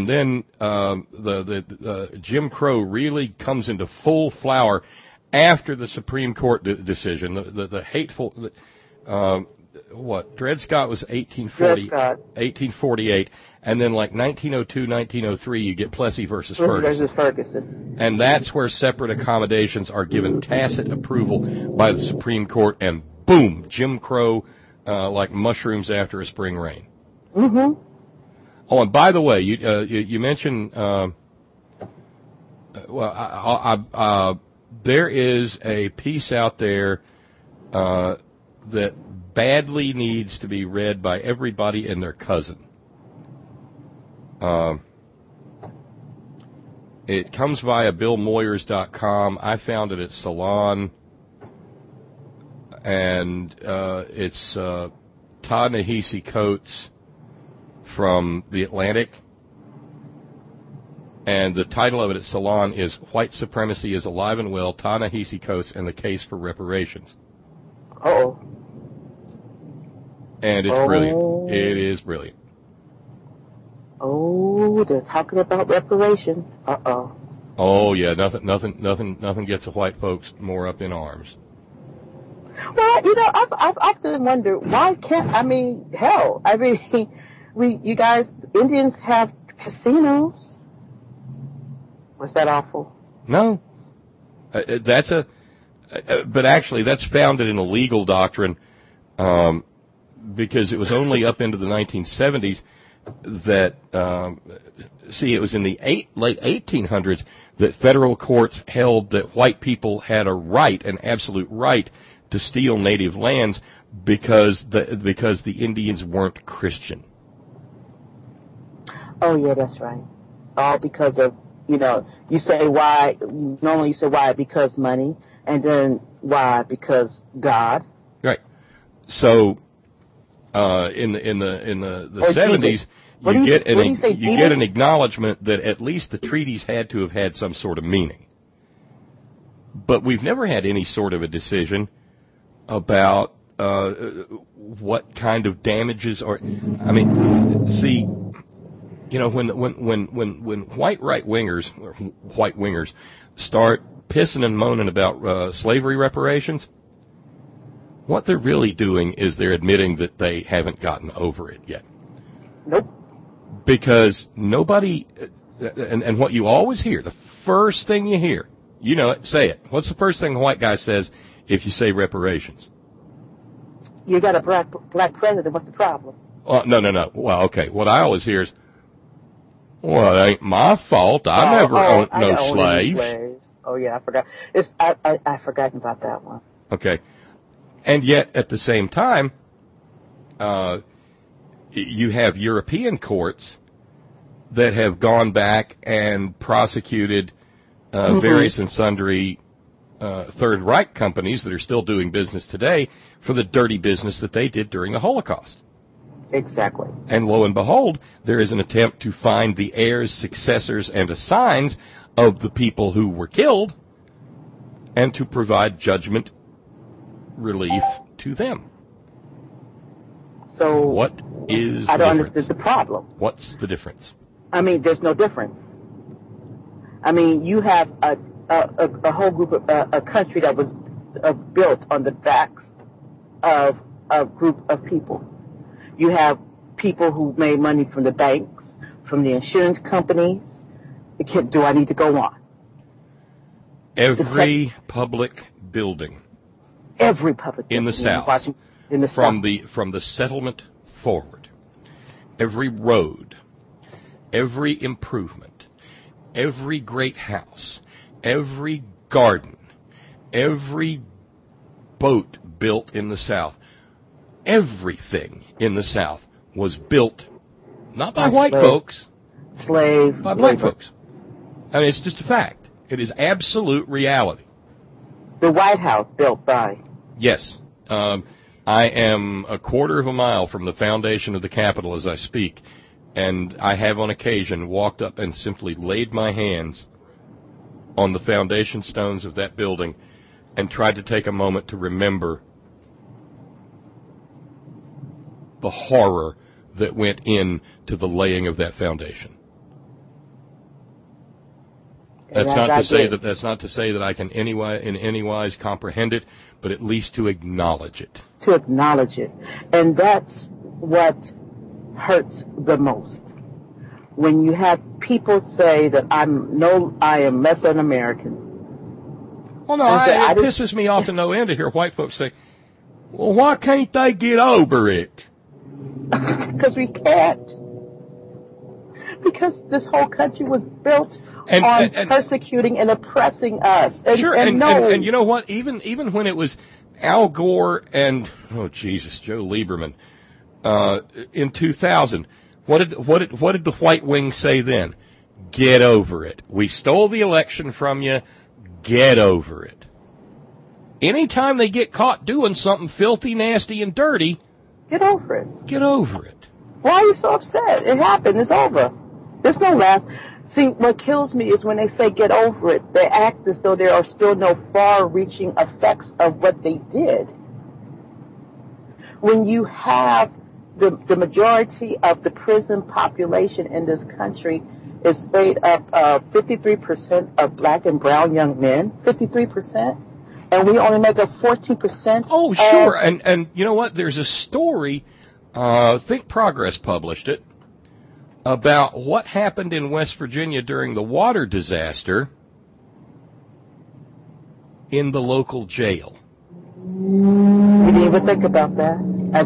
Jim Crow really comes into full flower after the Supreme Court decision, the hateful, Dred Scott was 1848, and then like 1902, 1903, you get Plessy versus Ferguson. And that's where separate accommodations are given tacit approval by the Supreme Court, and boom, Jim Crow, like mushrooms after a spring rain. Mm-hmm. Oh, and by the way, you mentioned, there is a piece out there that badly needs to be read by everybody and their cousin. It comes via BillMoyers.com. I found it at Salon, and it's Ta-Nehisi Coates from The Atlantic. And the title of it at Salon is White Supremacy is Alive and Well, Ta-Nehisi Coates and the Case for Reparations. Uh-oh. And it's brilliant. It is brilliant. Oh, they're talking about reparations. Uh-oh. Oh, yeah, nothing gets the white folks more up in arms. Well, I've often wondered, why can't, you guys, Indians have casinos. Was that awful? No. But actually, that's founded in a legal doctrine, because it was only up into the 1970s that, it was in the late 1800s that federal courts held that white people had an absolute right to steal native lands because the Indians weren't Christian. Oh, yeah, that's right. All because of, you say why, normally you say why because money, and then why because God. Right. So, in the 70s, you get an acknowledgement that at least the treaties had to have had some sort of meaning. But we've never had any sort of a decision about what kind of damages are. When white wingers start pissing and moaning about slavery reparations, what they're really doing is they're admitting that they haven't gotten over it yet. Nope. Because nobody, and what you always hear, the first thing you hear, say it. What's the first thing a white guy says if you say reparations? You got a black president, what's the problem? No. Well, okay, what I always hear is, well, it ain't my fault. I never owned no slaves. Oh, yeah, I forgot. I've forgotten about that one. Okay. And yet, at the same time, you have European courts that have gone back and prosecuted various and sundry Third Reich companies that are still doing business today for the dirty business that they did during the Holocaust. Exactly. And lo and behold, there is an attempt to find the heirs, successors, and assigns of the people who were killed and to provide judgment relief to them. So what is I don't understand the problem. What's the difference? There's no difference. I mean, you have a whole group of a country that was built on the backs of a group of people. You have people who made money from the banks, from the insurance companies. Do I need to go on? Every public building. Every public in the South. In the from South. From the settlement forward. Every road, every improvement, every great house, every garden, every boat built in the South, everything in the South was built not by white folks, by black folks. I mean, it's just a fact. It is absolute reality. The White House built by. Yes. I am a quarter of a mile from the foundation of the Capitol as I speak, and I have on occasion walked up and simply laid my hands on the foundation stones of that building and tried to take a moment to remember the horror that went into the laying of that foundation. That's not to say that I can in any wise comprehend it, but at least to acknowledge it. To acknowledge it. And that's what hurts the most. When you have people say that I am less than American. Well, no, it pisses me off to no end to hear white folks say, well, why can't they get over it? Because we can't. Because this whole country was built on persecuting and oppressing us. And, sure, and you know what? Even when it was Al Gore and Joe Lieberman in 2000, what did the white wing say then? Get over it. We stole the election from you. Get over it. Anytime they get caught doing something filthy, nasty, and dirty, get over it. Get over it. Why are you so upset? It happened. It's over. There's no last. See, what kills me is when they say get over it, they act as though there are still no far-reaching effects of what they did. When you have the majority of the prison population in this country is made up of 53% of black and brown young men, 53%, and we only make up 14%. Oh, sure. And you know what? There's a story, Think Progress published it, about what happened in West Virginia during the water disaster in the local jail. We didn't even think about that.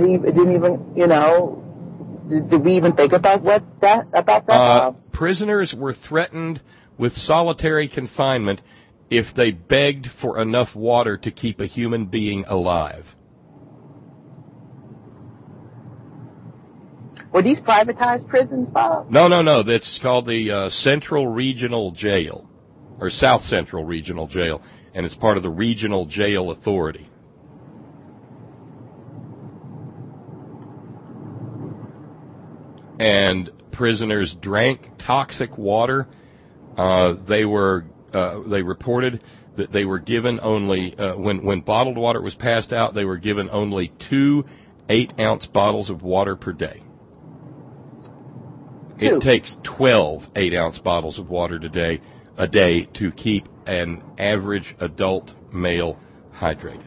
Did we even think about that? Prisoners were threatened with solitary confinement if they begged for enough water to keep a human being alive. Were these privatized prisons, Bob? No. That's called the Central Regional Jail, or South Central Regional Jail, and it's part of the Regional Jail Authority. And prisoners drank toxic water. They reported that they were given only, when bottled water was passed out, they were given only 2 8-ounce bottles of water per day. It takes 12 8-ounce bottles of water a day to keep an average adult male hydrated.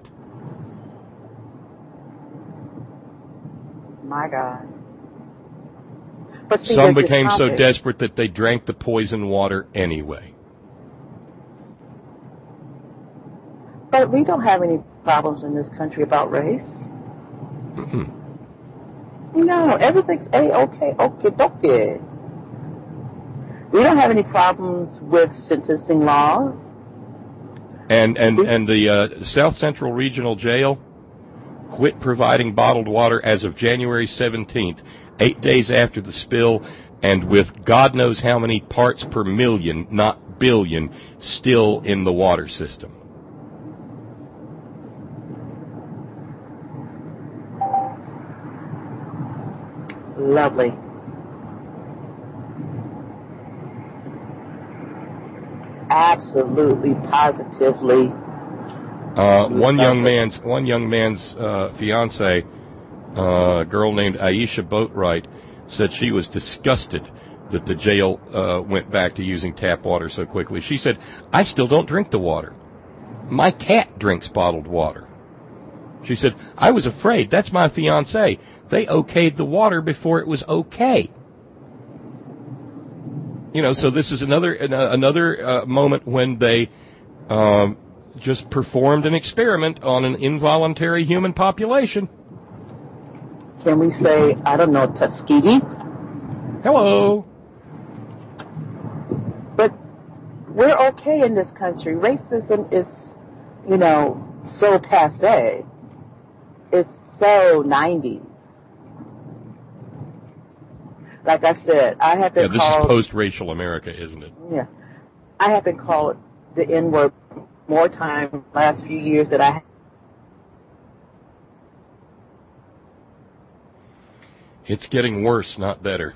My God. But see, some became so desperate that they drank the poison water anyway. But we don't have any problems in this country about race. Mm-hmm. No, everything's okay. We don't have any problems with sentencing laws. And the South Central Regional Jail quit providing bottled water as of January 17th, 8 days after the spill, and with God knows how many parts per million, not billion, still in the water system. Lovely. Absolutely, positively. One young man's fiance, a girl named Aisha Boatwright, said she was disgusted that the jail went back to using tap water so quickly. She said, I still don't drink the water. My cat drinks bottled water. She said, I was afraid. That's my fiancé. They okayed the water before it was okay. You know, so this is another moment when they just performed an experiment on an involuntary human population. Can we say, I don't know, Tuskegee? Hello. But we're okay in this country. Racism is, you know, so passé. It's so 90s. Like I said, I have been called... Yeah, this is post-racial America, isn't it? Yeah. I have been called the N-word more times last few years than I have. It's getting worse, not better.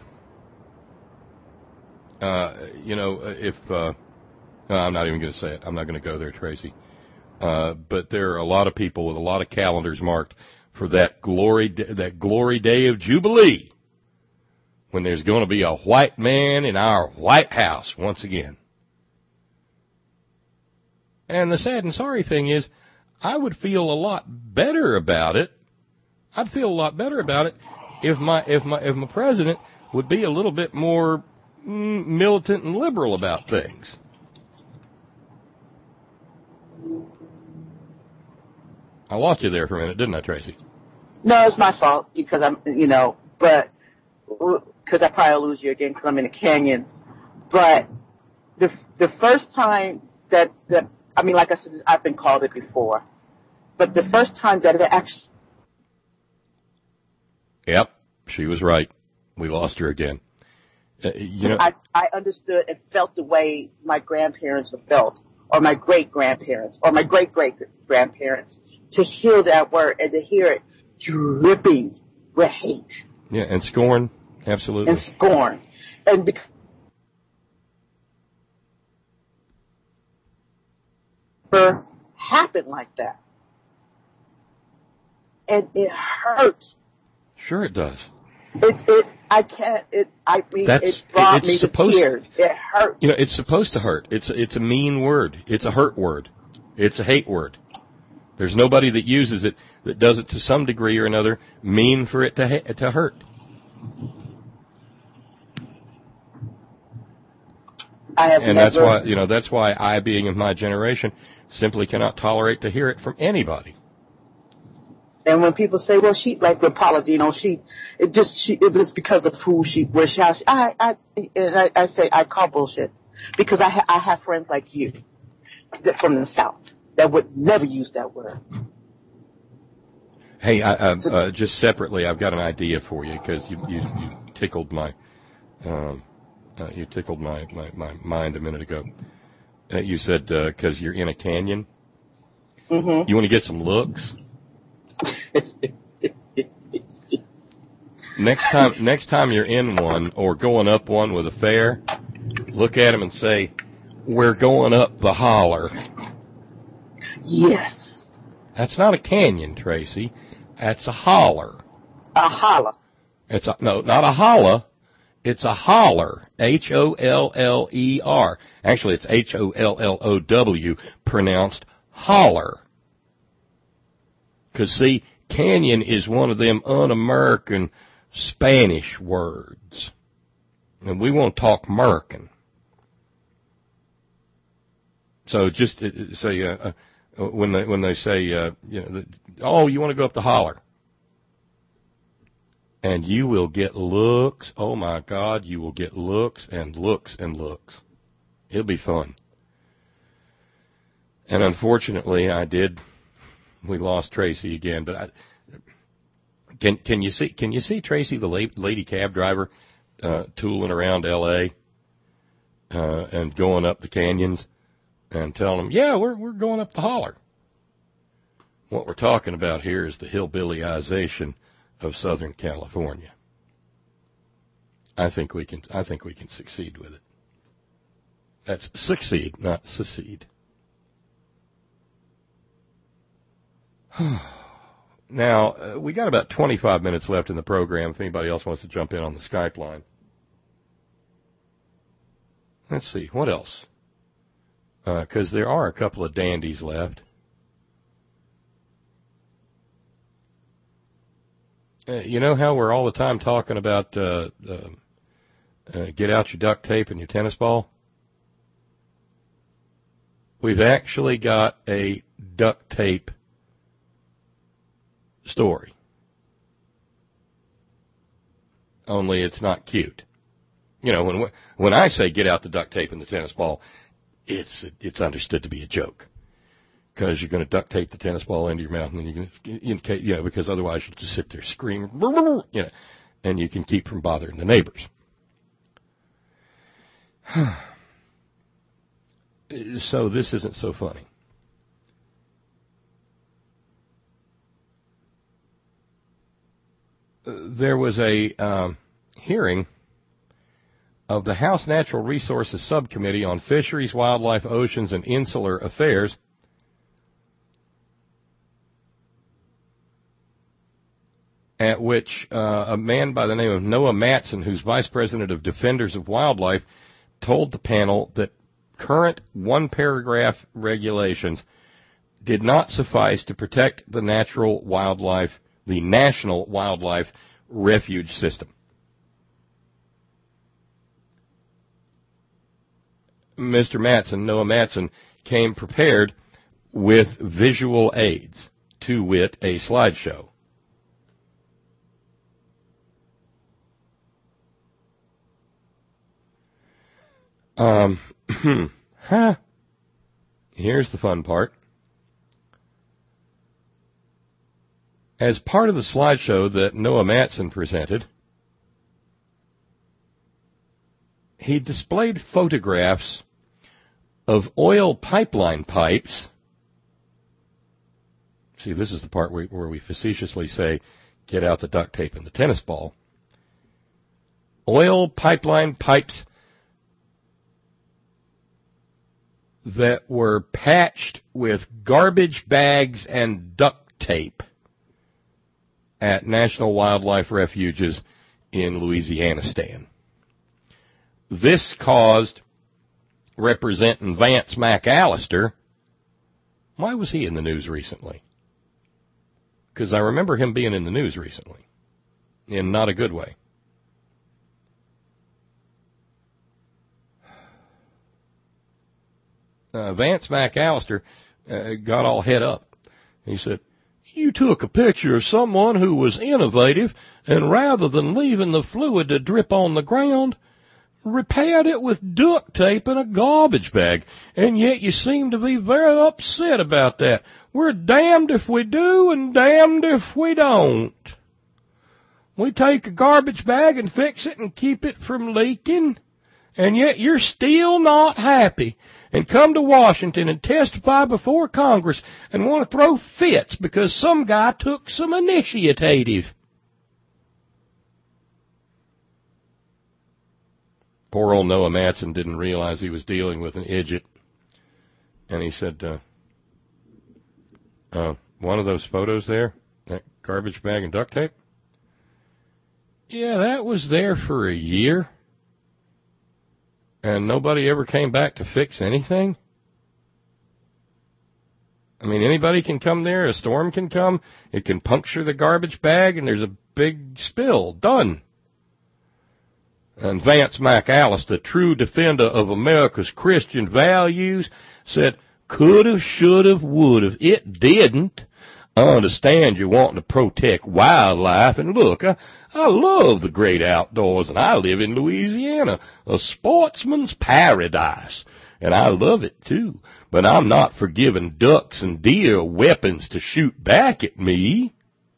You know, if... no, I'm not even going to say it. I'm not going to go there, Tracy. But there are a lot of people with a lot of calendars marked for that glory day of Jubilee, when there's going to be a white man in our White House once again. And the sad and sorry thing is, I would feel a lot better about it. I'd feel a lot better about it if my president would be a little bit more militant and liberal about things. I lost you there for a minute, didn't I, Tracy? No, it's my fault because I'm, you know, but because I probably lose you again because I'm in the canyons. But the first time that I mean, like I said, I've been called it before, but the first time that it actually. Yep, she was right. We lost her again. You know, I understood and felt the way my grandparents were felt, or my great-grandparents, or my great-great-grandparents, to hear that word and to hear it dripping with hate. Yeah, and scorn, absolutely. And scorn. And because it happened like that. And it hurts. Sure it does. It brought me to tears. It hurt. You know, it's supposed to hurt. It's a mean word. It's a hurt word. It's a hate word. There's nobody that uses it that does it to some degree or another mean for it to hurt. That's why I, being of my generation, simply cannot tolerate to hear it from anybody. And when people say, well, she, like with Paula, you know, it was because of who she, where she, I say, I call bullshit. Because I have friends like you from the South that would never use that word. Hey, just separately, I've got an idea for you because you tickled my my mind a minute ago. You said because you're in a canyon. Mm-hmm. You want to get some looks. Next time you're in one or going up one with a fare, look at them and say, "We're going up the holler." Yes. That's not a canyon, Tracy. That's a holler. A holler. No, not a holla. It's a holler. Holler. Actually, it's HOLLOW, pronounced holler. Because, see, canyon is one of them un-American Spanish words. And we want to talk American. So just say, when they say, you want to go up the holler. And you will get looks. Oh, my God, you will get looks and looks and looks. It'll be fun. And unfortunately, we lost Tracy again. But can you see Tracy, the lady cab driver, tooling around L.A. And going up the canyons and telling them, yeah, we're going up the holler. What we're talking about here is the hillbillyization of Southern California. I think we can succeed with it. That's succeed, not secede. Now, we got about 25 minutes left in the program if anybody else wants to jump in on the Skype line. Let's see, what else? Because there are a couple of dandies left. You know how we're all the time talking about get out your duct tape and your tennis ball? We've actually got a duct tape story. Only it's not cute. You know, when I say get out the duct tape and the tennis ball, it's understood to be a joke. Because you're going to duct tape the tennis ball into your mouth, and then you're going to, because otherwise you'll just sit there screaming, and you can keep from bothering the neighbors. So this isn't so funny. There was a hearing of the House Natural Resources Subcommittee on Fisheries, Wildlife, Oceans, and Insular Affairs, at which a man by the name of Noah Matson, who's Vice President of Defenders of Wildlife, told the panel that current one-paragraph regulations did not suffice to protect the National Wildlife Refuge System. Mr. Matson, Noah Matson, came prepared with visual aids, to wit, a slideshow. Here's the fun part. As part of the slideshow that Noah Matson presented, he displayed photographs of oil pipeline pipes. See, this is the part where we facetiously say, get out the duct tape and the tennis ball. Oil pipeline pipes that were patched with garbage bags and duct tape at National Wildlife Refuges in Louisianistan. This caused Representative Vance McAllister. Why was he in the news recently? Because I remember him being in the news recently, in not a good way. Vance McAllister got all head up. He said, "You took a picture of someone who was innovative, and rather than leaving the fluid to drip on the ground, repaired it with duct tape and a garbage bag, and yet you seem to be very upset about that. We're damned if we do and damned if we don't. We take a garbage bag and fix it and keep it from leaking, and yet you're still not happy and come to Washington and testify before Congress and want to throw fits because some guy took some initiative." Poor old Noah Matson didn't realize he was dealing with an idiot. And he said, one of those photos there, that garbage bag and duct tape? Yeah, that was there for a year. And nobody ever came back to fix anything? I mean, anybody can come there, a storm can come, it can puncture the garbage bag, and there's a big spill. Done. And Vance McAllister, true defender of America's Christian values, said, could've, should've, would've. It didn't. I understand you wanting to protect wildlife, and look, I love the great outdoors, and I live in Louisiana, a sportsman's paradise, and I love it too, but I'm not for giving ducks and deer weapons to shoot back at me.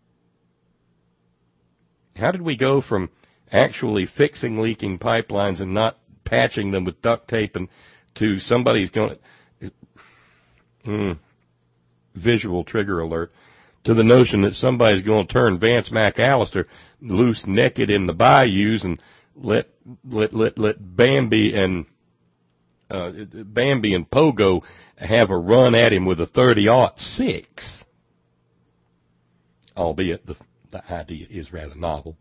How did we go from actually fixing leaking pipelines and not patching them with duct tape and to somebody's going to, visual trigger alert, to the notion that somebody's going to turn Vance McAllister loose naked in the bayous and let Bambi and Pogo have a run at him with a .30-06. Albeit the idea is rather novel.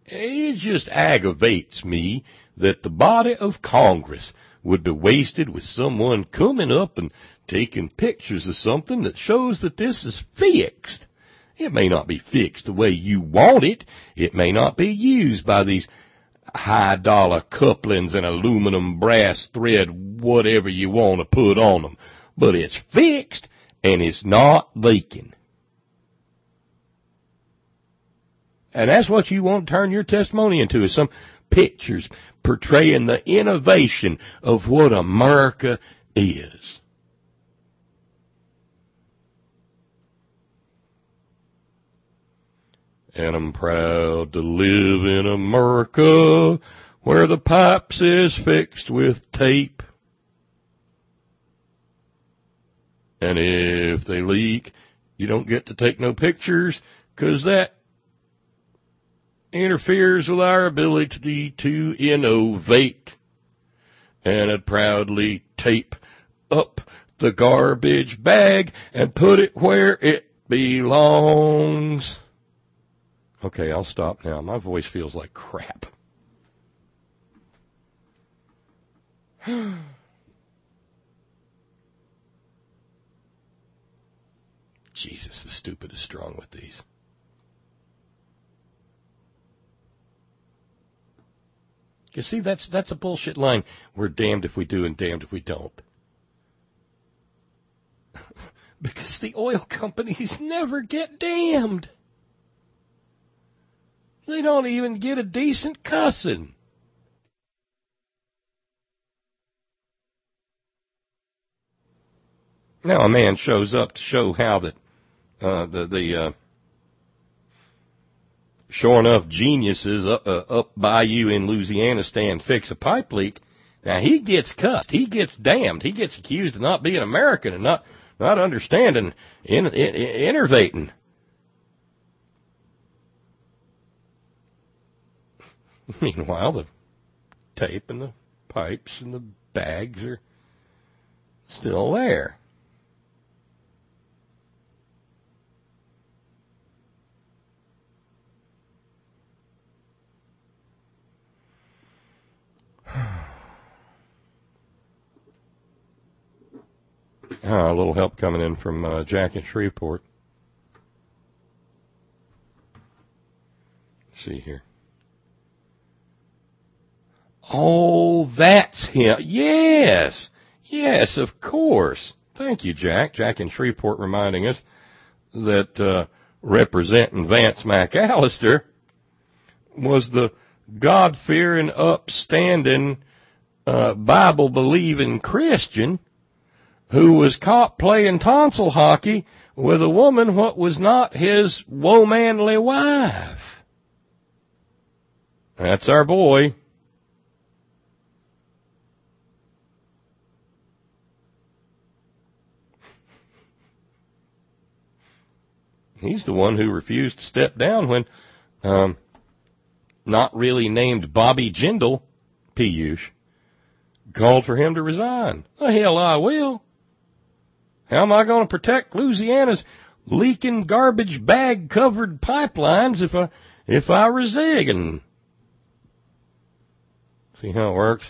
It just aggravates me that the body of Congress would be wasted with someone coming up and taking pictures of something that shows that this is fixed. It may not be fixed the way you want it. It may not be used by these high-dollar couplings and aluminum, brass, thread, whatever you want to put on them. But it's fixed, and it's not leaking. And that's what you want to turn your testimony into, is some pictures portraying the innovation of what America is. And I'm proud to live in America where the pipes is fixed with tape. And if they leak, you don't get to take no pictures, 'cause that interferes with our ability to innovate. And I'd proudly tape up the garbage bag and put it where it belongs. Okay, I'll stop now. My voice feels like crap. Jesus, the stupid is strong with these. You see, that's a bullshit line. We're damned if we do and damned if we don't. Because the oil companies never get damned. They don't even get a decent cussing. Now a man shows up to show how that sure enough geniuses up by you in Louisiana stand fix a pipe leak. Now he gets cussed. He gets damned. He gets accused of not being American and not understanding, innovating. Meanwhile, the tape and the pipes and the bags are still there. A little help coming in from Jack in Shreveport. Let's see here. Oh, that's him. Yes. Yes, of course. Thank you, Jack. Jack in Shreveport reminding us that representing Vance McAllister was the God-fearing, upstanding, Bible-believing Christian who was caught playing tonsil hockey with a woman what was not his womanly wife. That's our boy. He's the one who refused to step down when not really named Bobby Jindal, Piyush, called for him to resign. The hell I will. How am I going to protect Louisiana's leaking garbage bag covered pipelines if I resign? See how it works?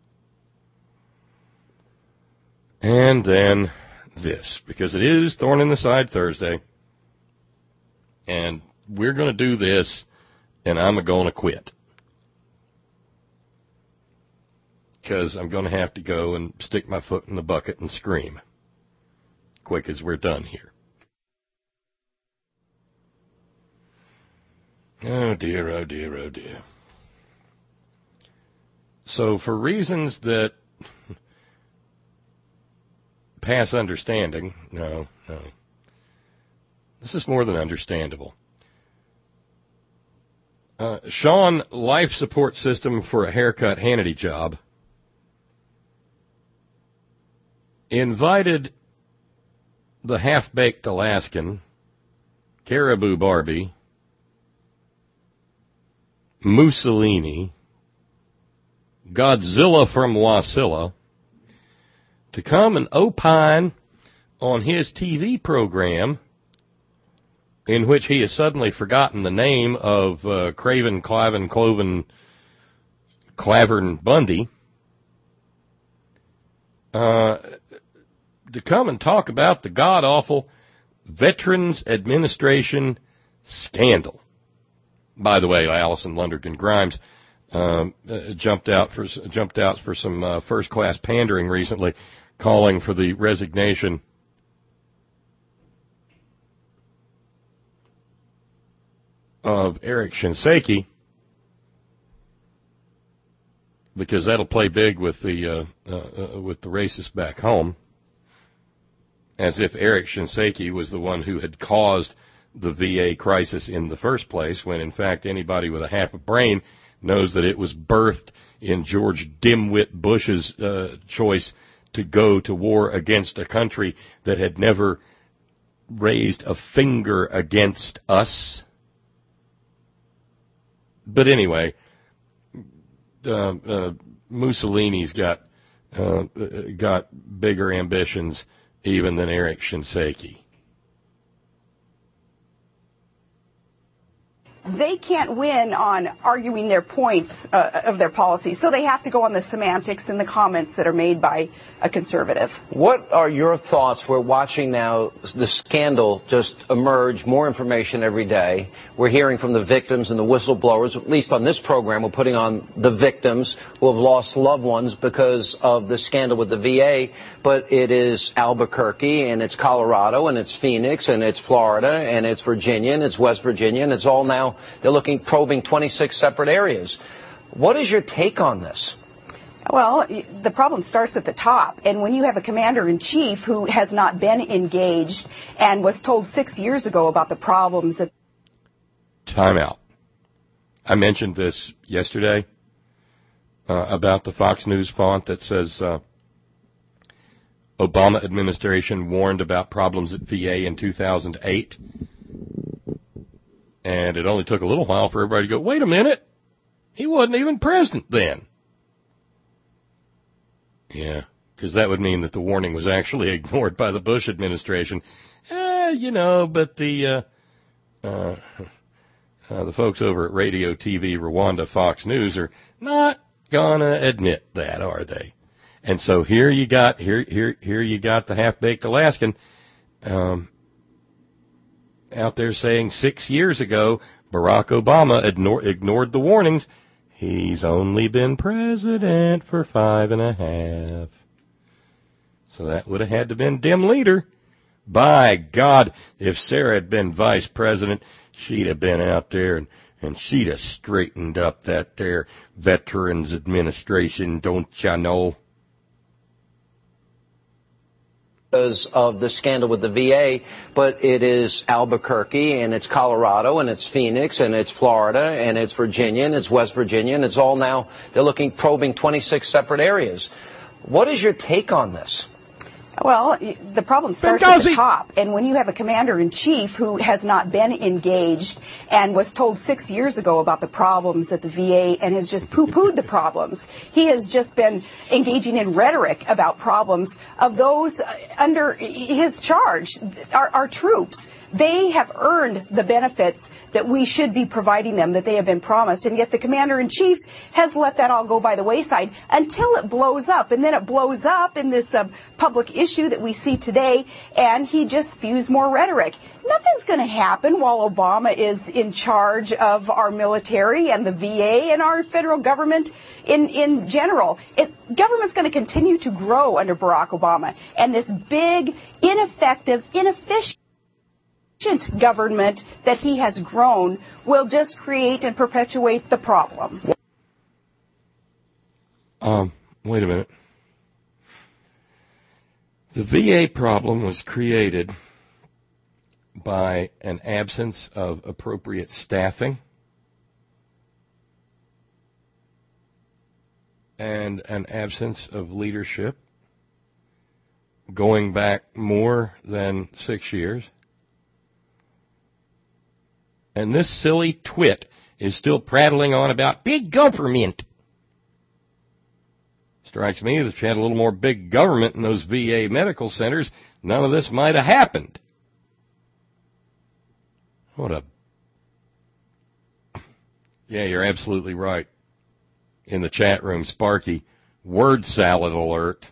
And then this, because it is Thorn in the Side Thursday, and we're going to do this, and I'm going to quit. Because I'm going to have to go and stick my foot in the bucket and scream. Quick as we're done here. Oh dear, oh dear, oh dear. So for reasons that pass understanding, no. This is more than understandable. Sean, life support system for a haircut Hannity job, invited the half-baked Alaskan, Caribou Barbie, Mussolini, Godzilla from Wasilla, to come and opine on his TV program in which he has suddenly forgotten the name of Clavern Bundy, to come and talk about the god-awful Veterans Administration scandal. By the way, Allison Lundergan Grimes jumped out for some first-class pandering recently, calling for the resignation of Eric Shinseki, because that'll play big with the racists back home, as if Eric Shinseki was the one who had caused the VA crisis in the first place, when in fact anybody with a half a brain knows that it was birthed in George Dimwit Bush's choice to go to war against a country that had never raised a finger against us. But anyway, Mussolini's got bigger ambitions even than Eric Shinseki. They can't win on arguing their points of their policy, so they have to go on the semantics and the comments that are made by a conservative. What are your thoughts? We're watching now the scandal just emerge, more information every day. We're hearing from the victims and the whistleblowers. At least on this program, we're putting on the victims who have lost loved ones because of the scandal with the VA. But it is Albuquerque, and it's Colorado, and it's Phoenix, and it's Florida, and it's Virginia, and it's West Virginia, and it's all now. They're probing 26 separate areas. What is your take on this? Well, the problem starts at the top. And when you have a commander-in-chief who has not been engaged and was told 6 years ago about the problems that... Time out. I mentioned this yesterday about the Fox News font that says Obama administration warned about problems at VA in 2008. And it only took a little while for everybody to go, wait a minute, he wasn't even president then. Yeah, because that would mean that the warning was actually ignored by the Bush administration. But the folks over at Radio TV Rwanda Fox News are not gonna admit that, are they? And so here you got the half-baked Alaskan out there saying 6 years ago Barack Obama ignored the warnings. He's only been president for 5.5. So that would have had to been dim leader. By God, if Sarah had been vice president, she'd have been out there and she'd have straightened up that there Veterans Administration, don't ya know? Because of the scandal with the VA, but it is Albuquerque, and it's Colorado, and it's Phoenix, and it's Florida, and it's Virginia, and it's West Virginia, and it's all now, they're probing 26 separate areas. What is your take on this? Well, the problem starts at the top. And when you have a commander-in-chief who has not been engaged and was told 6 years ago about the problems at the VA and has just poo-pooed the problems, he has just been engaging in rhetoric about problems of those under his charge, our troops. They have earned the benefits that we should be providing them, that they have been promised, and yet the commander-in-chief has let that all go by the wayside until it blows up, and then it blows up in this public issue that we see today, and he just spews more rhetoric. Nothing's going to happen while Obama is in charge of our military and the VA and our federal government in general. Government's going to continue to grow under Barack Obama, and this big, ineffective, inefficient government that he has grown will just create and perpetuate the problem. Wait a minute. The VA problem was created by an absence of appropriate staffing and an absence of leadership going back more than 6 years. And this silly twit is still prattling on about big government. Strikes me that if you had a little more big government in those VA medical centers, none of this might have happened. Yeah, you're absolutely right. In the chat room, Sparky, word salad alert.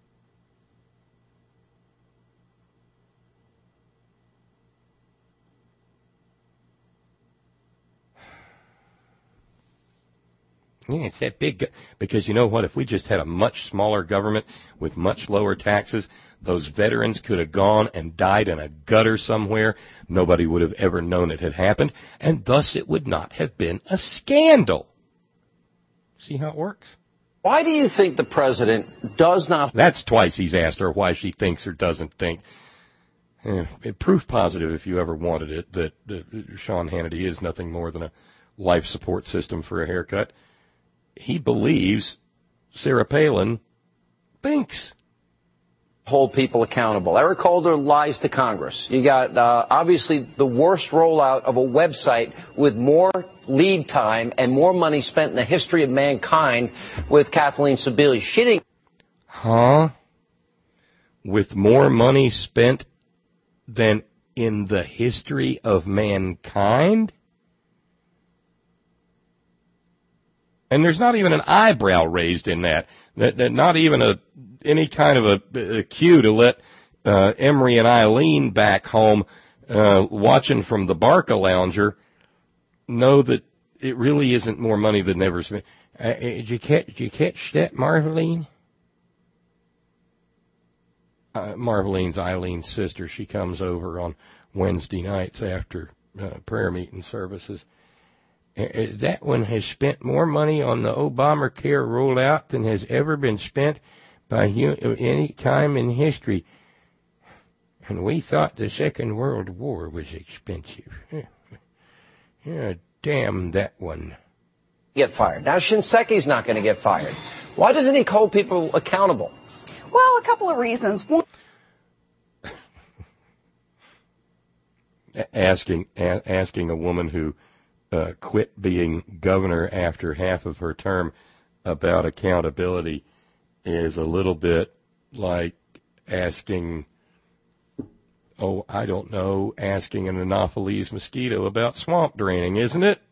Yeah, it's that big, because you know what? If we just had a much smaller government with much lower taxes, those veterans could have gone and died in a gutter somewhere. Nobody would have ever known it had happened, and thus it would not have been a scandal. See how it works? Why do you think the president does not... That's twice he's asked her why she thinks or doesn't think. Proof positive, if you ever wanted it, that Sean Hannity is nothing more than a life support system for a haircut. He believes Sarah Palin thinks. Hold people accountable. Eric Holder lies to Congress. You got, obviously, the worst rollout of a website with more lead time and more money spent in the history of mankind with Kathleen Sebelius. She didn't... Huh? With more money spent than in the history of mankind? And there's not even an eyebrow raised in that. Not even any kind of a cue to let Emery and Eileen back home watching from the Barca Lounger know that it really isn't more money than ever spent. Did you catch that, Marveline? Marveline's Eileen's sister. She comes over on Wednesday nights after prayer meeting services. That one has spent more money on the Obamacare rollout than has ever been spent by any time in history. And we thought the Second World War was expensive. Yeah, damn that one. Get fired. Now Shinseki's not going to get fired. Why doesn't he hold people accountable? Well, a couple of reasons. One, asking a woman who quit being governor after half of her term about accountability is a little bit like asking, asking an Anopheles mosquito about swamp draining, isn't it?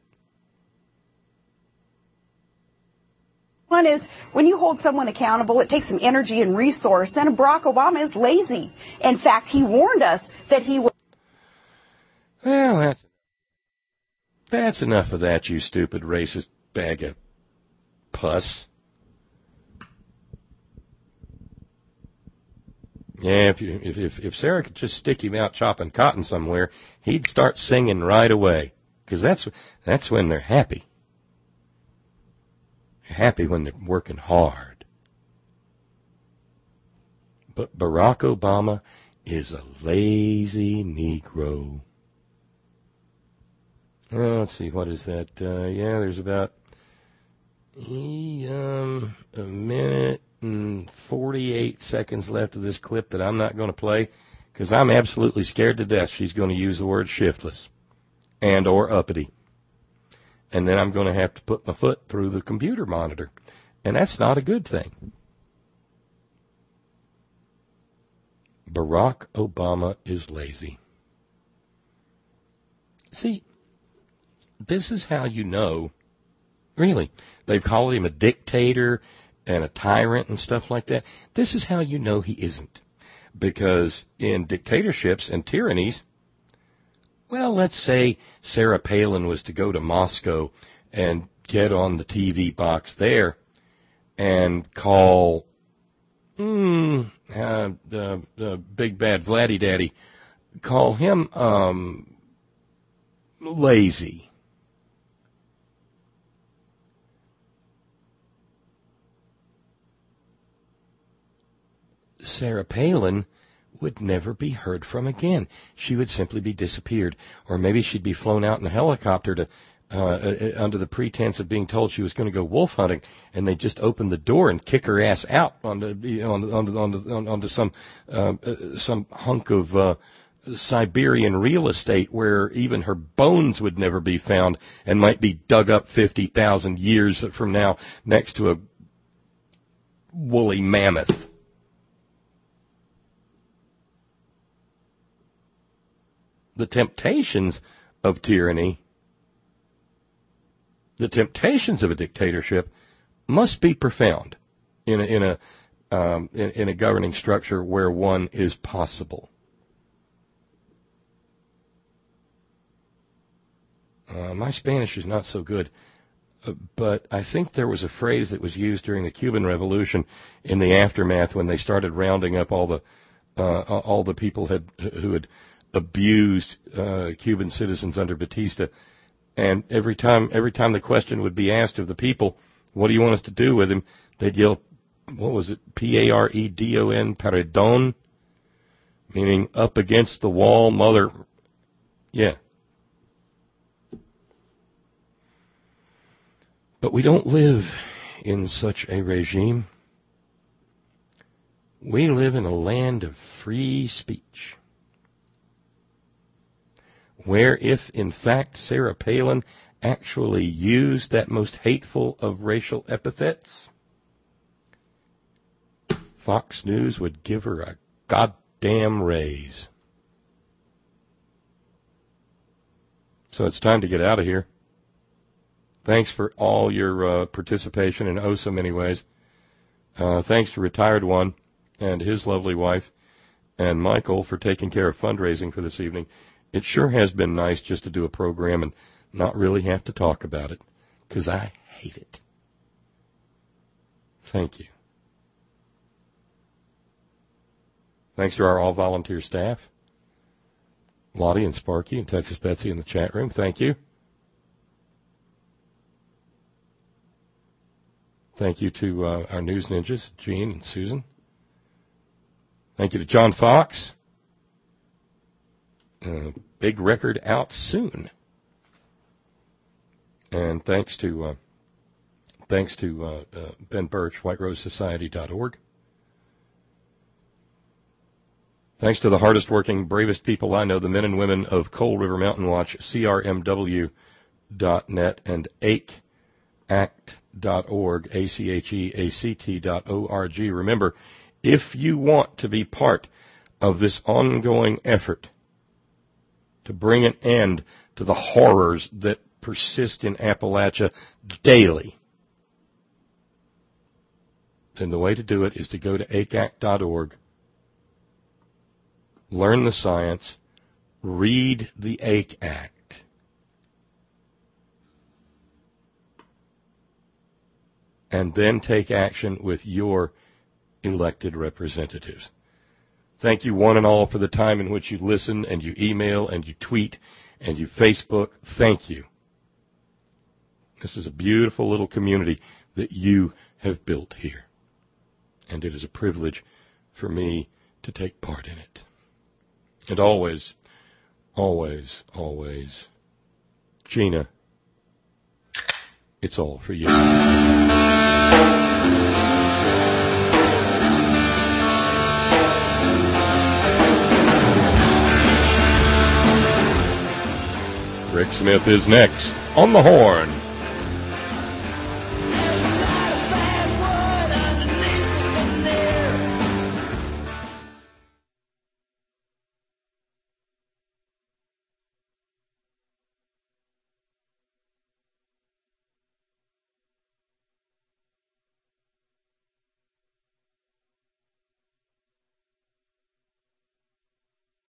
one is, when you hold someone accountable, it takes some energy and resource. And Barack Obama is lazy. In fact, he warned us that he would. Well, that's enough of that, you stupid racist bag of pus. Yeah, if Sarah could just stick him out chopping cotton somewhere, he'd start singing right away. Because that's when they're happy. They're happy when they're working hard. But Barack Obama is a lazy Negro. Let's see, what is that? There's about a minute and 48 seconds left of this clip that I'm not going to play because I'm absolutely scared to death she's going to use the word shiftless and or uppity. And then I'm going to have to put my foot through the computer monitor. And that's not a good thing. Barack Obama is lazy. See, this is how you know, really, they've called him a dictator and a tyrant and stuff like that. This is how you know he isn't. Because in dictatorships and tyrannies, well, let's say Sarah Palin was to go to Moscow and get on the TV box there and call the big bad Vladdy Daddy, call him lazy. Sarah Palin would never be heard from again. She would simply be disappeared. Or maybe she'd be flown out in a helicopter to under the pretense of being told she was going to go wolf hunting, and they just open the door and kick her ass out onto some hunk of Siberian real estate where even her bones would never be found and might be dug up 50,000 years from now next to a woolly mammoth. The temptations of tyranny, the temptations of a dictatorship must be profound in a governing structure where one is possible. My Spanish is not so good, but I think there was a phrase that was used during the Cuban Revolution in the aftermath when they started rounding up all the people who had abused Cuban citizens under Batista. And every time the question would be asked of the people, what do you want us to do with him? They'd yell, what was it? Paredon, paredon, meaning up against the wall, mother. Yeah. But we don't live in such a regime. We live in a land of free speech, where if, in fact, Sarah Palin actually used that most hateful of racial epithets, Fox News would give her a goddamn raise. So it's time to get out of here. Thanks for all your participation in oh so many ways. Thanks to Retired One and his lovely wife, and Michael for taking care of fundraising for this evening. It sure has been nice just to do a program and not really have to talk about it, because I hate it. Thank you. Thanks to our all-volunteer staff, Lottie and Sparky and Texas Betsy in the chat room. Thank you. Thank you to our news ninjas, Gene and Susan. Thank you to John Fox. Big record out soon. And thanks to Ben Birch, WhiteRoseSociety.org. Thanks to the hardest working, bravest people I know, the men and women of Coal River Mountain Watch, CRMW.net, and ACT.org, ACHEACT.org. Remember, if you want to be part of this ongoing effort to bring an end to the horrors that persist in Appalachia daily, then the way to do it is to go to ACAC.org, learn the science, read the ACE Act, and then take action with your elected representatives. Thank you one and all for the time in which you listen and you email and you tweet and you Facebook. Thank you. This is a beautiful little community that you have built here. And it is a privilege for me to take part in it. And always, always, always, Gina, it's all for you. Rick Smith is next on the Horn.